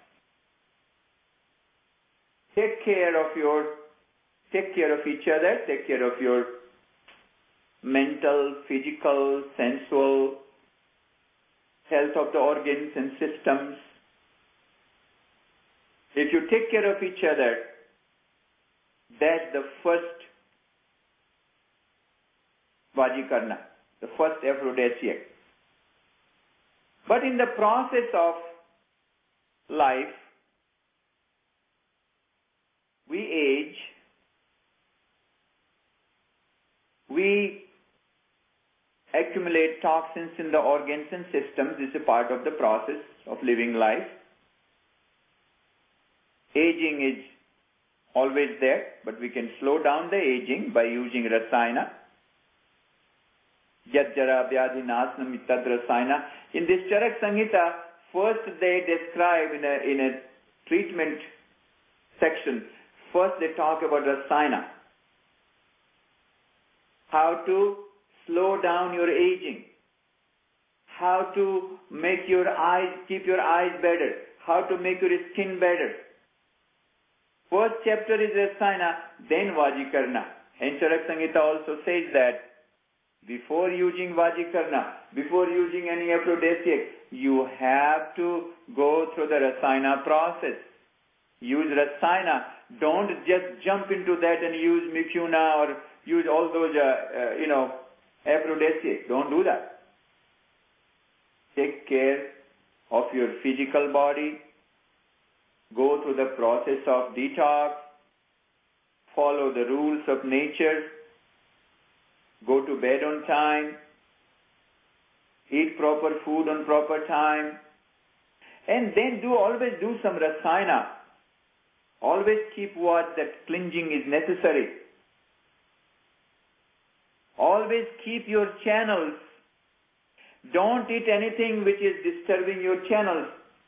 Take care of each other, take care of your mental, physical, sensual health of the organs and systems. If you take care of each other, that's the first Vajikarna, the first aphrodisiac. But in the process of life, we age, we accumulate toxins in the organs and systems. This is a part of the process of living life. Aging is always there, but we can slow down the aging by using Rasayana. Yad Jara Vyadhi Nasnam Ittad Rasayana. In this Charak Samhita, first they describe in a treatment section, first they talk about Rasayana. How to slow down your aging. How to make your eyes, keep your eyes better. How to make your skin better. First chapter is Rasayana, then Vajikarna. And Charak Samhita also says that before using Vajikarna, before using any aphrodisiac, you have to go through the Rasayana process. Use Rasayana. Don't just jump into that and use Mifuna or use all those, aphrodisiacs. Don't do that. Take care of your physical body. Go through the process of detox. Follow the rules of nature. Go to bed on time. Eat proper food on proper time. And then always do some Rasayana. Always keep watch that cleansing is necessary. Always keep your channels. Don't eat anything which is disturbing your channels.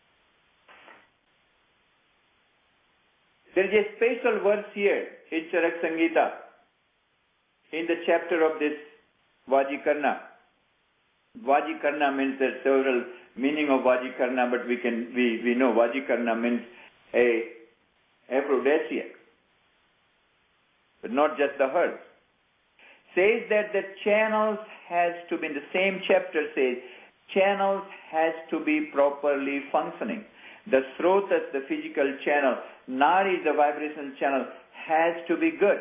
There is a special verse here in Charak Samhita, in the chapter of this Vajikarna. Vajikarna means there are several meaning of Vajikarna, but we know Vajikarna means a aphrodisiac, but not just the herb. Says that the channels has to be, in the same chapter says, channels has to be properly functioning. The srotas, the physical channel, nari, the vibrational channel, has to be good.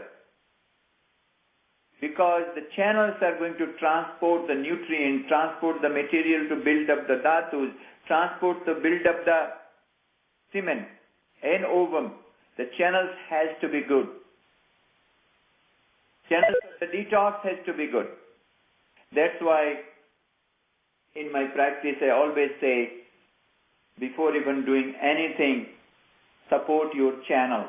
Because the channels are going to transport the nutrient, transport the material to build up the dhatus, transport to build up the semen and ovum. The channels has to be good. Channels, the detox has to be good. That's why in my practice I always say, before even doing anything, support your channel.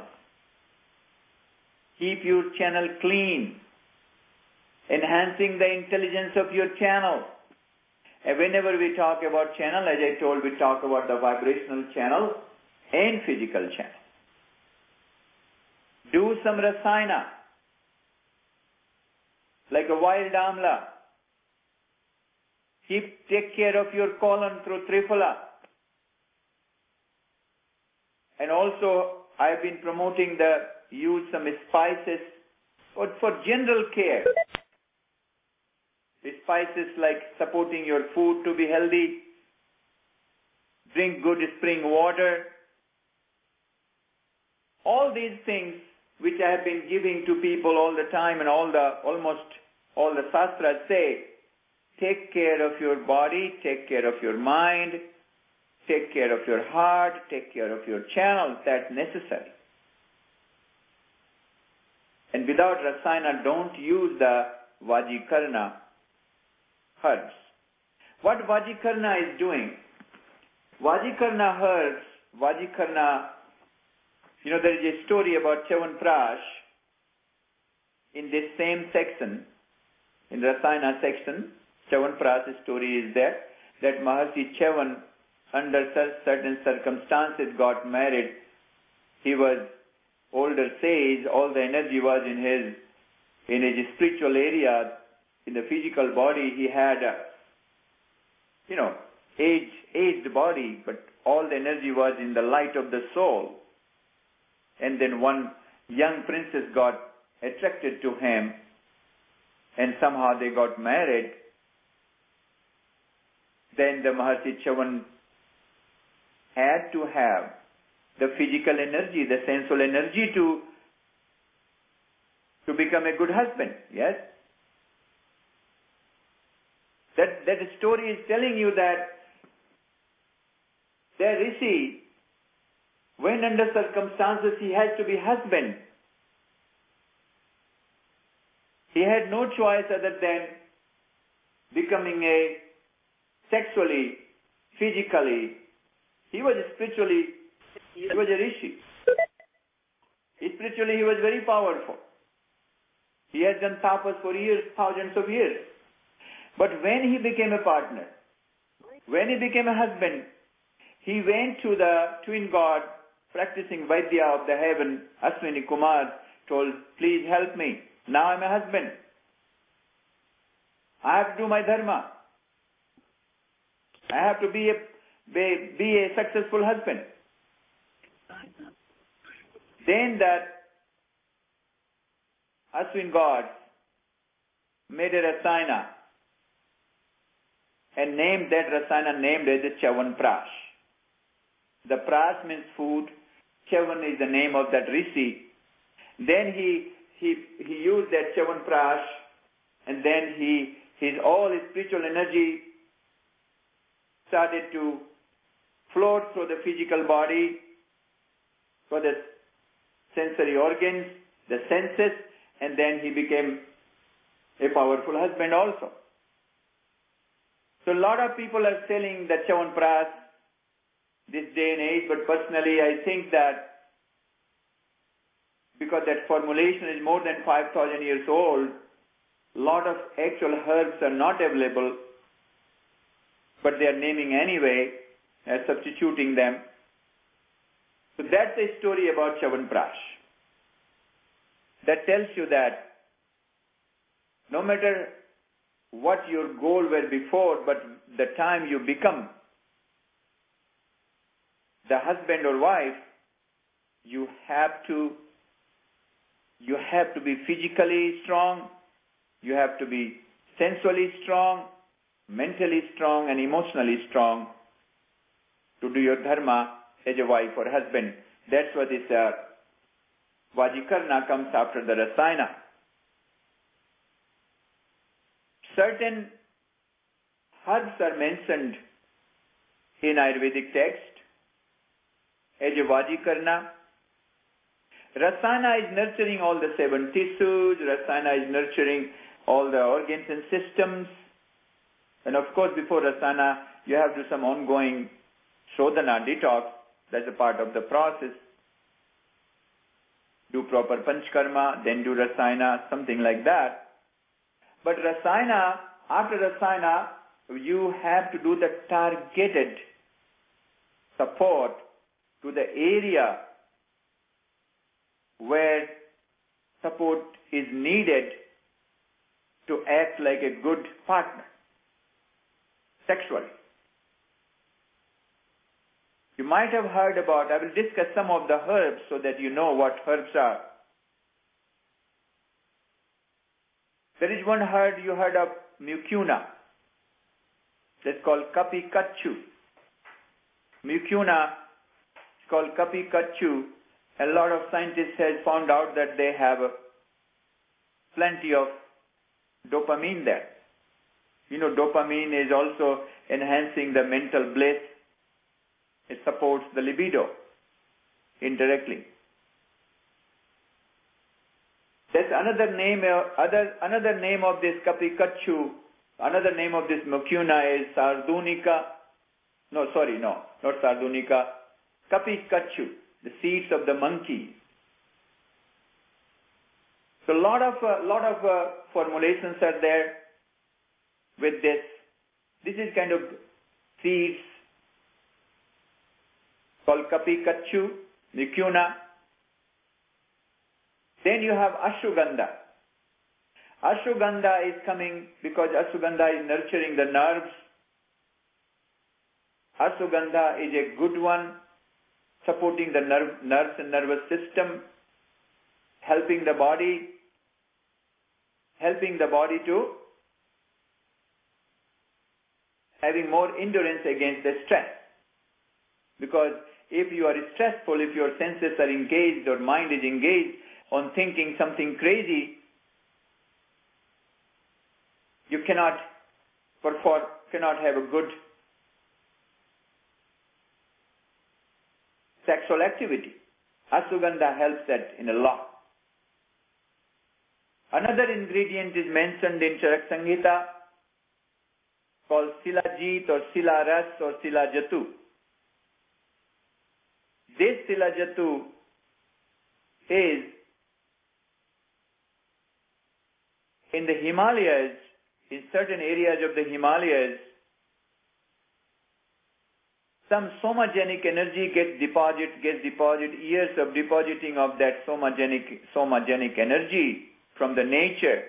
Keep your channel clean. Enhancing the intelligence of your channel. And whenever we talk about channel, as I told, we talk about the vibrational channel. and physical channel. Do some rasayana, like a wild amla. Take care of your colon through Triphala. And also, I've been promoting the use some spices for general care. The spices like supporting your food to be healthy. Drink good spring water. All these things which I have been giving to people all the time, and almost all the Shastras say, take care of your body, take care of your mind, take care of your heart, take care of your channels. That's necessary. And without rasayana, don't use the Vajikarna herbs. What Vajikarna is doing, Vajikarna herbs, there is a story about Chyawanprash in this same section, in Rasayana section. Chyawanprash's story is there, that Mahasi Chyawan, under certain circumstances, got married. He was older sage, all the energy was in his spiritual area. In the physical body, he had aged body, but all the energy was in the light of the soul. And then one young princess got attracted to him, and somehow they got married. Then the Mahasi Chyawan had to have the physical energy, the sensual energy to become a good husband. Yes? That story is telling you that the Rishi, when under circumstances he has to be husband, he had no choice other than becoming a sexually, physically. He was spiritually, he was a Rishi. Spiritually he was very powerful. He has done tapas for years, thousands of years. But when he became a partner, when he became a husband, he went to the twin god, practicing Vaidya of the heaven, Ashwini Kumar, told, please help me. Now I'm a husband. I have to do my dharma. I have to be a successful husband. Then that Ashwin god made a rasayana and named that rasayana as a Chyawanprash. The prash means food. Chyawan is the name of that Rishi. Then he used that Chyawanprash, and then all his spiritual energy started to float through the physical body, through the sensory organs, the senses, and then he became a powerful husband also. So a lot of people are selling the Chyawanprash this day and age, but personally I think that because that formulation is more than 5,000 years old, a lot of actual herbs are not available, but they are naming anyway, substituting them. So that's the story about Chyawanprash. That tells you that no matter what your goal were before, but the time you become the husband or wife, you have to be physically strong, you have to be sensually strong, mentally strong, and emotionally strong to do your dharma as a wife or husband. That's why this Vajikarna comes after the rasayana. Certain herbs are mentioned in Ayurvedic text as a Vajikarna. Rasayana is nurturing all the 7 tissues. Rasayana is nurturing all the organs and systems. And of course, before Rasayana, you have to do some ongoing Shodhana, detox. That's a part of the process. Do proper Panchkarma, then do Rasayana, something like that. But Rasayana, after Rasayana, you have to do the targeted support to the area where support is needed to act like a good partner sexually. You might have heard about, I will discuss some of the herbs so that you know what herbs are. There is one herb you heard of, mucuna. That's called kapikatchu. Mucuna is called kapikatchu. A lot of scientists have found out that they have plenty of dopamine there. You know, dopamine is also enhancing the mental bliss. It supports the libido indirectly. That's another name of this kapikatchu. Another name of this mucuna is sardunica. Not sardunica. Kapikatchu, the seeds of the monkey. So a lot of formulations are there with this. This is kind of seeds called kapikatchu, mucuna. Then you have ashwagandha. Ashwagandha is coming because ashwagandha is nurturing the nerves. Ashwagandha is a good one, supporting the nerves and nervous system, helping the body to having more endurance against the stress. Because if you are stressful, if your senses are engaged or mind is engaged on thinking something crazy, you cannot have a good sexual activity. Ashwagandha helps that in a lot. Another ingredient is mentioned in Charak Samhita called Silajit or Silaras or Silajatu. This Silajatu is in the Himalayas, in certain areas of the Himalayas, some somagenic energy gets deposited, years of depositing of that somagenic energy from the nature.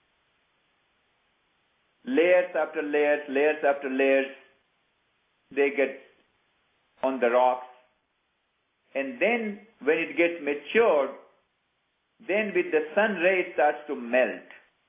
Layers after layers, they get on the rocks. And then when it gets matured, then with the sun ray it starts to melt.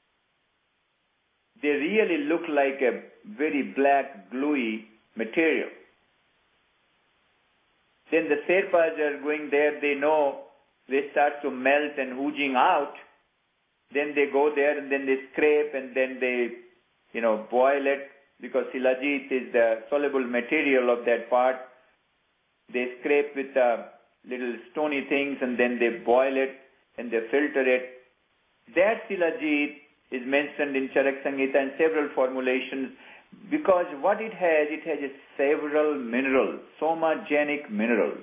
They really look like a very black, gluey material. Then the Sherpas are going there, they know they start to melt and oozing out. Then they go there and then they scrape and then they, boil it because Silajit is the soluble material of that part. They scrape with little stony things and then they boil it and they filter it. That Silajit is mentioned in Charak Samhita and several formulations because what it has several minerals, somagenic minerals.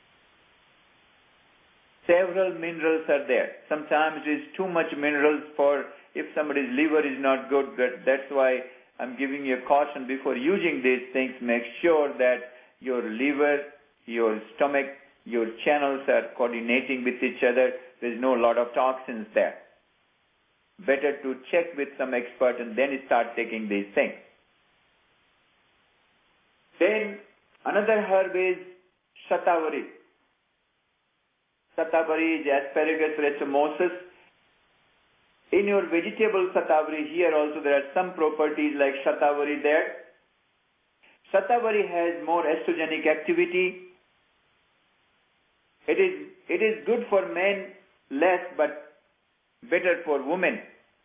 Several minerals are there. Sometimes it is too much minerals for if somebody's liver is not good. That's why I'm giving you a caution before using these things. Make sure that your liver, your stomach, your channels are coordinating with each other. There's no lot of toxins there. Better to check with some expert and then start taking these things. Then another herb is shatavari. Shatavari is Asparagus racemosus. In your vegetable shatavari, here also there are some properties like shatavari there. Shatavari has more estrogenic activity. It is good for men, less, but better for women.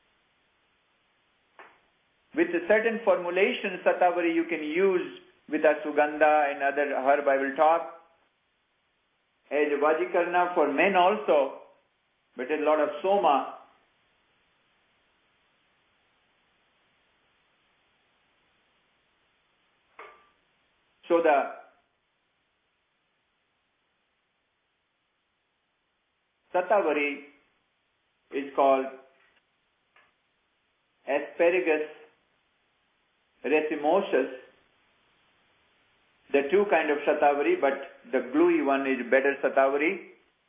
With a certain formulation, shatavari you can use with ashwagandha and other herb I will talk. As a vajikarna for men also, but a lot of soma. So the shatavari is called Asparagus racemosus. There are two kind of Shatavari, but the gluey one is better Shatavari.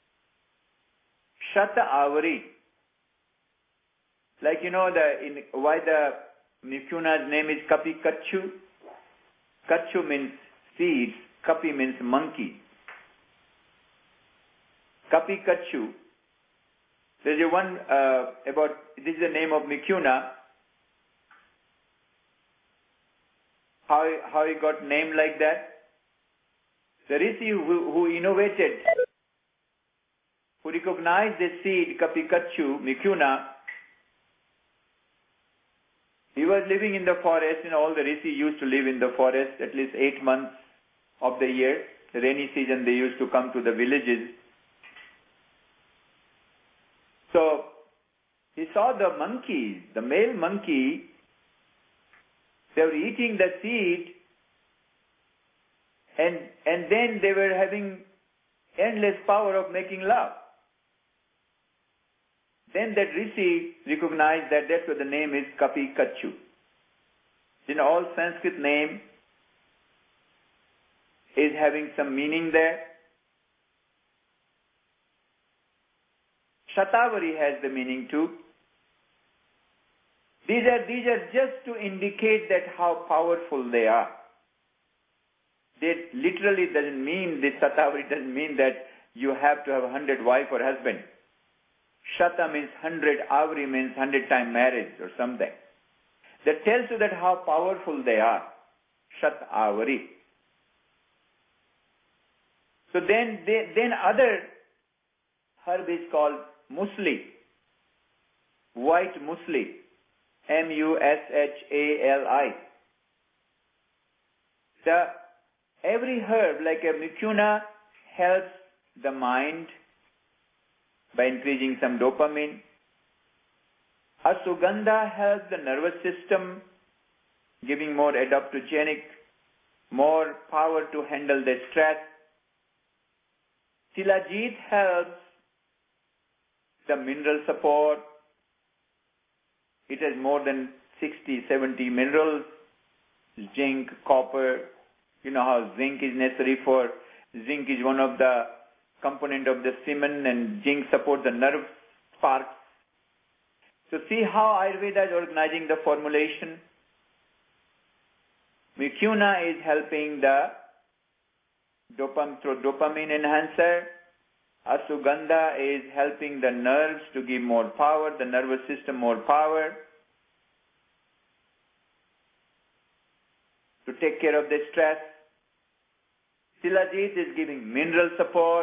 Shatavari. Like why the Mikuna's name is Kapi Kachu? Kachu means seeds, Kapi means monkey. Kapi Kachu. There's a one about, this is the name of Mikuna. How he got named like that? The Rishi who innovated, who recognized the seed, Kapi Kachu, Mikuna, he was living in the forest, all the Rishi used to live in the forest at least 8 months of the year. The rainy season they used to come to the villages. So he saw the monkeys, the male monkey, they were eating the seed and then they were having endless power of making love. Then that Rishi recognized that that's what the name is, Kapi Kachu. In all Sanskrit name is having some meaning there. Shatavari has the meaning too. These are just to indicate that how powerful they are. They literally doesn't mean, this Shatavari doesn't mean that you have to have 100 wife or husband. Shata means 100, Avari means 100-time marriage or something. That tells you that how powerful they are. Shatavari. So then other herb is called musli. White musli. Mushali. Every herb, like a Mikuna, helps the mind by increasing some dopamine. Asugandha helps the nervous system, giving more adaptogenic, more power to handle the stress. Shilajit helps the mineral support. It has more than 60, 70 minerals, zinc, copper. You know how zinc is necessary for, zinc is one of the component of the semen, and zinc supports the nerve sparks. So see how Ayurveda is organizing the formulation. Mikuna is helping the through dopamine enhancer. Asugandha is helping the nerves to give more power, the nervous system more power, to take care of the stress. Shilajit is giving mineral support.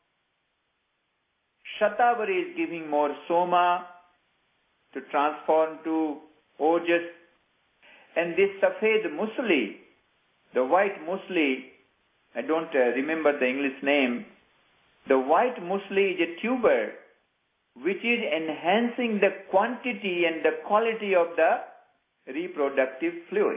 Shatavari is giving more soma to transform to ojas. And this Safed Musli, the white musli, I don't remember the English name. The white musli is a tuber which is enhancing the quantity and the quality of the reproductive fluid.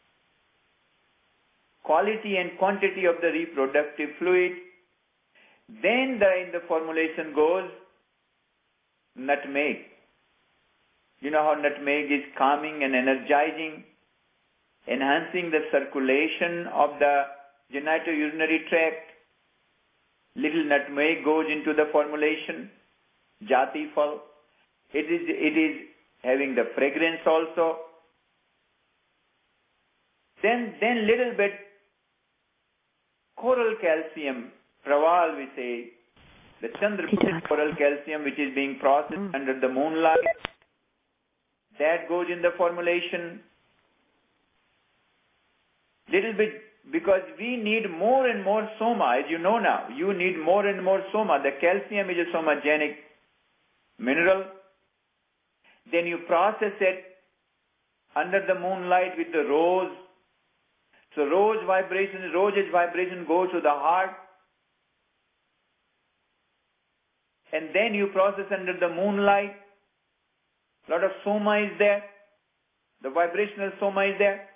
Quality and quantity of the reproductive fluid. Then in the formulation goes nutmeg. You know how nutmeg is calming and energizing, enhancing the circulation of the genitourinary tract. Little nutmeg goes into the formulation, jati phal. It is having the fragrance also. Then little bit coral calcium, praval we say, the Chandrapuri coral calcium which is being processed under the moonlight, that goes in the formulation. Little bit, because we need more and more soma, as you know now. You need more and more soma. The calcium is a somagenic mineral. Then you process it under the moonlight with the rose. So rose's vibration goes to the heart. And then you process under the moonlight. A lot of soma is there. The vibrational soma is there.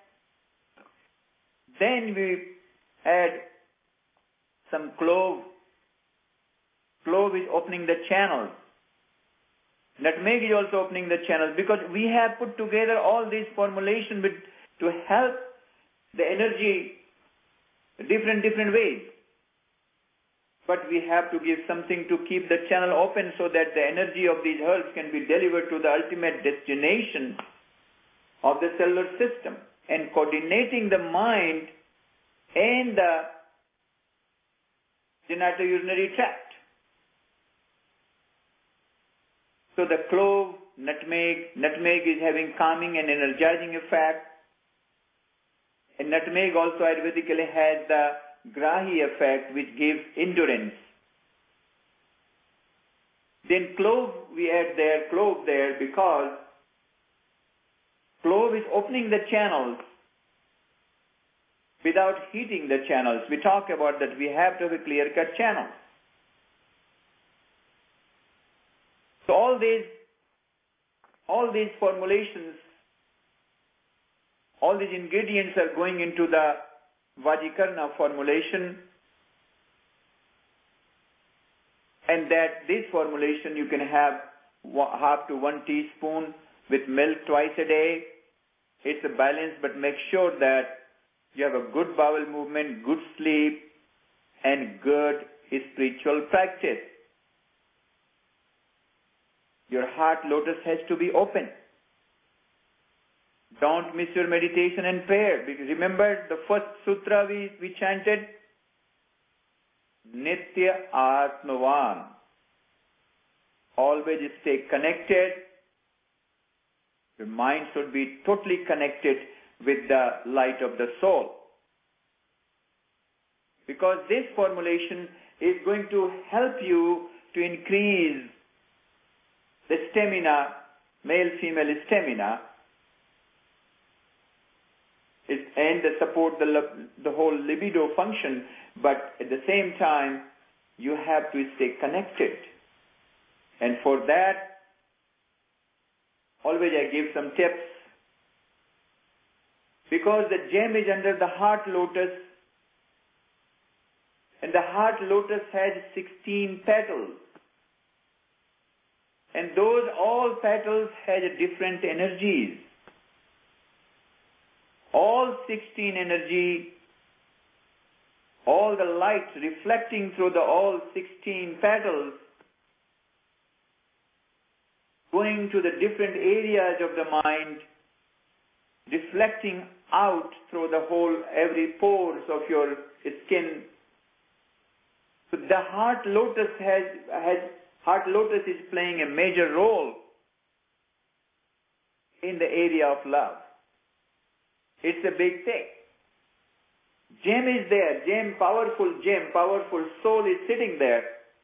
Then we add some clove. Clove is opening the channels. Nutmeg is also opening the channels, because we have put together all these formulations to help the energy different ways. But we have to give something to keep the channel open so that the energy of these herbs can be delivered to the ultimate destination of the cellular system, and coordinating the mind and the genitourinary tract. So the clove, nutmeg is having calming and energizing effect. And nutmeg also Ayurvedically has the grahi effect, which gives endurance. Then clove, we add clove there because clove is opening the channels without heating the channels. We talk about that we have to have a clear-cut channel. So all these formulations, all these ingredients are going into the Vajikarna formulation, and that this formulation you can have half to 1 teaspoon with milk twice a day. It's a balance, but make sure that you have a good bowel movement, good sleep, and good spiritual practice. Your heart lotus has to be open. Don't miss your meditation and prayer. Because remember the first sutra we chanted? Nitya Atmavan. Always stay connected. Your mind should be totally connected with the light of the soul. Because this formulation is going to help you to increase the stamina, male-female stamina, and support the whole libido function, but at the same time, you have to stay connected. And for that, always I give some tips. Because the gem is under the heart lotus, and the heart lotus has 16 petals. And those all petals has different energies. All 16 energy, all the light reflecting through the all 16 petals, going to the different areas of the mind, reflecting out through the whole, every pores of your skin. So the heart lotus heart lotus is playing a major role in the area of love. It's a big thing. Gem is there. Powerful soul is sitting there.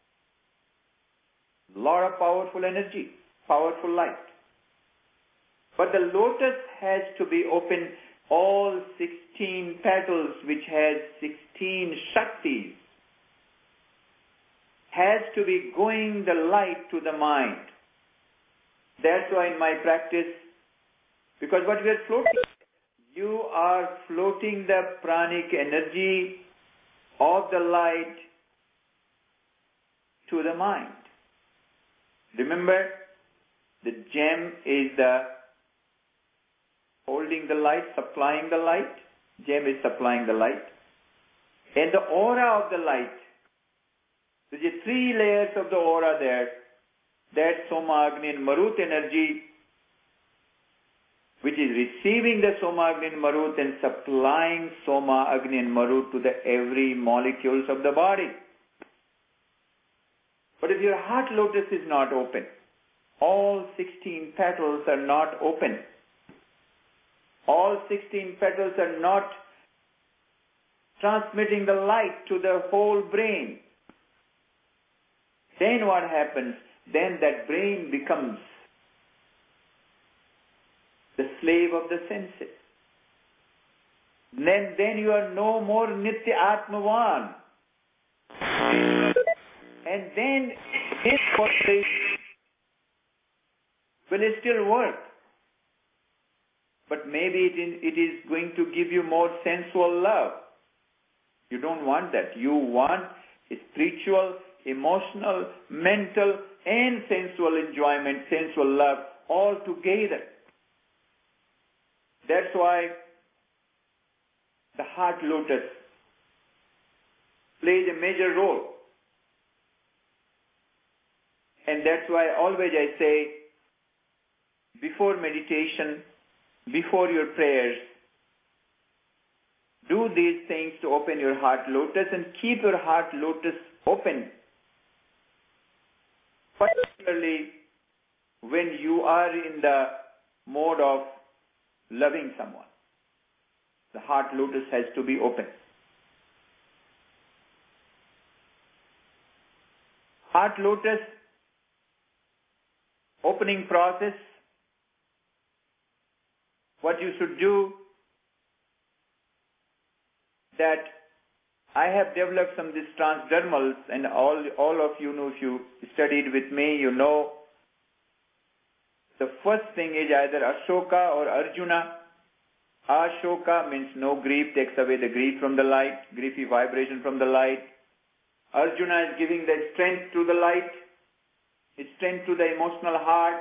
Lot of powerful energy, powerful light. But the lotus has to be open, all 16 petals, which has 16 Shaktis, has to be going the light to the mind. That's why in my practice, because what we are floating, you are floating the pranic energy of the light to the mind. Remember, the gem is the holding the light, supplying the light. Gem is supplying the light. And the aura of the light, there's 3 layers of the aura there. That Soma, Agni and Marut energy, which is receiving the Soma, Agni and Marut and supplying Soma, Agni and Marut to the every molecules of the body. But if your heart lotus is not open, all 16 petals are not open. All 16 petals are not transmitting the light to the whole brain. Then what happens? Then that brain becomes the slave of the senses. Then you are no more Nitya Atmavan. And then this process will still work. But maybe it is going to give you more sensual love. You don't want that. You want spiritual, emotional, mental, and sensual enjoyment, sensual love all together. That's why the heart lotus plays a major role. And that's why always I say, before meditation, before your prayers, do these things to open your heart lotus and keep your heart lotus open. Particularly when you are in the mode of loving someone. The heart lotus has to be open. Heart lotus opening process, what you should do, that I have developed some of these transdermals, and all of you know, if you studied with me, you know, the first thing is either Ashoka or Arjuna. Ashoka means no grief, takes away the grief from the light, griefy vibration from the light. Arjuna is giving the strength to the light, strength to the emotional heart.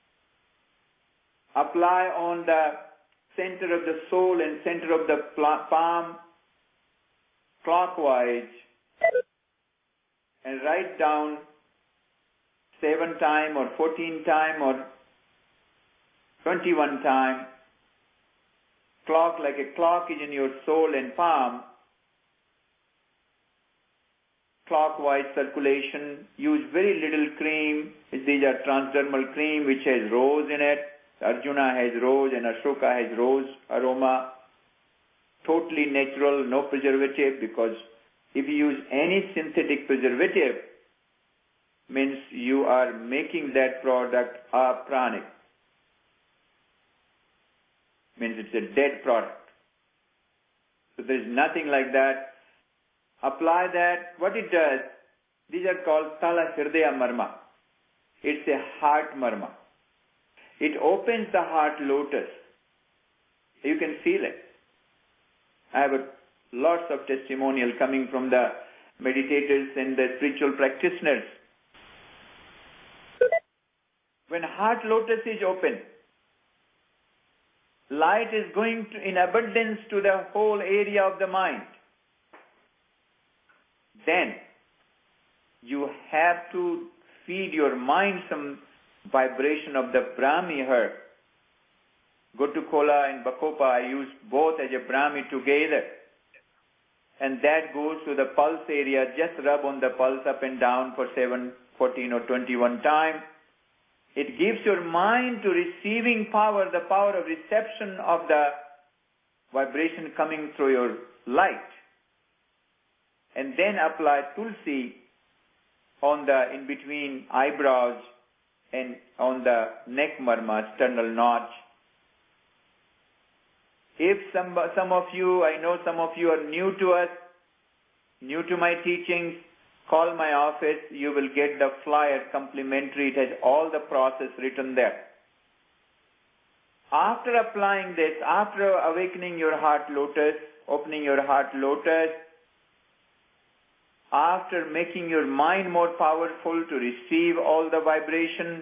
Apply on the center of the soul and center of the palm, clockwise, and write down 7 times or 14 times or 21 times. Clock like a clock is in your soul and palm. Clockwise circulation. Use very little cream. These are transdermal cream which has rose in it. Arjuna has rose and Ashoka has rose aroma. Totally natural, no preservative, because if you use any synthetic preservative, means you are making that product apranic. Means it's a dead product. So there is nothing like that. Apply that. What it does, these are called Tala Hridaya Marma. It's a heart marma. It opens the heart lotus. You can feel it. I have lots of testimonial coming from the meditators and the spiritual practitioners. When heart lotus is open, light is going in abundance to the whole area of the mind. Then you have to feed your mind some vibration of the Brahmi herb. Gotukola and Bacopa, I use both as a Brahmi together. And that goes to the pulse area. Just rub on the pulse up and down for 7, 14 or 21 times. It gives your mind to receiving power, the power of reception of the vibration coming through your light. And then apply Tulsi on the in between eyebrows and on the neck marma, sternal notch. If some of you, I know some of you are new to us, new to my teachings, call my office. You will get the flyer complimentary. It has all the process written there. After applying this, after awakening your heart lotus, opening your heart lotus, after making your mind more powerful to receive all the vibration,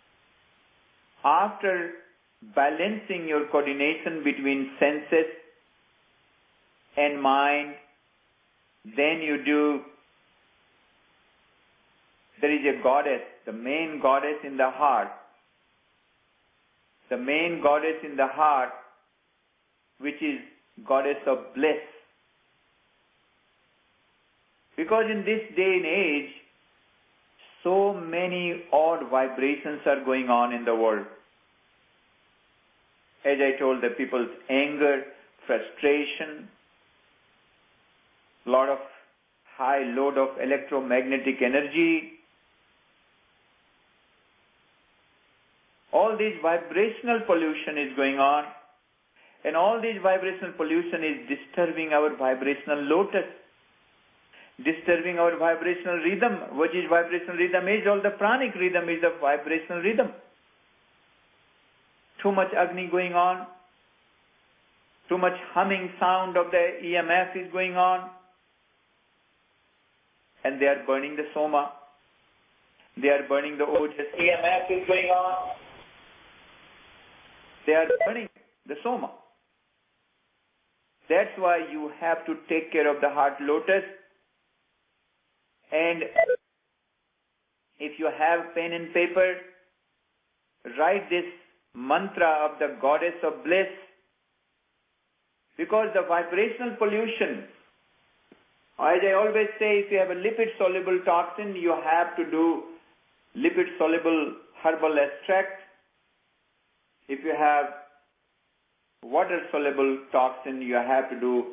after balancing your coordination between senses and mind, then you do, there is a goddess, the main goddess in the heart. The main goddess in the heart, which is goddess of bliss. Because in this day and age, so many odd vibrations are going on in the world. As I told the people's anger, frustration, lot of high load of electromagnetic energy. All this vibrational pollution is going on, and all this vibrational pollution is disturbing our vibrational lotus, disturbing our vibrational rhythm. What is vibrational rhythm? Is all the pranic rhythm is the vibrational rhythm. Too much Agni going on, too much humming sound of the EMF is going on, and they are burning the soma. They are burning the ojas. EMF is going on. They are burning the soma. That's why you have to take care of the heart lotus. And if you have pen and paper, write this mantra of the goddess of bliss, because the vibrational pollution, as I always say, if you have a lipid-soluble toxin, you have to do lipid-soluble herbal extract. If you have water-soluble toxin, you have to do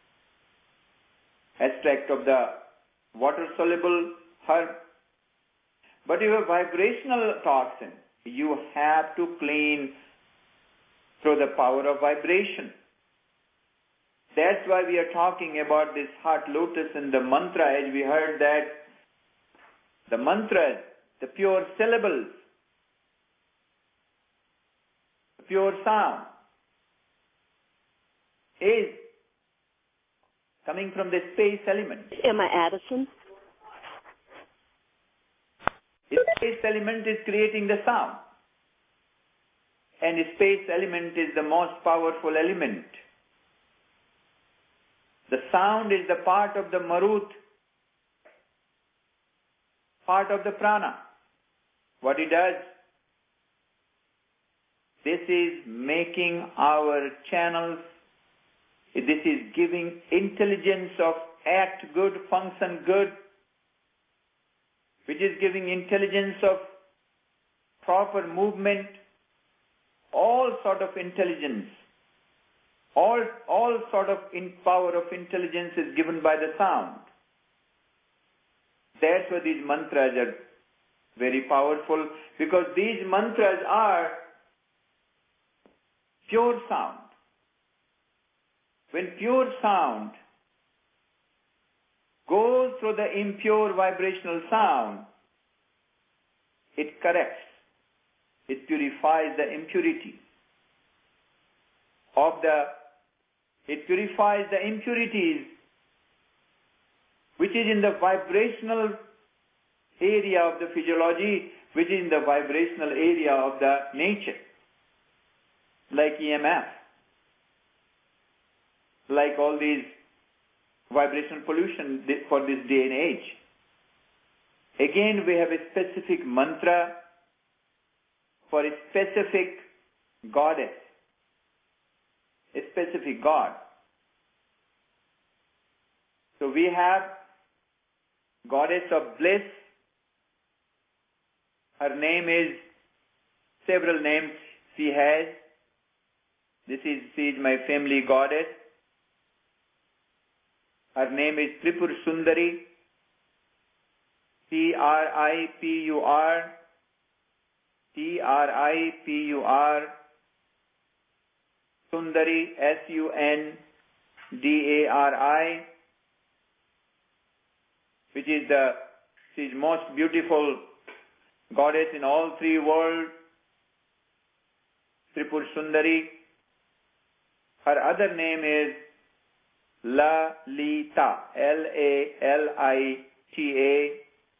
extract of the water-soluble herb. But if you have vibrational toxin, you have to clean through the power of vibration. That's why we are talking about this heart lotus and the mantra, as we heard that the mantras, the pure syllables, the pure sound is coming from the space element. Am I Addison? The space element is creating the sound. And the space element is the most powerful element. The sound is the part of the marut, part of the prana. What it does, this is making our channels, this is giving intelligence of act good, function good, which is giving intelligence of proper movement, all sort of intelligence. All sort of power of intelligence is given by the sound. That's why these mantras are very powerful, because these mantras are pure sound. When pure sound goes through the impure vibrational sound, it corrects, it purifies the impurity of it purifies the impurities which is in the vibrational area of the physiology, which is in the vibrational area of the nature, like EMF, like all these vibrational pollution for this day and age. Again, we have a specific mantra for a specific goddess, a specific god. So we have goddess of bliss. Her name is, several names she has. She is my family goddess. Her name is Tripur Sundari. Tripur. Tripur. Sundari, Sundari, which is she is most beautiful goddess in all three worlds. Tripur Sundari. Her other name is Lalita, Lalita.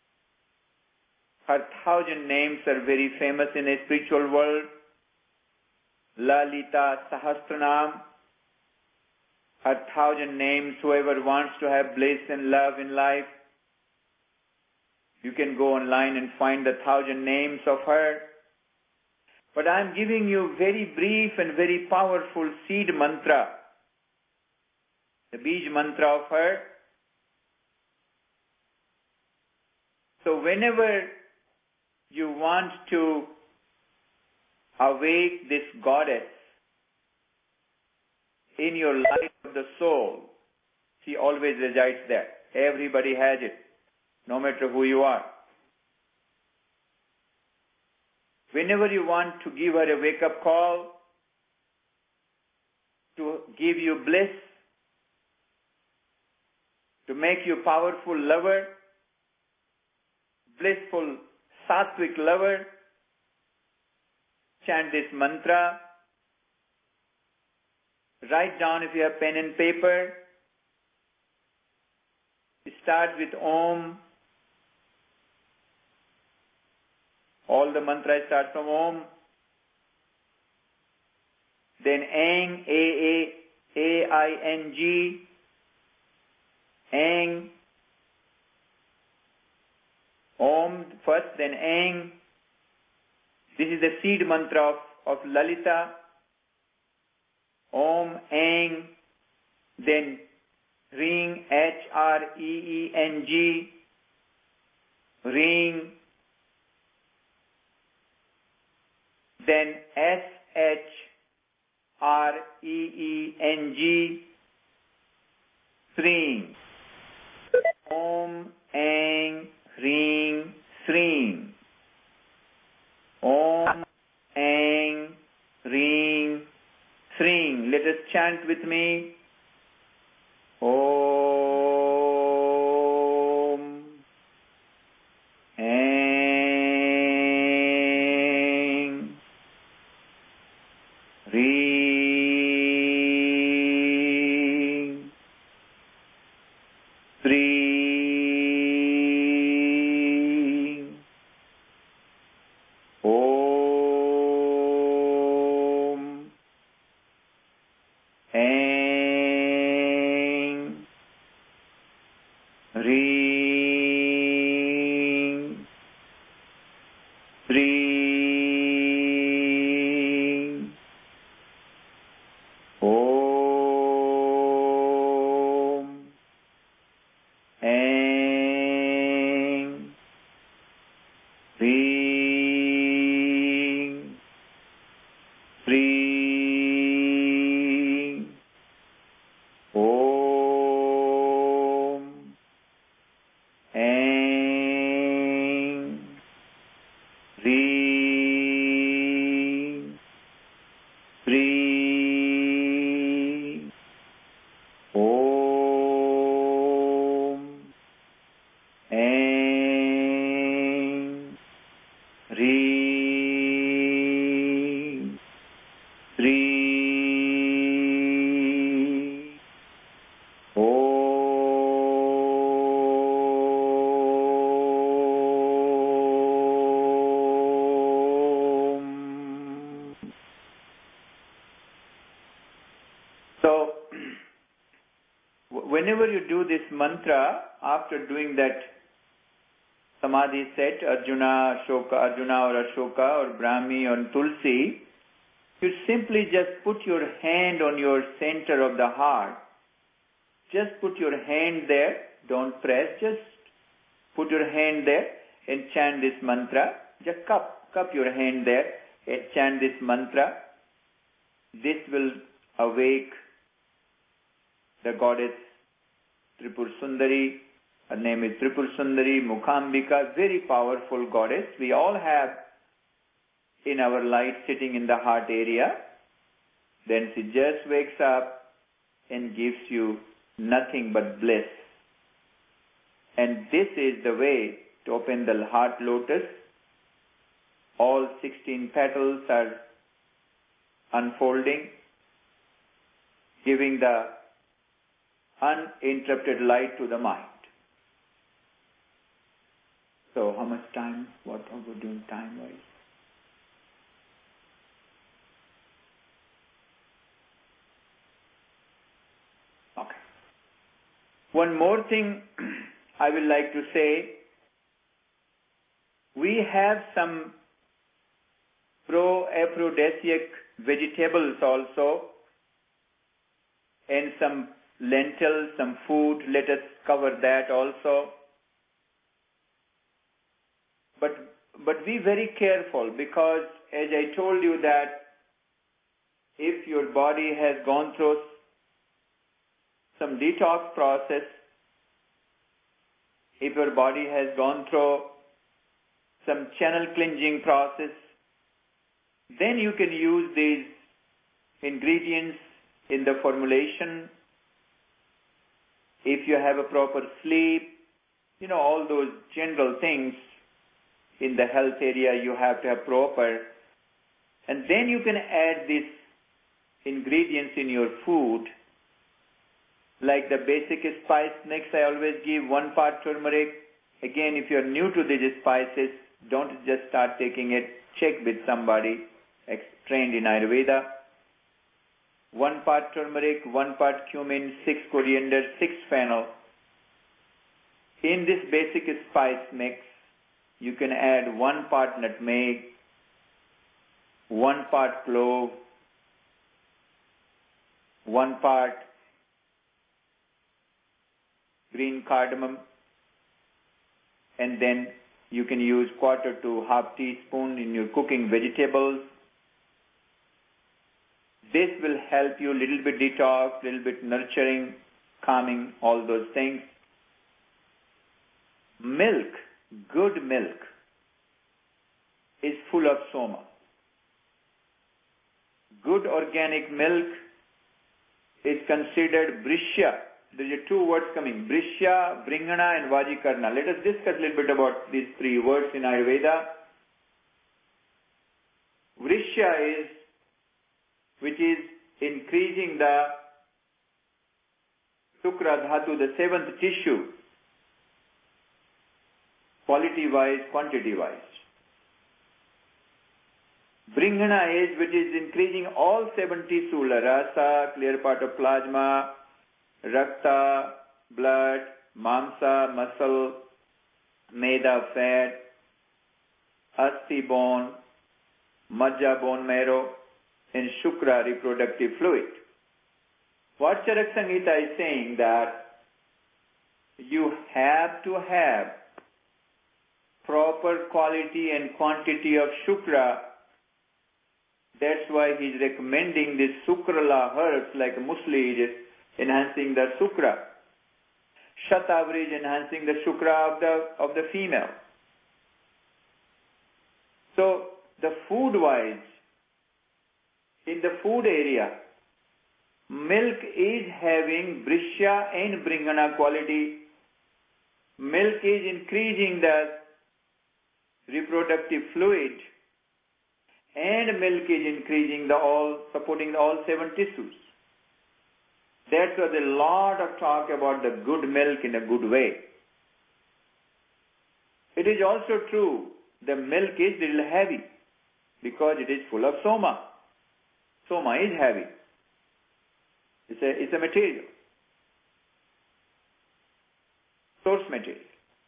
Her 1,000 names are very famous in a spiritual world. Lalita Sahasranam. Her 1,000 names, whoever wants to have bliss and love in life, you can go online and find the 1,000 names of her. But I am giving you very brief and very powerful seed mantra, the Bij mantra of her. So whenever you want to awake this goddess in your life of the soul, she always resides there. Everybody has it, no matter who you are. Whenever you want to give her a wake-up call, to give you bliss, to make you powerful lover, blissful sattvic lover, chant this mantra. Write down if you have pen and paper. Start with Om. All the mantras start from Om. Then Aing, A-I-N-G. Aing. Om first, then Aing. This is the seed mantra of Lalita. Om, Aing, then Ring, H-R-E-E-N-G, Ring, then S-H-R-E-E-N-G, Sring. Om, Aing, Ring, Sring. Om, Aing, Ring, Sring. Let us chant with me. Om, Aing, Ring, Sring. Om, Aing, Ring, Sring. Om, Aing, Ring, Sring. Om, Aing, Ring, Sring. Om, Aing, Ring, Sring. So, whenever you do this mantra, after doing that Samadhi set, Arjuna, Ashoka, Arjuna or Ashoka or Brahmi or Tulsi, you simply just put your hand on your center of the heart. Just put your hand there, don't press, just put your hand there and chant this mantra. Just cup your hand there and chant this mantra. This will awake the goddess Tripur Sundari. Her name is Tripur Sundari, Mukhambika, very powerful goddess. We all have in our light sitting in the heart area. Then she just wakes up and gives you nothing but bliss. And this is the way to open the heart lotus. All 16 petals are unfolding, giving the uninterrupted light to the mind. So how much time? What are we doing time-wise? Okay. One more thing I would like to say. We have some pro-aphrodisiac vegetables also and some lentils, some food. Let us cover that also. But be very careful, because as I told you that if your body has gone through some detox process, if your body has gone through some channel cleansing process, then you can use these ingredients in the formulation. If you have a proper sleep, all those general things in the health area you have to have proper. And then you can add these ingredients in your food, like the basic spice mix. I always give 1 part turmeric. Again, if you're new to these spices, don't just start taking it. Check with somebody trained in Ayurveda. 1 part turmeric, 1 part cumin, 6 coriander, 6 fennel. In this basic spice mix, you can add 1 part nutmeg, 1 part clove, 1 part green cardamom, and then you can use 1/4 to 1/2 teaspoon in your cooking vegetables. This will help you a little bit detox, little bit nurturing, calming, all those things. Milk, good milk, is full of soma. Good organic milk is considered brishya. There are 2 words coming, brishya, bringana, and vajikarna. Let us discuss a little bit about these 3 words in Ayurveda. Vrishya is, which is increasing the Shukra Dhatu, the 7th tissue, quality-wise, quantity-wise. Bringhana is, which is increasing all 7 tissues, rasa, clear part of plasma, rakta, blood, mamsa, muscle, meda, fat, asti, bone, majja, bone marrow, and shukra, reproductive fluid. What Charak Samhita is saying that you have to have proper quality and quantity of shukra. That's why he's recommending this sukrala herbs like musli is enhancing the shukra. Shatavari is enhancing the shukra of the female. So the food-wise, in the food area, milk is having brishya and bringana quality. Milk is increasing the reproductive fluid, and milk is increasing supporting all 7 tissues. That's why there's a lot of talk about the good milk in a good way. It is also true the milk is a little heavy because it is full of soma. Soma is heavy. It's a material. Source material.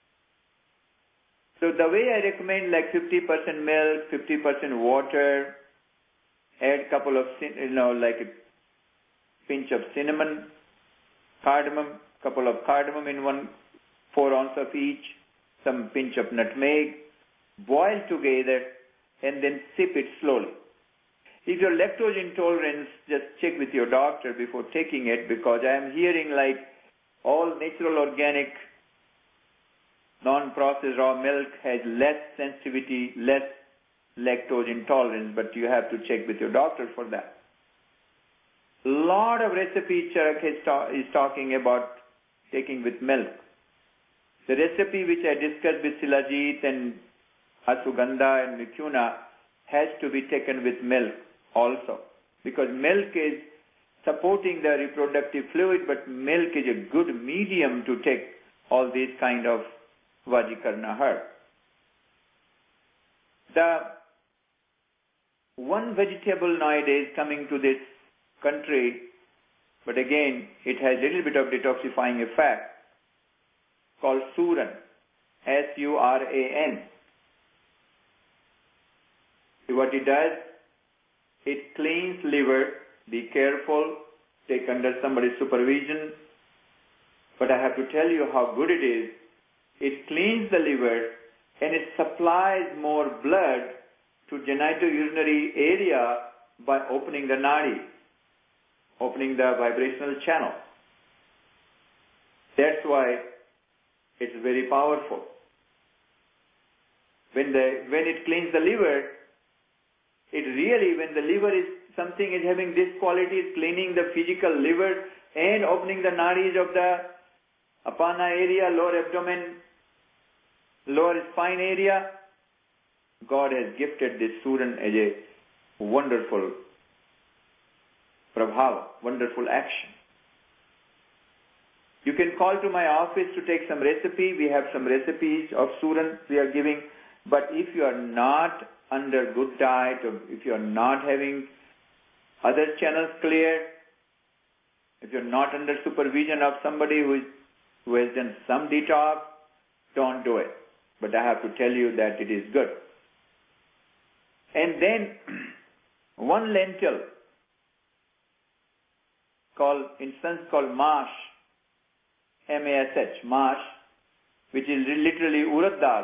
So the way I recommend like 50% milk, 50% water, add couple of, like a pinch of cinnamon, cardamom, couple of cardamom in 4 ounces of each, some pinch of nutmeg, boil together and then sip it slowly. If you're lactose intolerant, just check with your doctor before taking it, because I am hearing like all natural organic non-processed raw milk has less sensitivity, less lactose intolerance, but you have to check with your doctor for that. A lot of recipes Charak is talking about taking with milk. The recipe which I discussed with Silajit and Asugandha and Mithuna has to be taken with milk also, because milk is supporting the reproductive fluid, but milk is a good medium to take all these kind of Vajikarna herb. The one vegetable nowadays coming to this country, but again it has a little bit of detoxifying effect, called Suran, S-U-R-A-N. What it does, it cleans liver. Be careful, take under somebody's supervision. But I have to tell you how good it is. It cleans the liver and it supplies more blood to genitourinary area by opening the nadi, opening the vibrational channel. That's why it's very powerful. When it cleans the liver, it really, when the liver is, something is having this quality, is cleaning the physical liver and opening the nadis of the apana area, lower abdomen, lower spine area. God has gifted this Suran as a wonderful prabhava, wonderful action. You can call to my office to take some recipe. We have some recipes of Suran we are giving. But if you are not under good diet, or if you are not having other channels clear, if you're not under supervision of somebody who has done some detox, don't do it. but I have to tell you that it is good. And then one lentil called, in sense called mash, M-A-S-H, mash, which is literally urad dal.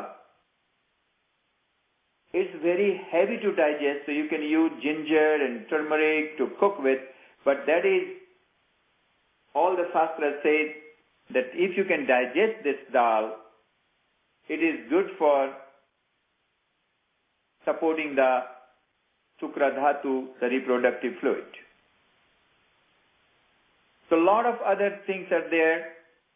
It's very heavy to digest, so you can use ginger and turmeric to cook with, but that is, all the Shastras say that if you can digest this dal, it is good for supporting the Shukra Dhatu, the reproductive fluid. So a lot of other things are there.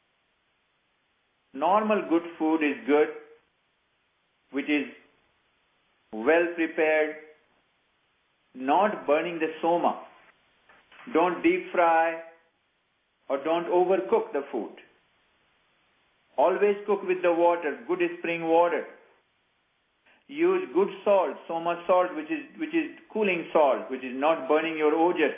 Normal good food is good, which is well prepared, not burning the soma. Don't deep fry or don't overcook the food. Always cook with the water, good spring water. Use good salt, soma salt, which is cooling salt, which is not burning your ojas.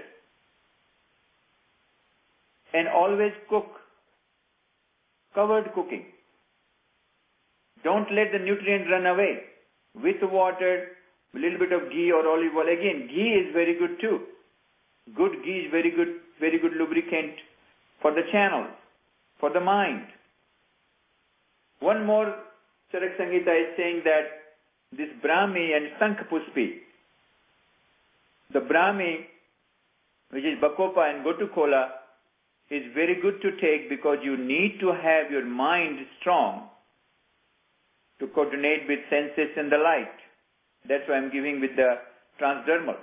And always cook, covered cooking. Don't let the nutrient run away. With water, a little bit of ghee or olive oil. Again, ghee is very good too. Good ghee is very good lubricant for the channel, for the mind. One more, Charak Samhita is saying that this Brahmi and Sankhpuspi, the Brahmi, which is Bacopa and Gotukola, is very good to take because you need to have your mind strong to coordinate with senses and the light. That's why I'm giving with the transdermal.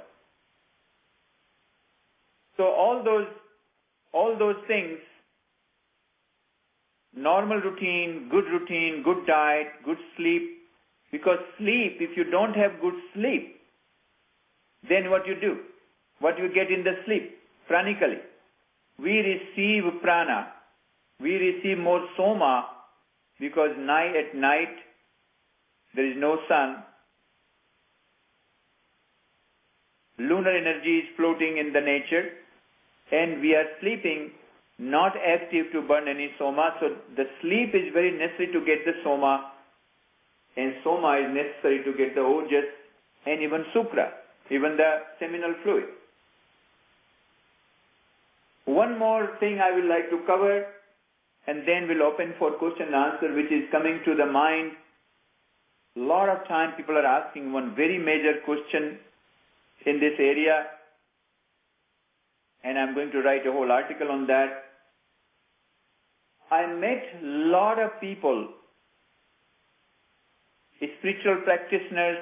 So all those things, normal routine, good diet, good sleep, because sleep, if you don't have good sleep, then what you do? What you get in the sleep? Pranically. We receive prana. We receive more soma because at night there is no sun. Lunar energy is floating in the nature and we are sleeping, not active to burn any soma. So the sleep is very necessary to get the soma, and soma is necessary to get the ojas and even sukra, even the seminal fluid. One more thing I would like to cover, and then we'll open for question and answer, which is coming to the mind. A lot of time people are asking one very major question in this area, and I'm going to write a whole article on that. I met a lot of people, spiritual practitioners,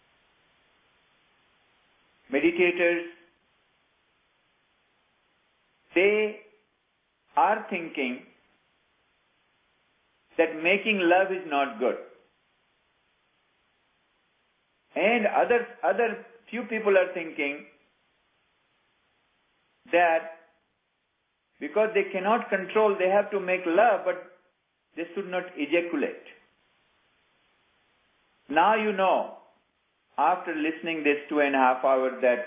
meditators. They are thinking that making love is not good. And other few people are thinking that because they cannot control, they have to make love, but they should not ejaculate. Now you know, after listening this 2.5 hours, that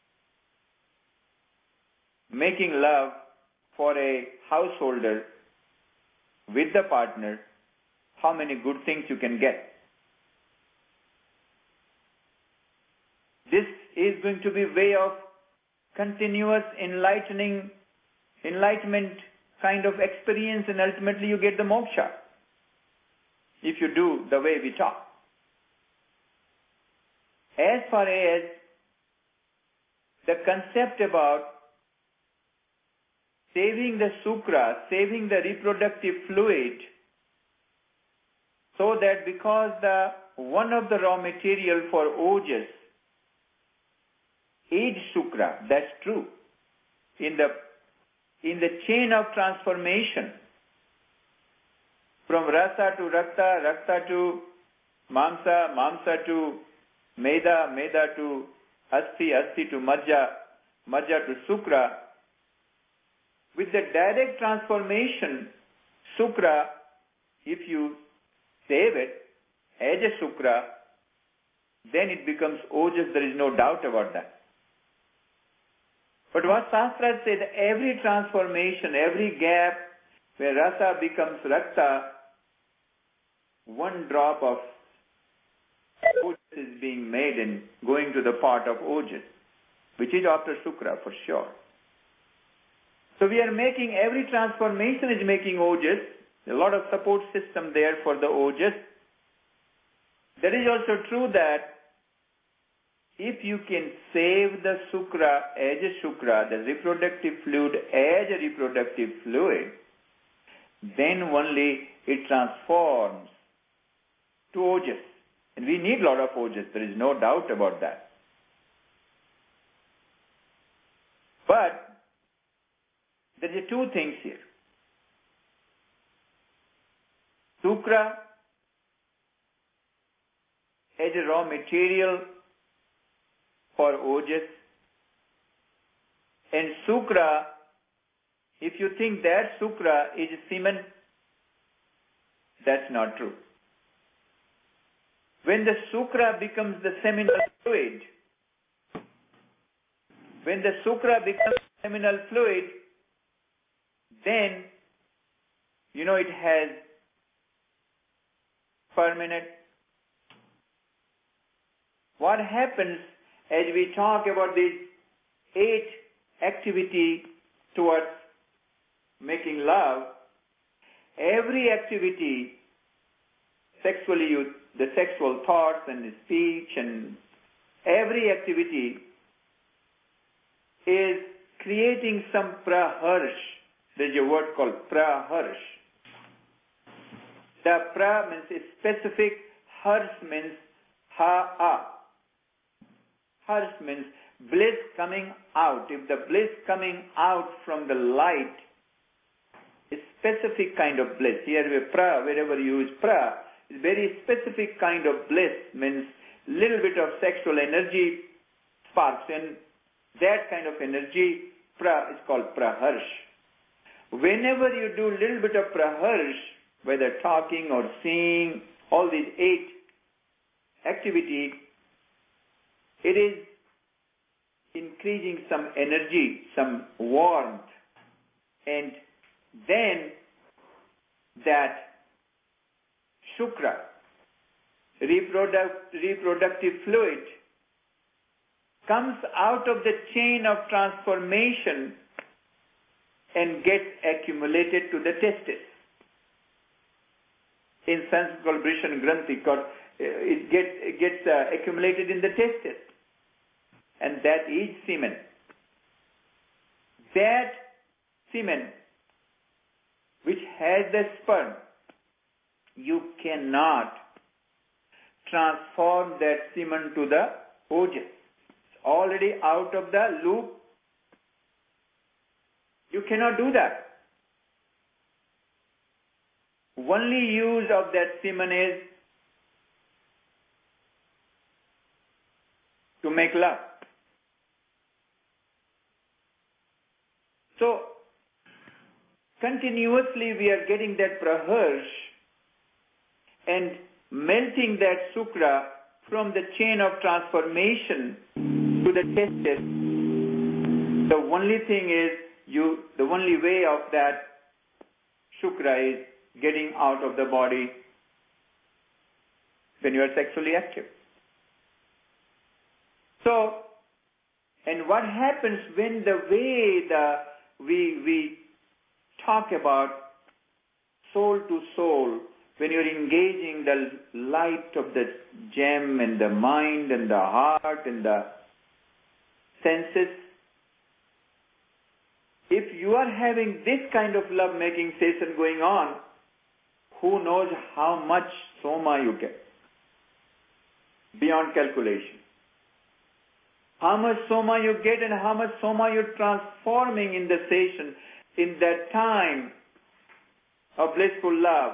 making love for a householder with the partner, how many good things you can get. This is going to be a way of continuous enlightenment kind of experience, and ultimately you get the moksha if you do the way we talk. As far as the concept about saving the sukra, saving the reproductive fluid, so that because one of the raw material for ojas is sukra, that's true. In the chain of transformation, from rasa to rakta, rakta to mamsa, mamsa to meda, meda to asti, asti to majja, majja to sukra, with the direct transformation, sukra, if you save it as a sukra, then it becomes ojas, there is no doubt about that. But what Shastra said, every transformation, every gap where rasa becomes rakta, one drop of ojas is being made and going to the pot of ojas, which is after Shukra for sure. So we are making, every transformation is making ojas. A lot of support system there for the ojas. That is also true that if you can save the Shukra as a Shukra, the reproductive fluid as a reproductive fluid, then only it transforms to ojas. And we need a lot of ojas, there is no doubt about that. But there are two things here. Shukra as a raw material for ojas, and Shukra, if you think that Shukra is semen, that's not true. When the Shukra becomes the seminal fluid, then, it has permanent. What happens as we talk about these 8 activity towards making love, every activity, sexually, the sexual thoughts and the speech and every activity is creating some praharsh. There's a word called praharsh. The pra means specific, harsh means ha-a. Harsh means bliss coming out. If the bliss coming out from the light, a specific kind of bliss. Here we pra, wherever you use pra, is very specific kind of bliss, means little bit of sexual energy sparks, and that kind of energy, pra, is called praharsh. Whenever you do little bit of praharsh, whether talking or seeing, all these 8 activity, it is increasing some energy, some warmth, and then that Shukra, reproductive fluid, comes out of the chain of transformation and gets accumulated to the testis. In Sanskrit called Brishan Granthi, it gets accumulated in the testis. And that is semen. That semen, which has the sperm, you cannot transform that semen to the ojas. It's already out of the loop. You cannot do that. Only use of that semen is to make love. So, continuously we are getting that praharsh and melting that Shukra from the chain of transformation to the testis. The only thing is, the only way of that Shukra is getting out of the body when you are sexually active. So, and what happens when the way we talk about soul to soul, when you're engaging the light of the gem and the mind and the heart and the senses, if you are having this kind of love-making session going on, who knows how much soma you get? Beyond calculation. How much soma you get and how much soma you're transforming in the session, in that time of blissful love.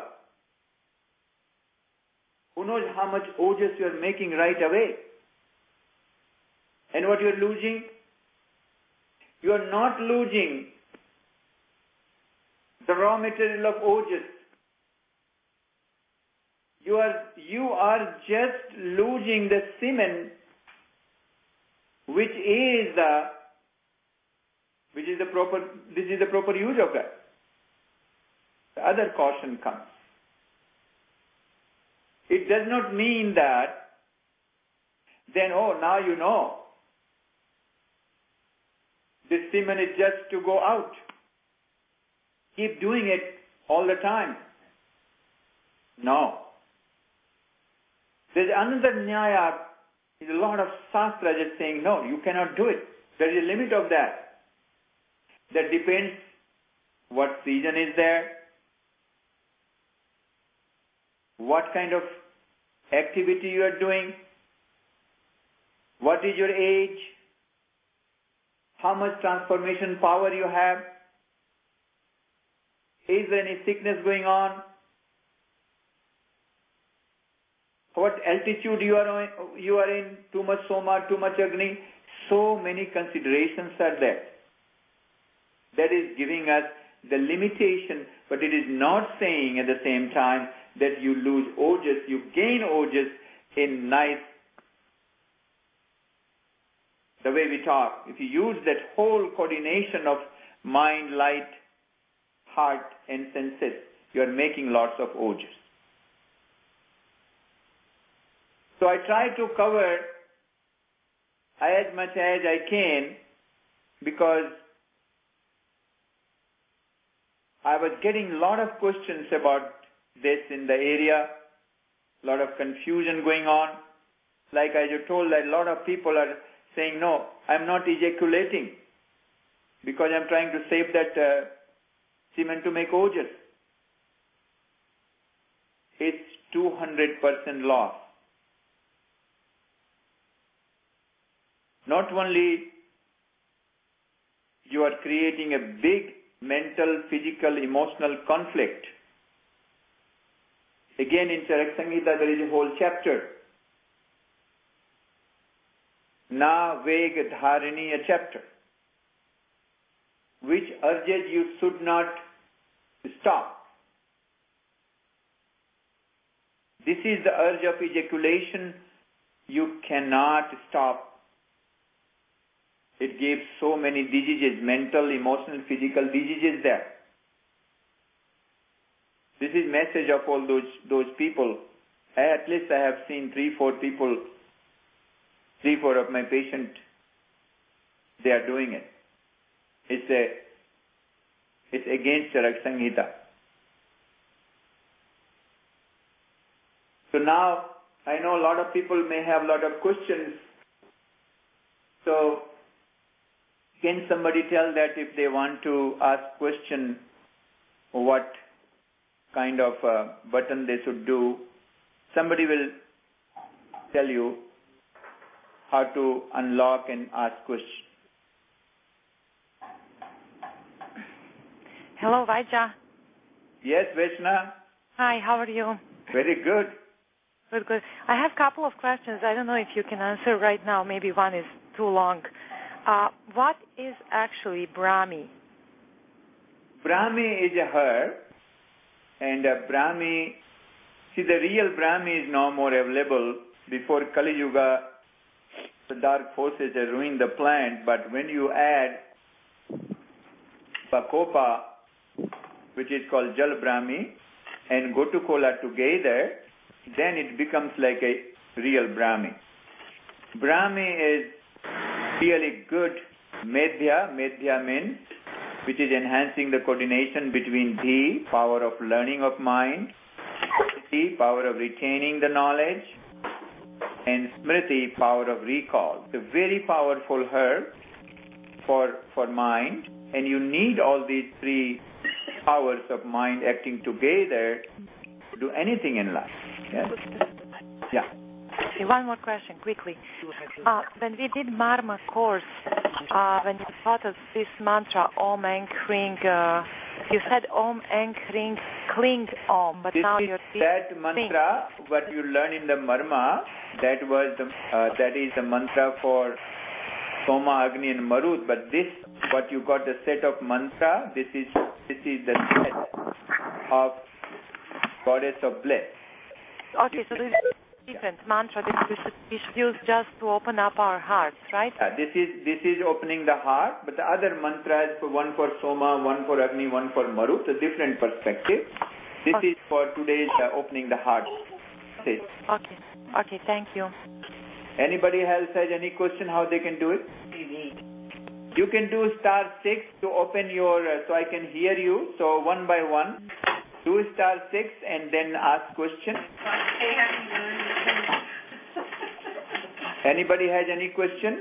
Who knows how much ojas you're making right away? And what you're losing? You are not losing the raw material of ojas. You are just losing the semen, which is the proper use of that. The other caution comes. it does not mean that then, now you know. This semen is just to go out. Keep doing it all the time. No. There's another nyaya. There's a lot of shastra just saying, no, you cannot do it. There is a limit of that. That depends what season is there, what kind of activity you are doing, what is your age, how much transformation power you have, is there any sickness going on, what altitude you are in, too much soma, too much agni. So many considerations are there. That is giving us the limitation, but it is not saying at the same time that you lose ojas, you gain ojas in nice, the way we talk. If you use that whole coordination of mind, light, heart and senses, you are making lots of ojas. So I try to cover as much as I can because I was getting a lot of questions about this in the area, a lot of confusion going on. Like I just told, that a lot of people are saying, no, I'm not ejaculating because I'm trying to save that semen to make ojas. It's 200% loss. Not only you are creating a big mental, physical, emotional conflict. Again, in Charak Samhita, there is a whole chapter. Na Veg Dharini, a chapter, which urges you should not stop. This is the urge of ejaculation. You cannot stop. It gives so many diseases, mental, emotional, physical diseases there. This is message of all those people. At least I have seen 3-4 people, 3-4 of my patients, they are doing it. It's against Charak Samhita. So now, I know a lot of people may have a lot of questions. So, can somebody tell that if they want to ask question, what kind of button they should do? Somebody will tell you how to unlock and ask question. Hello, Vaidya. Yes, Vaishna. Hi, how are you? Very good. Good. I have a couple of questions. I don't know if you can answer right now. Maybe one is too long. What is actually Brahmi? Brahmi is a herb, and Brahmi, see, the real Brahmi is no more available. Before Kali Yuga, the dark forces have ruined the plant, but when you add Bacopa, which is called Jal Brahmi, and Gotukola together, then it becomes like a real Brahmi. Brahmi is really good Medhya. Medhya means which is enhancing the coordination between Dhi, power of learning of mind, Sati, power of retaining the knowledge, and Smriti, power of recall. It's a very powerful herb for mind, and you need all these three powers of mind acting together to do anything in life. Yes? Yeah. Okay, one more question, quickly. When we did Marma course, when you taught us this mantra, Om Enk Ring, you said Om Enk Ring, Kling Om, but this now is you're that mantra, what you learn in the Marma, that is the mantra for Soma, Agni and Marut, but this, what you got the set of mantra, this is the set of Goddess of Bliss. Okay, so this is different mantra that we should use just to open up our hearts, right? This is opening the heart, but the other mantra is one for Soma, one for Agni, one for Marut, a different perspective. This is for today's opening the heart. Namaste. Okay, thank you. Anybody else has any question how they can do it? You can do *6 to open your, so I can hear you. So one by one, do *6 and then ask question. Anybody has any question?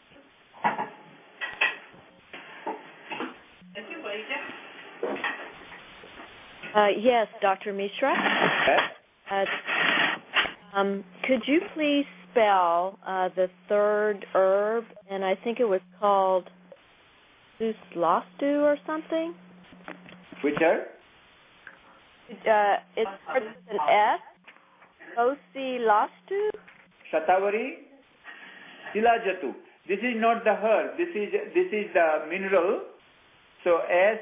Yes, Dr. Mishra. Yes. Could you please spell the third herb? And I think it was called Suslastu or something. Which herb? It starts with an S. Suslastu. Shatavari. Silajatu. This is not the herb. This is the mineral. So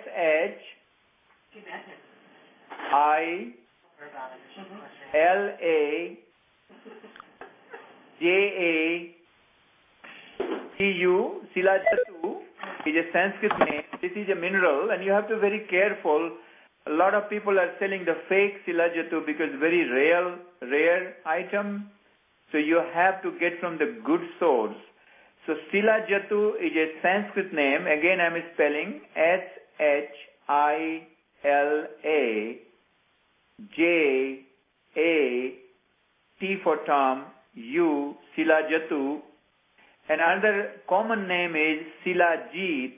SHILAJATU, Silajatu is a Sanskrit name. This is a mineral, and you have to be very careful. A lot of people are selling the fake Silajatu because very rare item. So you have to get from the good source. So Silajatu is a Sanskrit name. Again, I am spelling SHILAJAT for Tom, U, Silajatu. And another common name is Silajit,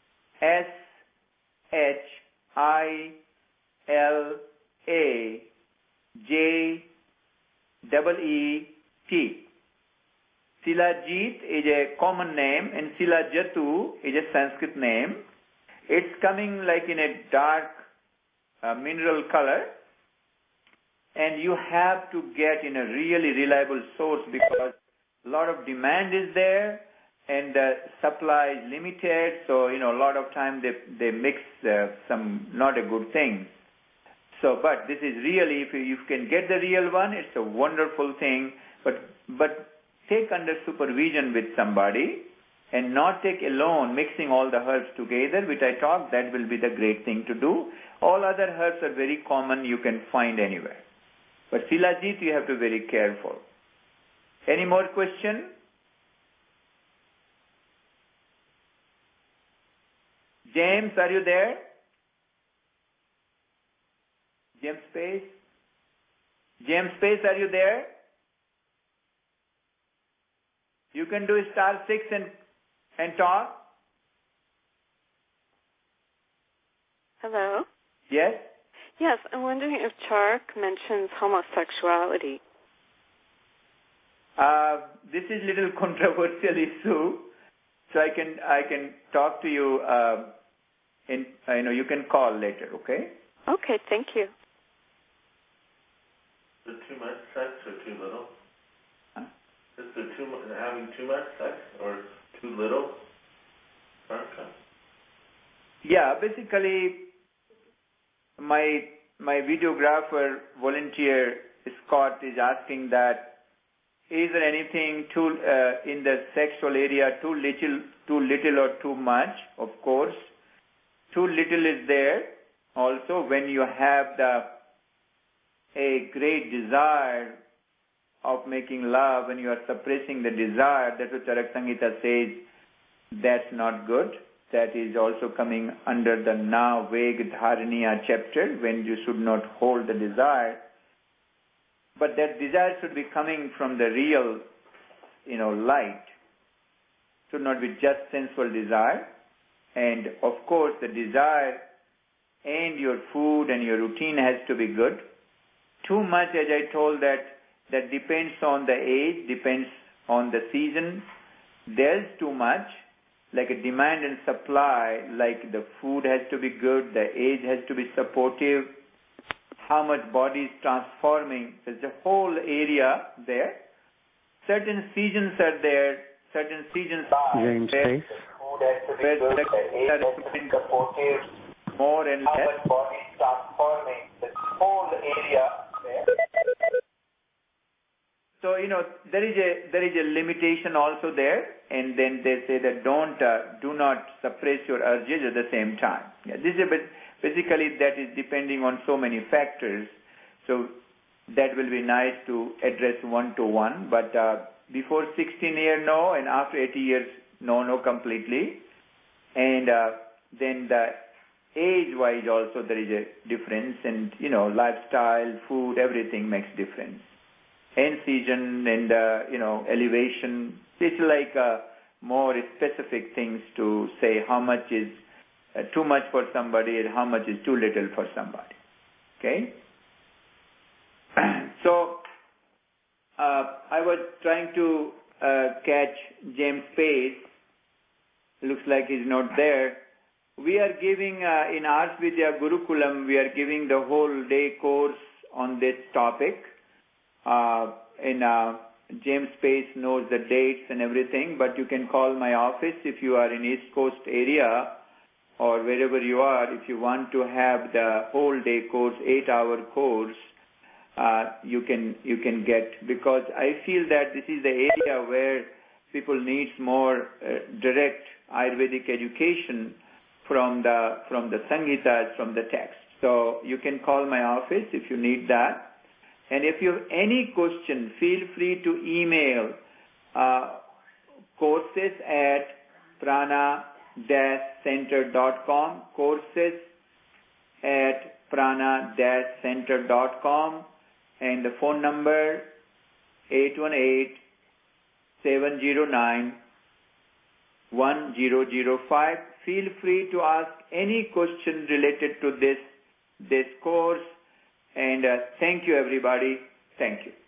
SHILAJEET. Silajit is a common name and Silajatu is a Sanskrit name. It's coming like in a dark mineral color, and you have to get in a really reliable source because a lot of demand is there and the supply is limited. So, a lot of time they mix some not a good things. So, but this is really, if you can get the real one, it's a wonderful thing. But take under supervision with somebody and not take alone, mixing all the herbs together, which I talked, that will be the great thing to do. All other herbs are very common, you can find anywhere. But Silajit, you have to be very careful. Any more question? James, are you there? James Pace? James Pace, are you there? You can do *6 and talk. Hello? Yes? Yes, I'm wondering if Chark mentions homosexuality. This is a little controversial issue, so I can talk to you. You can call later, okay? Okay, thank you. Is it too much sex or too little? Is there having too much sex or too little? Yeah, basically, my videographer volunteer Scott is asking that is there anything in the sexual area too little or too much? Of course, too little is there. Also, when you have a great desire of making love, when you are suppressing the desire, that's what Charak Samhita says, that's not good. That is also coming under the Na Veg Dharaniya chapter, when you should not hold the desire. But that desire should be coming from the real, light. Should not be just sensual desire. And of course, the desire and your food and your routine has to be good. Too much, as I told, that depends on the age, depends on the season. There's too much, like a demand and supply, like the food has to be good, the age has to be supportive, how much body is transforming. There's a whole area there. Certain seasons are there, certain seasons are James there. Pace. Where the age has to be supportive, more and less. How much body is transforming. There's a whole area there. So, there is a limitation also there, and then they say that do not suppress your urges at the same time. Yeah, this is basically that is depending on so many factors. So, that will be nice to address one-to-one. But before 16 years, no, and after 80 years, no completely. And then the age-wise also there is a difference, and lifestyle, food, everything makes difference. And season and elevation. It's like more specific things to say how much is too much for somebody and how much is too little for somebody. Okay? So I was trying to catch James Pace. Looks like he's not there. We are giving, in Ars Vidya Gurukulam, we are giving the whole day course on this topic. James Pace knows the dates and everything, but you can call my office if you are in East Coast area or wherever you are. If you want to have the whole day course, 8-hour course, you can get, because I feel that this is the area where people need more direct Ayurvedic education from the Samhitas, from the text. So you can call my office if you need that. And if you have any question, feel free to email courses@prana-center.com, courses@prana-center.com, and the phone number 818-709-1005. Feel free to ask any question related to this course. And thank you, everybody. Thank you.